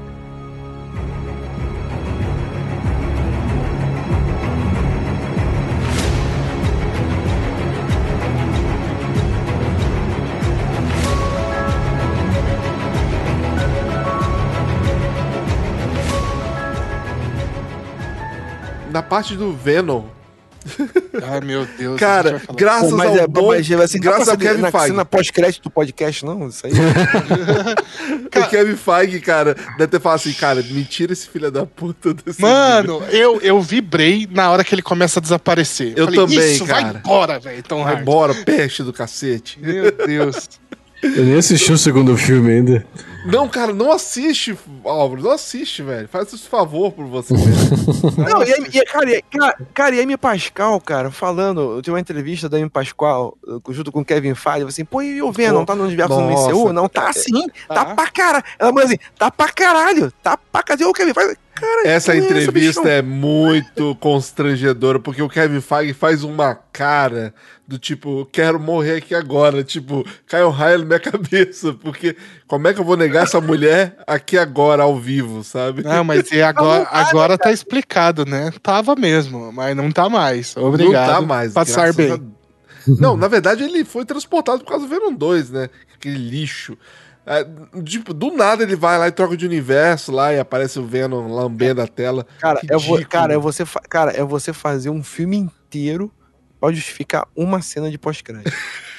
Na parte do Venom, Ai, meu Deus. a gente cara, vai falar. graças Pô, mas ao é, bom, mas, assim, graças não ao dá pra Kevin na Feige. cena pós-crédito do podcast, não, isso aí. O Kevin Feige, cara, deve ter falado assim, cara, me tira esse filho da puta desse vídeo. Mano, eu, eu vibrei na hora que ele começa a desaparecer. Eu Falei, também, Isso, vai cara. embora, velho, Tom Vai Hardy. embora, peste do cacete. Meu Deus. Eu nem assisti o segundo filme ainda. Não, cara, não assiste, Álvaro. Não assiste, velho. Faz esse favor por você mesmo. Não, e aí, e, cara, e, cara, cara, e a Amy Pascal, cara, falando, eu tive uma entrevista da Amy Pascal junto com o Kevin Feige, assim, pô, e o Venom, tá no universo do M C U? Não, tá sim, tá, tá pra caralho. Ela falou assim, tá pra caralho, tá pra caralho. O Kevin Feige, cara, essa entrevista essa, é muito constrangedora, porque o Kevin Feige faz uma cara do tipo, quero morrer aqui agora, tipo, cai um raio na minha cabeça, porque como é que eu vou negar essa mulher aqui agora, ao vivo, sabe? Não, mas e agora, agora tá explicado, né? Tava mesmo, mas não tá mais. Obrigado. Não tá mais. Passar bem. A... Não, na verdade ele foi transportado por causa do Venom dois, né? Aquele lixo. É, tipo, do nada ele vai lá e troca de universo lá e aparece o Venom lambendo a tela. Cara, eu vou, cara, é você, fa... cara, é você fazer um filme inteiro pra justificar uma cena de pós-crédito.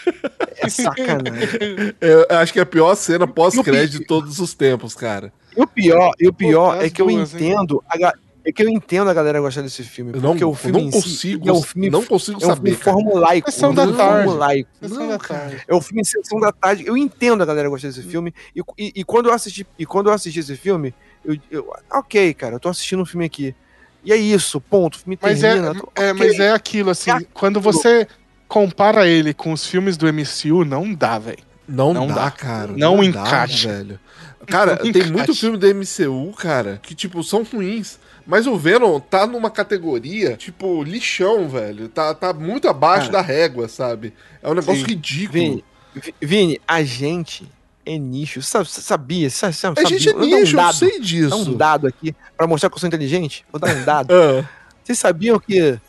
É sacanagem. Eu acho que é a pior cena pós-crédito de todos os tempos, cara. E o pior, e o pior Pô, é que eu duas, entendo... A ga... É que eu entendo a galera gostar desse filme. Eu Porque não, o filme não em consigo, si, é um filme, não consigo é um saber. filme formulaico. Sessão da um filme tarde. formulaico. Sessão Não, da cara. tarde. É um filme de sessão da tarde. Eu entendo a galera gostar desse filme. E, e, e quando eu assisti, e quando eu assisti esse filme, eu, eu, ok, cara, eu tô assistindo um filme aqui. E é isso, ponto. O filme Mas, termina. é, tô, é, okay. mas é aquilo, assim, É quando você compara ele com os filmes do M C U, não dá, velho. Não, Não dá, dá. cara. Não dá, encaixa. velho. Cara, Não tem encaixa. muito filme do M C U, cara, que, tipo, são ruins. Mas o Venom tá numa categoria, tipo, lixão, velho. Tá, tá muito abaixo Cara, da régua, sabe? É um negócio sim. ridículo. Vini, Vi- Vini, a gente é nicho. Você sabia? Você sabia? A gente é Vou dar um nicho, eu dado, sei Vou dar disso. um dado aqui pra mostrar que eu sou inteligente. Vou dar um dado. Ah, Vocês sabiam que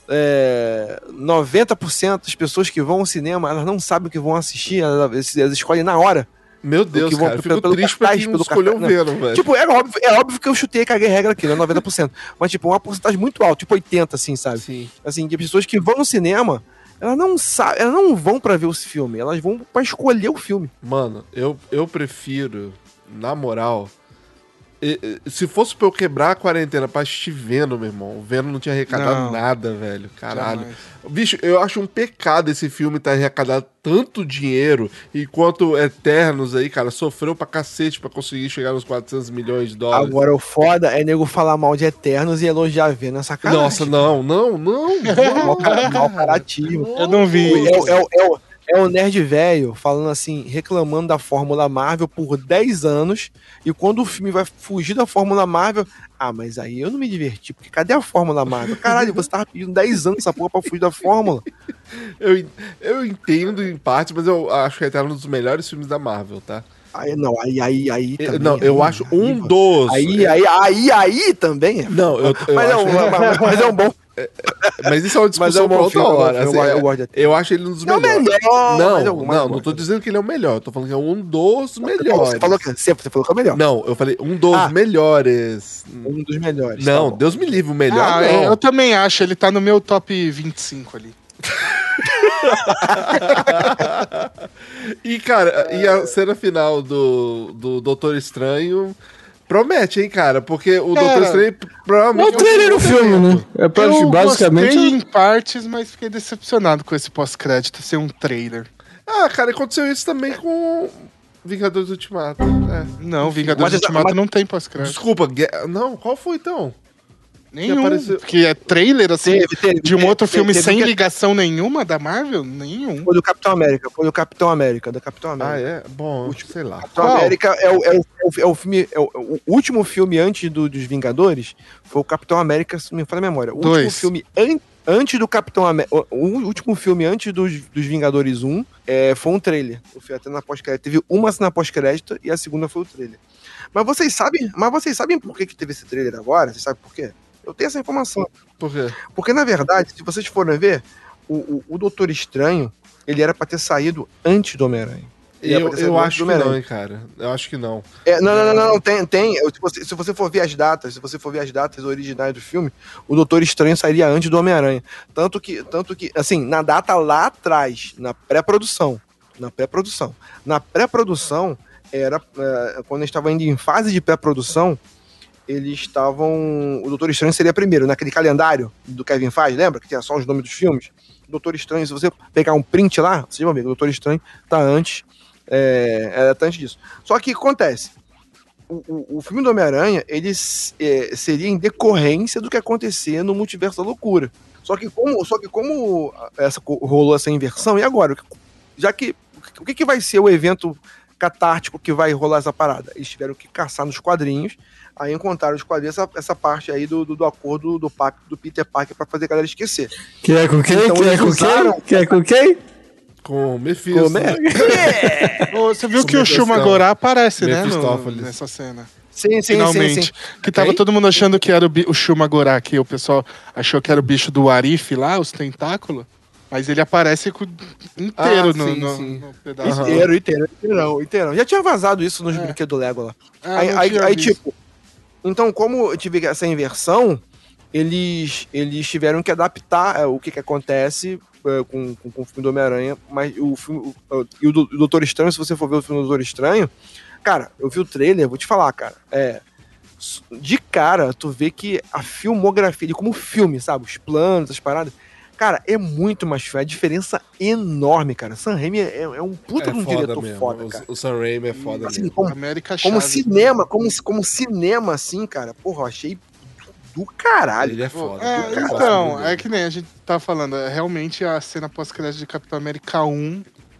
é, noventa por cento das pessoas que vão ao cinema, elas não sabem o que vão assistir, elas, elas escolhem na hora. meu Deus, que vão cara. Eu pelo- fico pelo triste pra cartaz, quem pelo escolheu o cartaz, Venom, velho. Tipo, é óbvio, é óbvio que eu chutei e caguei regra aqui, não é noventa por cento. Mas, tipo, uma porcentagem muito alta, tipo oitenta por cento, assim, sabe? Sim. Assim, de pessoas que vão no cinema, elas não sabem, elas não vão pra ver o filme, elas vão pra escolher o filme. Mano, eu, eu prefiro, na moral, e- e- se fosse pra eu quebrar a quarentena pra assistir Venom, meu irmão, o Venom não tinha arrecadado Não. nada, velho. Caralho. Jamais. Bicho, eu acho um pecado esse filme ter arrecadado tanto dinheiro, enquanto Eternos aí, cara, sofreu pra cacete pra conseguir chegar nos quatrocentos milhões de dólares. Agora, o foda é nego falar mal de Eternos e elogiar Venom, é sacanagem. Nossa, não, não, não. Mal, cara- mal carativo. Eu não vi É, isso. o- é, o- é, o- é o nerd velho falando assim, reclamando da Fórmula Marvel por dez anos, e quando o filme vai fugir da Fórmula Marvel, ah, mas aí eu não me diverti, porque cadê a Fórmula Marvel? Caralho, você tava pedindo dez anos essa porra pra fugir da Fórmula. Eu, en- eu entendo em parte, mas eu acho que Eternos é um dos melhores filmes da Marvel, tá? Aí, não, aí, aí, aí Eu- também. não, eu aí, acho aí, um dos. Aí, aí, aí, aí também. é. Não, eu, eu mas, é acho. um, mas, mas é um bom. Mas isso é uma Mas é discussão um pra bom outra filme, é um bom hora. filme, assim, eu é- gosto de- eu acho ele um dos É o melhores. melhor. Não, mas é um- mas não, eu não tô gosto. dizendo que ele é o melhor. Eu tô falando que é um dos melhores. Você falou que, você você falou que é o melhor. Não, eu falei um dos Ah. melhores. Um dos melhores. Não, tá bom. Deus me livre, o melhor Ah, não. eu também acho, ele tá no meu top vinte e cinco ali. E, cara, e a cena final do, do Doutor Estranho promete, hein, cara? Porque o Cara, Doutor Estranho É provavelmente... o trailer do filme, né? É pra, Eu basicamente. gostei em partes, mas fiquei decepcionado com esse pós-crédito ser um trailer. Ah, cara, aconteceu isso também com Vingadores Ultimato. É. Não, Vingadores Mas- Ultimato mas- não tem pós-crédito. Desculpa, Gue- não, qual foi então? Nenhum. apareceu- Que é trailer, assim, Teve, teve, de um teve, outro teve, filme teve sem que- ligação nenhuma da Marvel? Nenhum. Foi do Capitão América, foi do Capitão América, do Capitão América. Ah, é? Bom, sei lá. Capitão Qual? América é o, é o, é o, é o filme, é o, o último filme antes do, dos Vingadores, foi o Capitão América, se não me falha a memória. O último Dois. filme an, antes do Capitão América, o, o último filme antes dos, dos Vingadores um, é, foi um trailer. Eu fui até na pós-crédito. Teve uma cena pós-crédito e a segunda foi o trailer. Mas vocês sabem, mas vocês sabem por que, que teve esse trailer agora? Vocês sabem por quê? Eu tenho essa informação. Por quê? Porque, na verdade, se vocês forem ver, o, o, o Doutor Estranho, ele era pra ter saído antes do Homem-Aranha. Ele era Eu, pra ter eu saído acho que antes do não, Homem-Aranha. hein, cara. Eu acho que não. É, não, não, não, não, não, tem, tem. Eu, Se você, se você for ver as datas, se você for ver as datas originais do filme, o Doutor Estranho sairia antes do Homem-Aranha. Tanto que, tanto que, assim, na data lá atrás, na pré-produção, na pré-produção, na pré-produção, era, é, quando eles estavam indo em fase de pré-produção, eles estavam, o Doutor Estranho seria primeiro, naquele calendário do Kevin Feige, lembra? Que tinha só os nomes dos filmes. O Doutor Estranho, se você pegar um print lá, vocês vão ver, o Doutor Estranho tá antes É, era tanto disso. Só que acontece, o, o, o filme do Homem-Aranha, ele é, seria em decorrência do que acontecia no Multiverso da Loucura. Só que como, só que como essa, rolou essa inversão, e agora? Já que, o que, que vai ser o evento catártico que vai rolar essa parada? Eles tiveram que caçar nos quadrinhos, aí encontraram os quadrinhos, essa, essa parte aí do, do, do acordo do pacto do Peter Parker pra fazer a galera esquecer. Que é com quem? Então, que é eles com usaram- quem? Que é com quem? Com Mephisto. Como é? Ô, você viu Isso que o mesmo, Shumagorá aparece, né? no- Mephistófeles. nessa cena. Sim, sim, Finalmente. sim, sim. Que tava Quem? todo mundo achando que era o, bi- o Shumagorá, que o pessoal achou que era o bicho do Arif lá, os tentáculos. Mas ele aparece com- inteiro Ah, no, sim, no- sim. no pedaço. Inteiro, inteiro, inteirão, inteirão. Já tinha vazado isso nos É. brinquedos Lego lá. Ah, aí, não aí, tinha aí, visto. tipo, então, como eu tive essa inversão, eles, eles tiveram que adaptar é, o que, que acontece é, com, com, com o filme do Homem-Aranha, mas o filme. O, o- e o, do- o Doutor Estranho, se você for ver o filme do Doutor Estranho, cara, eu vi o trailer, vou te falar, cara. É. De cara, tu vê que a filmografia, ele como filme, sabe? Os planos, as paradas. Cara, é muito mais feio. A diferença enorme, cara. Sam Raimi é, é um puta É de um foda diretor mesmo. foda, O- cara. O Sam Raimi é foda Assim, mesmo. como, América como Chaves. cinema, como, como cinema, assim, cara. Porra, eu achei do caralho. Ele é Pô, foda. é, cara. Eu gosto então, muito é dele. que nem a gente tá falando. é, Realmente a cena pós-crédito de Capitão América um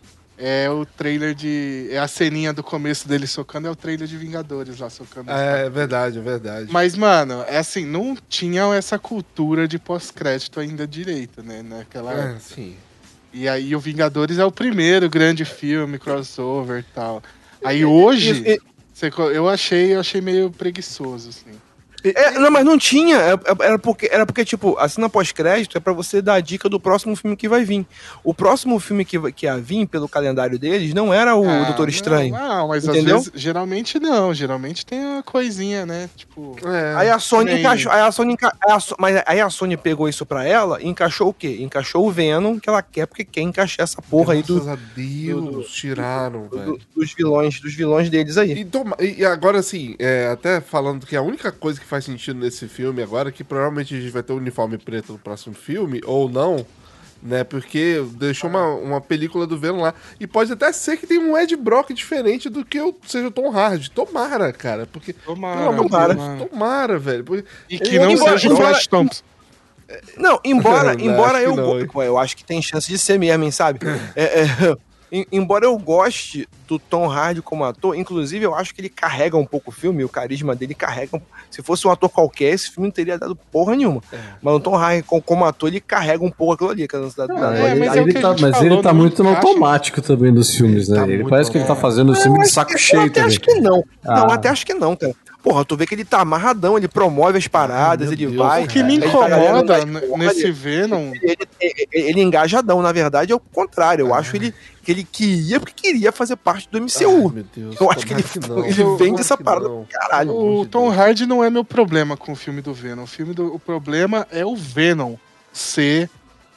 é o trailer de. É a ceninha do começo dele socando, é o trailer de Vingadores lá socando. os É, é verdade, é verdade. Mas, mano, é assim, não tinha essa cultura de pós-crédito ainda direito, né? Naquela É, época. sim. E aí o Vingadores é o primeiro grande filme, crossover e tal. Aí hoje, E- e- você co- eu achei, eu achei meio preguiçoso, assim. É, não, mas não tinha. é- é- Era porque, era porque tipo, a cena pós-crédito é pra você dar a dica do próximo filme que vai vir. O próximo filme que, vai- que ia vir, pelo calendário deles, não era o Ah, Doutor não, Estranho. Não, mas Entendeu? às vezes, geralmente não. Geralmente tem uma coisinha, né? Tipo. É. Aí a Sony nem- encaixou. Aí a Sony enca... aí a So- Mas aí a Sony pegou isso pra ela e encaixou o quê? Encaixou o Venom que ela quer, porque quer encaixar essa porra aí do, Graças a Deus, tiraram, do- velho. dos vilões, dos vilões deles aí. E, toma- e agora, assim, é, até falando que a única coisa que faz sentido nesse filme agora é que provavelmente a gente vai ter um uniforme preto no próximo filme, ou não, né? Porque deixou uma, uma película do Venom lá. E pode até ser que tenha um Ed Brock diferente do que eu, seja o Tom Hardy. Tomara, cara. Porque, Tomara, pelo amor de tomara. Deus, tomara, velho. Porque E ele que é não um embora- seja o embora- Flash Thompson. Não, embora, Não, embora acho que eu, não, go- hein? Pô, eu acho que tem chance de ser mesmo, hein, sabe? É, é, em- embora eu goste do Tom Hardy como ator, inclusive eu acho que ele carrega um pouco o filme, o carisma dele carrega. um- Se fosse um ator qualquer, esse filme não teria dado porra nenhuma. Mas o Tom Hardy com- como ator, ele carrega um pouco aquilo ali, aquela da, Não, da- é, ele, mas é o ele que a tá, gente mas falou, ele tá não muito no encaixa. automático também dos filmes, né? Tá ele muito parece que ele tá automático. fazendo o filme Eu de acho saco que- cheio Eu até também. acho que não. Não, Ah. até acho que não, cara. Porra, tu vê que ele tá amarradão, ele promove as paradas, Ai, meu ele Deus, vai. O que me ele tá galera incomoda lá de n- fora, nesse Venom. Ele, ele, ele é engajadão, na verdade, é o contrário. Eu acho ele, que ele queria, porque queria fazer parte do M C U. Ai, meu Deus, Eu acho que ele, tomara não. ele Tomara vende essa que parada não. do caralho. Pelo amor O de Tom Deus. Hardy não é meu problema com o filme do Venom. O, filme do, o problema é o Venom ser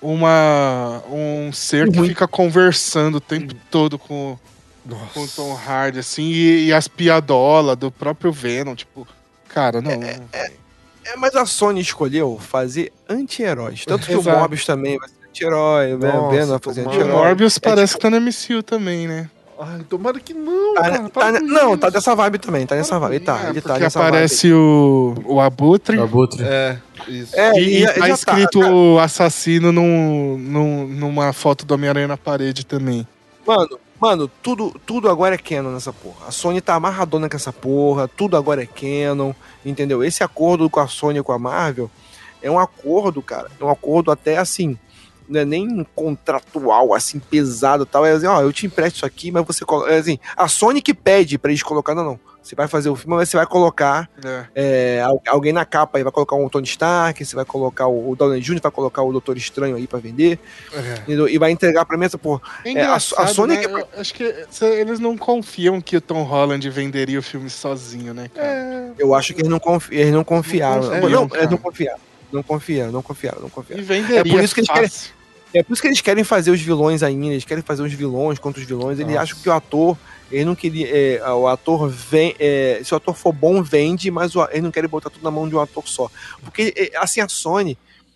uma, um ser que Uhum. fica conversando o tempo todo com, com o Nossa. Tom Hardy, assim, e, e as piadolas do próprio Venom, tipo, cara, não. É, mas a Sony escolheu fazer anti-heróis. Tanto que Exato. o Morbius também vai ser anti-herói, o Nossa, Venom vai fazer tomara. E o anti-herói. Morbius É, parece tipo, que tá no M C U também, né? Ai, tomara que não, Tá, cara. tá, para com não, isso. tá dessa vibe também, tá nessa Para com vibe. Ele tá, É, ele tá porque nessa aparece o, o Abutre. Abutre. É, isso. vibe. É, E, e já- tá já escrito cara. o assassino num, num, numa foto do Homem-Aranha na parede também. Mano, mano, tudo, tudo agora é canon nessa porra. A Sony tá amarradona com essa porra, tudo agora é canon, entendeu? Esse acordo com a Sony e com a Marvel é um acordo, cara, é um acordo até assim, não é nem contratual, assim, pesado e tal. É assim, ó, eu te empresto isso aqui, mas você coloca. É assim, a Sony que pede pra eles colocar, não, não. Você vai fazer o filme, mas você vai colocar É. é, al- alguém na capa aí, vai colocar um Tony Stark, você vai colocar o, o Downey Júnior, vai colocar o Doutor Estranho aí pra vender, É. entendeu? E vai entregar pra mim essa porra. É É, a- a engraçado, Sony né? que- Eu acho que cê- eles não confiam que o Tom Holland venderia o filme sozinho, né, cara? Eu acho que eles não, confi eles não confiaram. Não Não, confiam, não, cara. eles não confiaram. Não confiaram, não confiaram, não confiaram. E venderia É por isso que eles querem- fácil. É por isso que eles querem fazer os vilões ainda, eles querem fazer os vilões contra os vilões, eles Nossa. acham que o ator, ele não queria, é, o ator vem, é, se o ator for bom, vende, mas o, eles não querem botar tudo na mão de um ator só. Porque, é, assim, a Sony,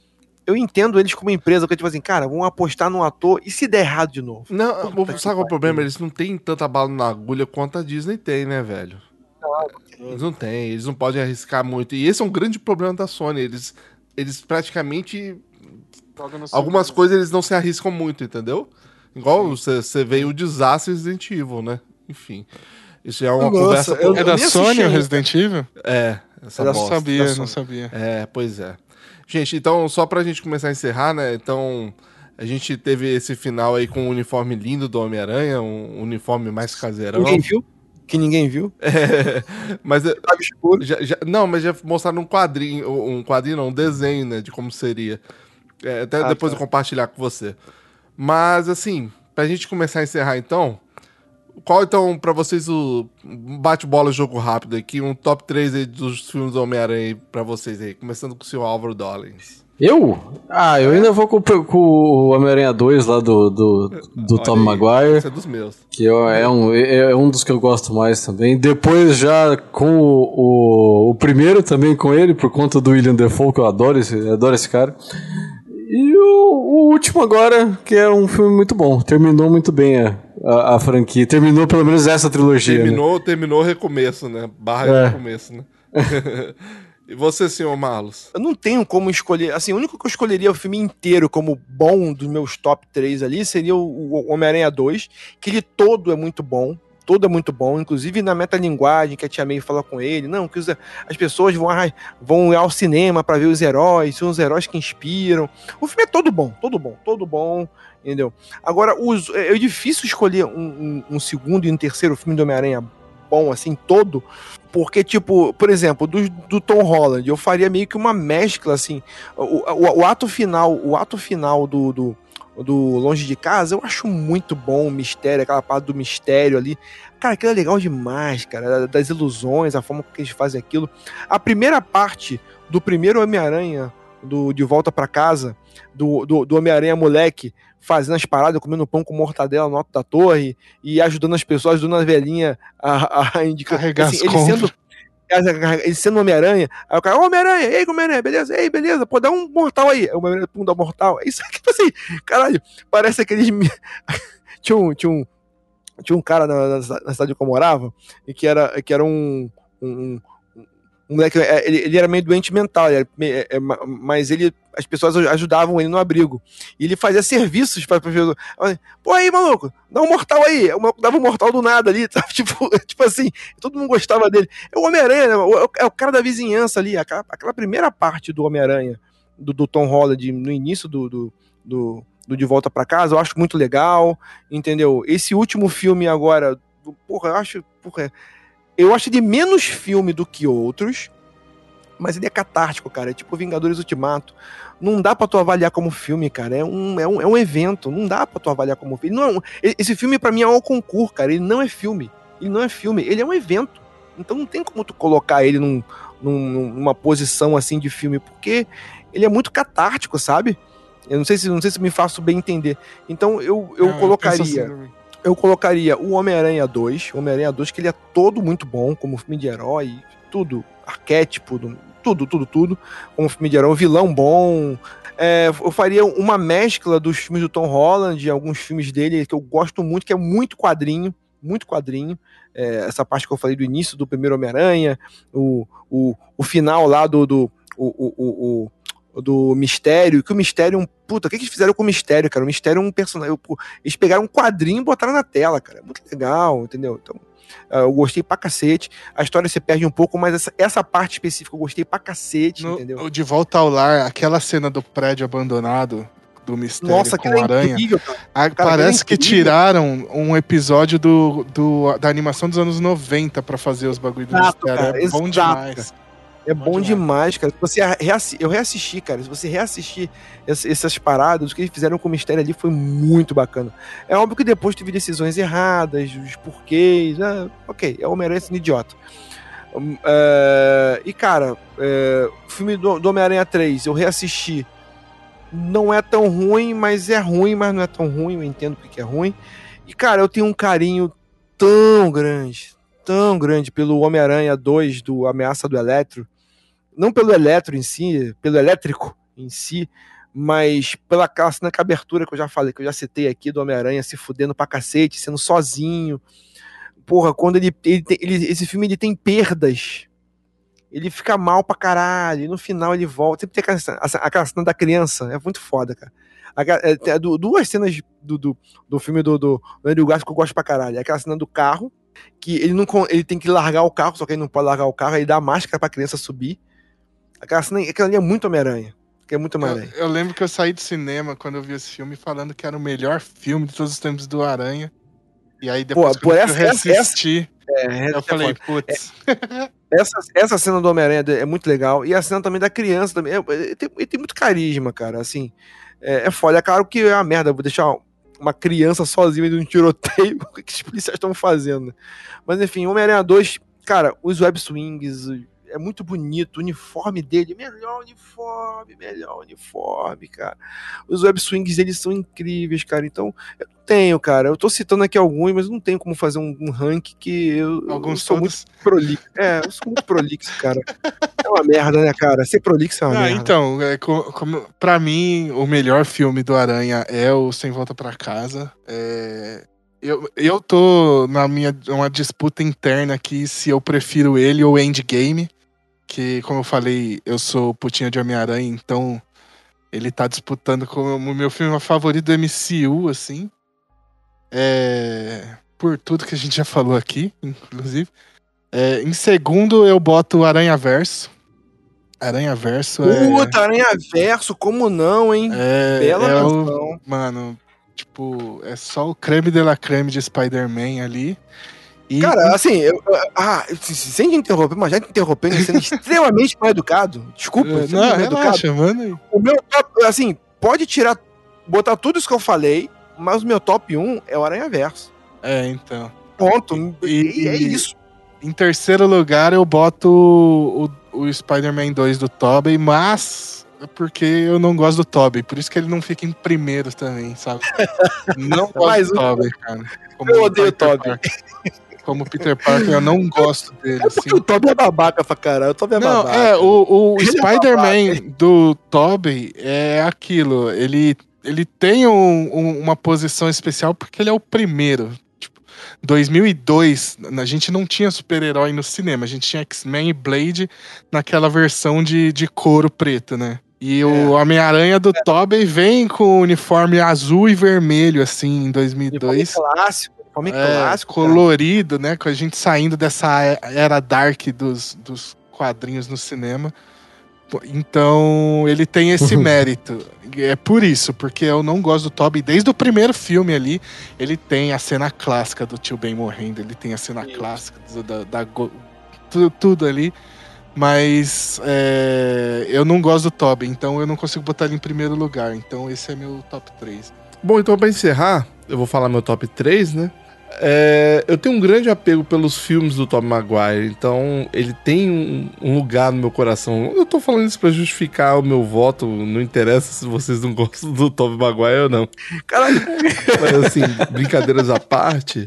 eu entendo eles como empresa, que tipo assim, cara, vamos apostar num ator e se der errado de novo? Não, o- sabe qual é o problema? Eles não têm tanta bala na agulha quanto a Disney tem, né, velho? Eles não têm, eles não podem arriscar muito. E esse é um grande problema da Sony. Eles, eles praticamente. Algumas coisas eles não se arriscam muito, entendeu? Igual você você vê o desastre Resident Evil, né? Enfim. Isso é uma Nossa, conversa. eu- É da nem Sony assisti o ainda. Resident Evil? É, essa Era Não bosta. sabia, da não Sony. sabia. É, pois é. Gente, então, só pra gente começar a encerrar, né? Então, a gente teve esse final aí com um uniforme lindo do Homem-Aranha, um uniforme mais caseirão. Ninguém viu? Que ninguém viu? É, mas é, Tava escuro. já, já- não, mas já mostraram um quadrinho, um quadrinho não, um desenho, né, de como seria. É, até Ah, depois tá. eu compartilhar com você. Mas, assim, pra gente começar a encerrar, então, qual, então, pra vocês, o um bate-bola, jogo rápido aqui, um top três aí dos filmes do Homem-Aranha aí pra vocês aí, começando com o senhor Álvaro Dollins. Eu? Ah, eu ainda vou com, com o Homem-Aranha dois lá do, do, do Olha Tom aí, Maguire. esse é dos meus. Que eu- é um, é um dos que eu gosto mais também. Depois já com o, o, o primeiro também com ele, por conta do William Dafoe, que eu adoro esse, eu adoro esse cara. E o, o último agora, que é um filme muito bom. Terminou muito bem a, a, a franquia. Terminou pelo menos essa trilogia. né? Terminou, terminou o recomeço, né? Barra É. de recomeço, né? E você, senhor Marlos? Eu não tenho como escolher. Assim, o único que eu escolheria o filme inteiro como bom dos meus top três ali seria o, o Homem-Aranha dois, que ele todo é muito bom. Todo é muito bom, inclusive na metalinguagem que a Tia May fala com ele. Não, que os- as pessoas vão, ah, vão ao cinema pra ver os heróis, são os heróis que inspiram. O filme é todo bom, todo bom, todo bom, entendeu? Agora, os, é é difícil escolher um, um- um segundo e um terceiro filme do Homem-Aranha bom, assim, todo, porque, tipo, por exemplo, do, do Tom Holland, eu faria meio que uma mescla, assim, o, o, o ato final, o ato final do, do, do Longe de Casa, eu acho muito bom o mistério, aquela parte do mistério ali. Cara, aquilo é legal demais, cara, das ilusões, a forma que eles fazem aquilo. A primeira parte do primeiro Homem-Aranha, do De Volta pra Casa, do, do, do Homem-Aranha moleque, fazendo as paradas, comendo pão com mortadela no alto da torre e ajudando as pessoas, ajudando a velhinha a, a indicar. Carregar assim, as ele compras. sendo ele sendo Homem-Aranha, aí o cara, ô Homem-Aranha, ei, Homem-Aranha, beleza? Ei, beleza, pô, dá um mortal aí. Aí o Homem-Aranha, pum, dá um mortal. Isso aqui, tipo assim, caralho, parece aqueles. tinha, um, tinha, um, tinha um cara na, na, na cidade que eu morava, e que era, que era um. um um moleque, ele, ele era meio doente mental, ele era meio- é, é, mas ele, as pessoas ajudavam ele no abrigo. E ele fazia serviços para pessoas. Pô, aí, maluco, dá um mortal aí. O maluco dava um mortal do nada ali, sabe? Tipo, tipo assim, todo mundo gostava dele. É o Homem-Aranha, né? O- é o cara da vizinhança ali. Aquela, aquela primeira parte do Homem-Aranha, do, do Tom Holland, no início do, do, do, do De Volta pra Casa, eu acho muito legal, entendeu? Esse último filme agora, porra, eu acho. Porra, eu acho ele menos filme do que outros, mas ele é catártico, cara. É tipo Vingadores Ultimato. Não dá pra tu avaliar como filme, cara. É um, é um, é um evento. Não dá pra tu avaliar como filme. Não é um- esse filme, pra mim, é um concurso, cara. Ele não é filme. Ele não é filme. Ele é um evento. Então não tem como tu colocar ele num, num- numa posição assim de filme, porque ele é muito catártico, sabe? Eu não sei se, não sei se me faço bem entender. Então eu, eu Não, colocaria. penso assim também. Eu colocaria o Homem-Aranha dois, o Homem-Aranha dois, que ele é todo muito bom, como filme de herói, tudo, arquétipo, do- tudo, tudo, tudo, como filme de herói, um vilão bom. É, eu faria uma mescla dos filmes do Tom Holland, alguns filmes dele que eu gosto muito, que é muito quadrinho, muito quadrinho. É, essa parte que eu falei do início do primeiro Homem-Aranha, o, o, o final lá do, do o, o, o, o- do Mistério, que o Mistério, é um puta, o que que eles fizeram com o Mistério, cara? O Mistério é um personagem, pô, eles pegaram um quadrinho e botaram na tela, cara, é muito legal, entendeu? Então, ah, eu gostei pra cacete, a história se perde um pouco, mas essa, essa parte específica eu gostei pra cacete, No- entendeu? o De Volta ao Lar, aquela cena do prédio abandonado do mistério Nossa, com aquilo é aranha. incrível, cara. Ah, Cara, parece aquilo é que incrível. tiraram um episódio do, do- da animação dos anos noventa pra fazer os bagulho do Exato, mistério. cara, é bom exato, demais. É Bom bom demais. demais, cara. Se você reassi- eu reassisti, cara. Se você reassistir ess- essas paradas, o que eles fizeram com o mistério ali foi muito bacana. É óbvio que depois teve decisões erradas, os porquês. Ah, ok, é o Homem-Aranha sendo idiota. Hum, é, e, cara, é, o filme do, do Homem-Aranha três, eu reassisti. Não é tão ruim, mas é ruim, mas não é tão ruim. Eu entendo porque é ruim. E, cara, eu tenho um carinho tão grande, tão grande pelo Homem-Aranha dois do Ameaça do Eletro. Não pelo Eletro em si, pelo elétrico em si, mas pela aquela cena de abertura que eu já falei, que eu já citei aqui, do Homem-Aranha se fudendo pra cacete, sendo sozinho. Porra, quando ele, ele, tem, ele esse filme ele tem perdas, ele fica mal pra caralho, e no final ele volta, sempre tem aquela cena, aquela cena da criança, é muito foda, cara. É, duas cenas do, do, do filme do, do Andrew Garfield que eu gosto pra caralho. É aquela cena do carro, que ele, não, ele tem que largar o carro, só que ele não pode largar o carro, aí dá a máscara pra criança subir. Aquela cena, aquela ali é muito Homem-Aranha. Que é muito Homem-Aranha. Eu, eu lembro que eu saí do cinema quando eu vi esse filme falando que era o melhor filme de todos os tempos do Aranha. E aí depois Pô, que essa, eu reassisti, essa, é, eu falei, é putz. É, essa, essa cena do Homem-Aranha é muito legal. E a cena também da criança também. É, é, tem, tem muito carisma, cara. Assim, é, é foda. É claro que é uma merda. Vou deixar uma criança sozinha em um tiroteio. O que os policiais estão fazendo? Mas enfim, Homem-Aranha dois, cara, os web swings. É muito bonito, o uniforme dele, melhor uniforme, melhor uniforme, cara. Os web swings, eles são incríveis, cara. Então, eu tenho, cara. Eu tô citando aqui alguns, mas eu não tenho como fazer um, um ranking que eu, Alguns eu sou todos... muito prolixo. É, eu sou muito prolixo, cara. É uma merda, né, cara? Ser prolixo é uma ah, merda. Então, é, como, como, pra mim, o melhor filme do Aranha é o Sem Volta Pra Casa. É... Eu, eu tô na minha uma disputa interna aqui se eu prefiro ele ou Endgame. Que, como eu falei, eu sou putinha de Homem-Aranha, então ele tá disputando como o meu filme favorito do M C U, assim. É, por tudo que a gente já falou aqui, inclusive. É, em segundo, eu boto o Aranhaverso. Aranhaverso é... Puta, Aranhaverso, como não, hein? É, Bela é menção. o, mano, tipo, é só o creme de la creme de Spider-Man ali. E, cara, assim, eu, ah, sem te interromper, mas já te interrompendo, sendo extremamente mal educado. Desculpa, É, sendo não, mal relaxa, educado. mano. O meu top, assim, pode tirar, botar tudo isso que eu falei, mas o meu top um é o Aranhaverso. É, então. Ponto. E, E, é isso. Em terceiro lugar, eu boto o, o, o Spider-Man dois do Tobey, mas é porque eu não gosto do Tobey. Por isso que ele não fica em primeiro também, sabe? Não gosto Mas do o- Tobey, cara. Como Eu odeio o Peter Tobey. Parker. Como Peter Parker, eu não gosto dele, É porque assim. o Tobey é babaca pra caralho. O Tobey é Não, babaca. é, o, o Ele é Spider-Man do Tobey é aquilo. Ele, ele tem um- um- uma posição especial porque ele é o primeiro. Tipo, dois mil e dois, a gente não tinha super-herói no cinema. A gente tinha X-Men e Blade naquela versão de, de couro preto, né? E o Homem-Aranha do Tobey vem com o uniforme azul e vermelho, assim, em dois mil e dois. Uniforme clássico. Uniforme É, clássico. cara. colorido, né? Com a gente saindo dessa era dark dos, dos quadrinhos no cinema. Pô, então, ele tem esse mérito. É por isso, porque eu não gosto do Tobey. Desde o primeiro filme ali, ele tem a cena clássica do tio Ben morrendo. Ele tem a cena Isso. clássica do- da, da go- tudo, tudo ali. Mas é, eu não gosto do Tobey, então eu não consigo botar ele em primeiro lugar. Então esse é meu top três. Bom, então pra encerrar, eu vou falar meu top três, né? É, eu tenho um grande apego pelos filmes do Tobey Maguire, então ele tem um, um lugar no meu coração. Eu tô falando isso pra justificar o meu voto, não interessa se vocês não gostam do Tobey Maguire ou não. Caralho. Mas assim, brincadeiras à parte,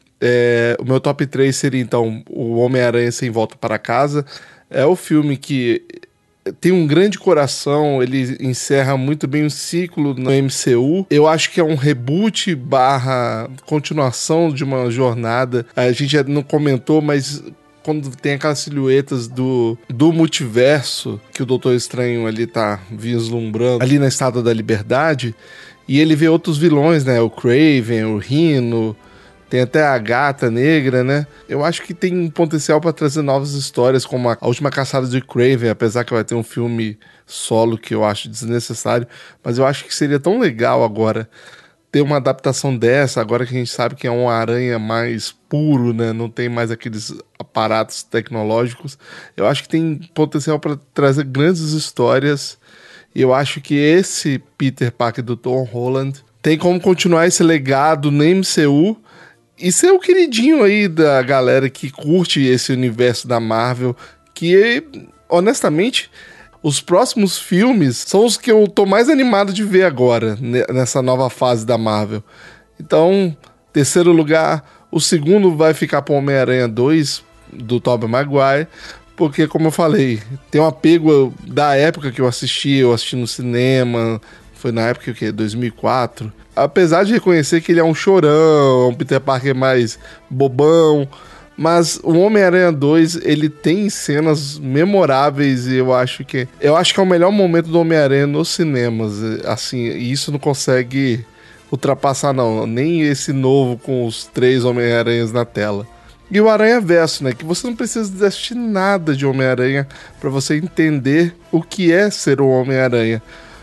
é, o meu top três seria então o Homem-Aranha Sem Volta para Casa. É o filme que tem um grande coração, ele encerra muito bem o ciclo no M C U. Eu acho que é um reboot barra continuação de uma jornada. A gente já não comentou, mas quando tem aquelas silhuetas do, do multiverso que o Doutor Estranho ali tá vislumbrando ali na Estátua da Liberdade, e ele vê outros vilões, né? O Kraven, o Rhino, tem até a Gata Negra, né? Eu acho que tem um potencial para trazer novas histórias, como a Última Caçada de Kraven, apesar que vai ter um filme solo que eu acho desnecessário, mas eu acho que seria tão legal agora ter uma adaptação dessa, agora que a gente sabe que é um aranha mais puro, né? Não tem mais aqueles aparatos tecnológicos. Eu acho que tem potencial para trazer grandes histórias, e eu acho que esse Peter Parker do Tom Holland tem como continuar esse legado no M C U e ser o queridinho aí da galera que curte esse universo da Marvel, que, honestamente, os próximos filmes são os que eu tô mais animado de ver agora, nessa nova fase da Marvel. Então, terceiro lugar, o segundo vai ficar pro Homem-Aranha dois, do Tobey Maguire. porque, como eu falei, tem um apego da época que eu assisti, eu assisti no cinema, foi na época que, dois mil e quatro. Apesar de reconhecer que ele é um chorão, um Peter Parker mais bobão, mas o Homem-Aranha dois, ele tem cenas memoráveis e eu acho que eu acho que é o melhor momento do Homem-Aranha nos cinemas, assim, e isso não consegue ultrapassar não, nem esse novo com os três Homem-Aranhas na tela. E o Aranha-Verso, né, que você não precisa assistir nada de Homem-Aranha para você entender o que é ser o Homem-Aranha.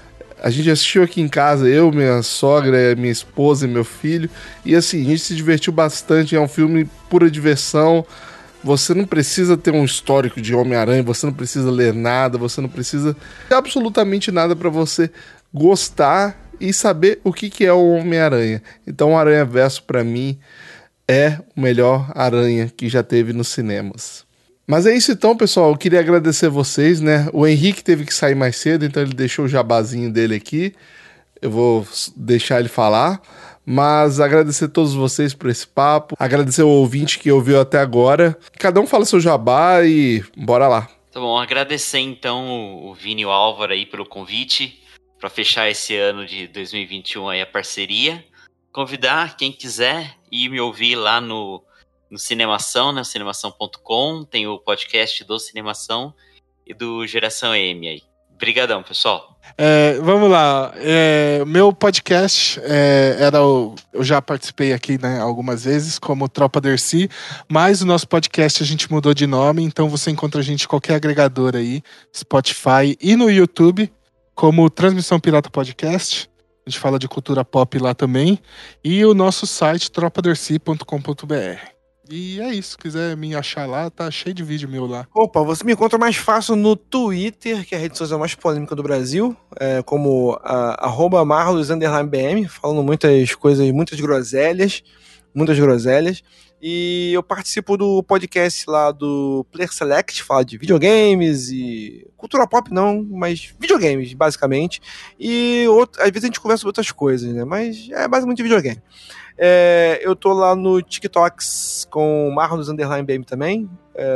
A gente assistiu aqui em casa, eu, minha sogra, minha esposa e meu filho, e assim, a gente se divertiu bastante, é um filme pura diversão. Você não precisa ter um histórico de Homem-Aranha, você não precisa ler nada, você não precisa ter absolutamente nada para você gostar e saber o que, que é o Homem-Aranha. Então o Aranha-Verso, para mim, é o melhor Aranha que já teve nos cinemas. Mas é isso então, pessoal. Eu queria agradecer vocês, né? O Henrique teve que sair mais cedo, então ele deixou o jabazinho dele aqui. Eu vou deixar ele falar. Mas agradecer a todos vocês por esse papo. Agradecer ao ouvinte que ouviu até agora. Cada um fala seu jabá e bora lá. Tá bom, agradecer então o Vini e o Álvaro aí pelo convite para fechar esse ano de dois mil e vinte e um aí a parceria. Convidar quem quiser ir me ouvir lá no no Cinemação, né, cinemação ponto com, tem o podcast do Cinemação e do Geração M aí. Obrigadão, pessoal. É, vamos lá. É, meu podcast é, era o, eu já participei aqui, né, algumas vezes como Tropa Dercy, mas o nosso podcast a gente mudou de nome, então você encontra a gente em qualquer agregador aí, Spotify e no YouTube, como Transmissão Pirata Podcast. A gente fala de cultura pop lá também. E o nosso site, tropa dercy ponto com ponto b r. E é isso, se quiser me achar lá, tá cheio de vídeo meu lá. Opa, você me encontra mais fácil no Twitter, que é a rede social mais polêmica do Brasil, é, como a, arroba Marlos underline B M, falando muitas coisas, muitas groselhas, muitas groselhas. E eu participo do podcast lá do Player Select, fala de videogames e cultura pop não, mas videogames, basicamente. E outro, às vezes a gente conversa sobre outras coisas, né? Mas é basicamente videogame. É, eu tô lá no TikToks com Marlos underline B M também.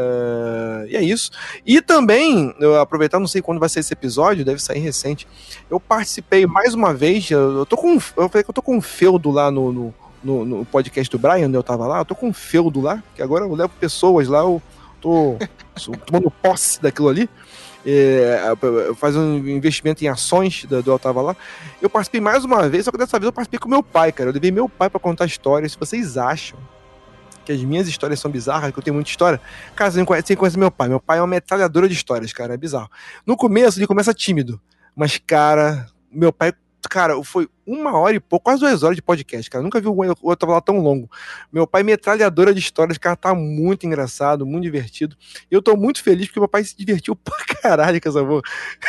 É, e é isso. E também, eu aproveitar, não sei quando vai ser esse episódio, deve sair recente. Eu participei mais uma vez. Eu, eu tô com. Eu falei que eu tô com um feudo lá no, no, no, no podcast do Brian, onde eu tava lá. Eu tô com um feudo lá, que agora eu levo pessoas lá, eu tô tomando posse daquilo ali. É, faz um investimento em ações do, do eu tava lá. Eu participei mais uma vez, só que dessa vez eu participei com meu pai, cara. Eu levei meu pai pra contar histórias. Se vocês acham que as minhas histórias são bizarras, que eu tenho muita história, cara, você conhece, você conhece meu pai. Meu pai é uma metralhadora de histórias, cara, é bizarro. No começo ele começa tímido, mas, cara, meu pai, cara, foi uma hora e pouco, quase duas horas de podcast, cara. Eu nunca vi o eu tava lá tão longo. Meu pai, metralhadora de histórias, cara, tá muito engraçado, muito divertido. E eu tô muito feliz porque meu pai se divertiu pra caralho com essa boa.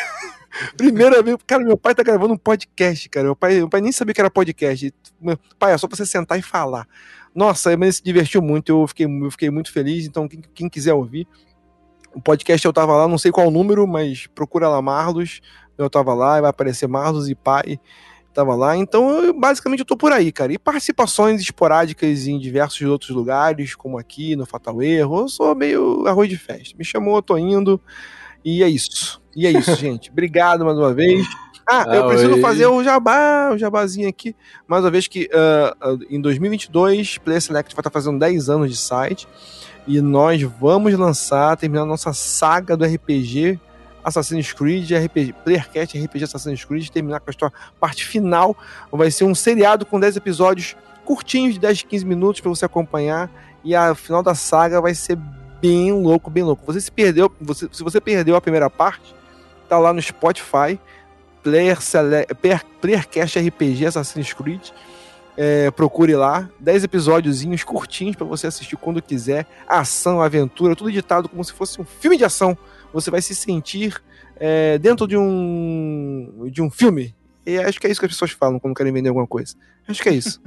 Primeira vez, cara, meu pai tá gravando um podcast, cara. Meu pai, meu pai nem sabia que era podcast. Meu pai, é só pra você sentar e falar. Nossa, mas ele se divertiu muito, eu fiquei, eu fiquei muito feliz. Então, quem, quem quiser ouvir, o podcast eu tava lá, não sei qual o número, mas procura lá Marlos. Eu tava lá, vai aparecer Marlos e pai. Tava lá, então eu, basicamente eu tô por aí, cara. E participações esporádicas em diversos outros lugares, como aqui no Fatal Erro. Eu sou meio arroz de festa. Me chamou, eu tô indo. E é isso. E é isso, gente. Obrigado mais uma vez. Ah, eu preciso fazer o jabá, o jabazinho aqui. Mais uma vez que uh, uh, em dois mil e vinte e dois, Player Select vai estar fazendo dez anos de site. E nós vamos lançar, terminar a nossa saga do R P G Assassin's Creed, R P G, Playercast R P G Assassin's Creed, terminar com a história, parte final. Vai ser um seriado com dez episódios curtinhos, de dez, quinze minutos para você acompanhar. E a final da saga vai ser bem louco, bem louco. Você se perdeu, você, se você perdeu a primeira parte, tá lá no Spotify, Player Select, Player, Playercast R P G Assassin's Creed. É, procure lá, dez episódiozinhos curtinhos para você assistir quando quiser. Ação, aventura, tudo editado como se fosse um filme de ação. Você vai se sentir é, dentro de um de um filme. E acho que é isso que as pessoas falam quando querem vender alguma coisa. Acho que é isso.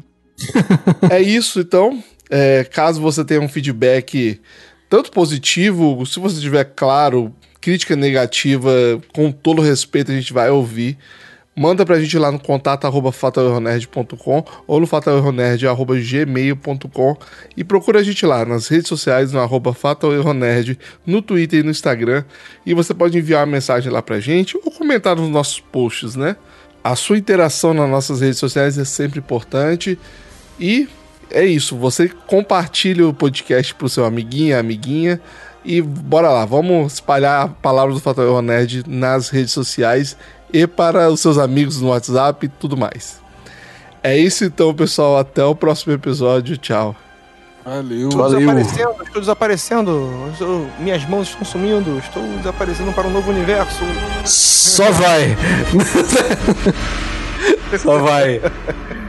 É isso, então. É, caso você tenha um feedback tanto positivo, se você tiver, claro, crítica negativa, com todo respeito a gente vai ouvir. Manda pra gente lá no contato arroba fatal erro nerd ponto com ou no fatal erro nerd arroba gmail ponto com e procura a gente lá nas redes sociais no arroba fatal erro nerd, no Twitter e no Instagram, e você pode enviar uma mensagem lá pra gente ou comentar nos nossos posts, né? A sua interação nas nossas redes sociais é sempre importante e é isso, você compartilha o podcast pro seu amiguinho, amiguinha e bora lá, vamos espalhar a palavra do Fatal Erro Nerd nas redes sociais e para os seus amigos no WhatsApp e tudo mais. É isso então, pessoal. Até o próximo episódio. Tchau. Valeu. Estou Valeu. desaparecendo, estou desaparecendo. Estou- minhas mãos estão sumindo. Estou desaparecendo para um novo universo. Só vai. Só vai.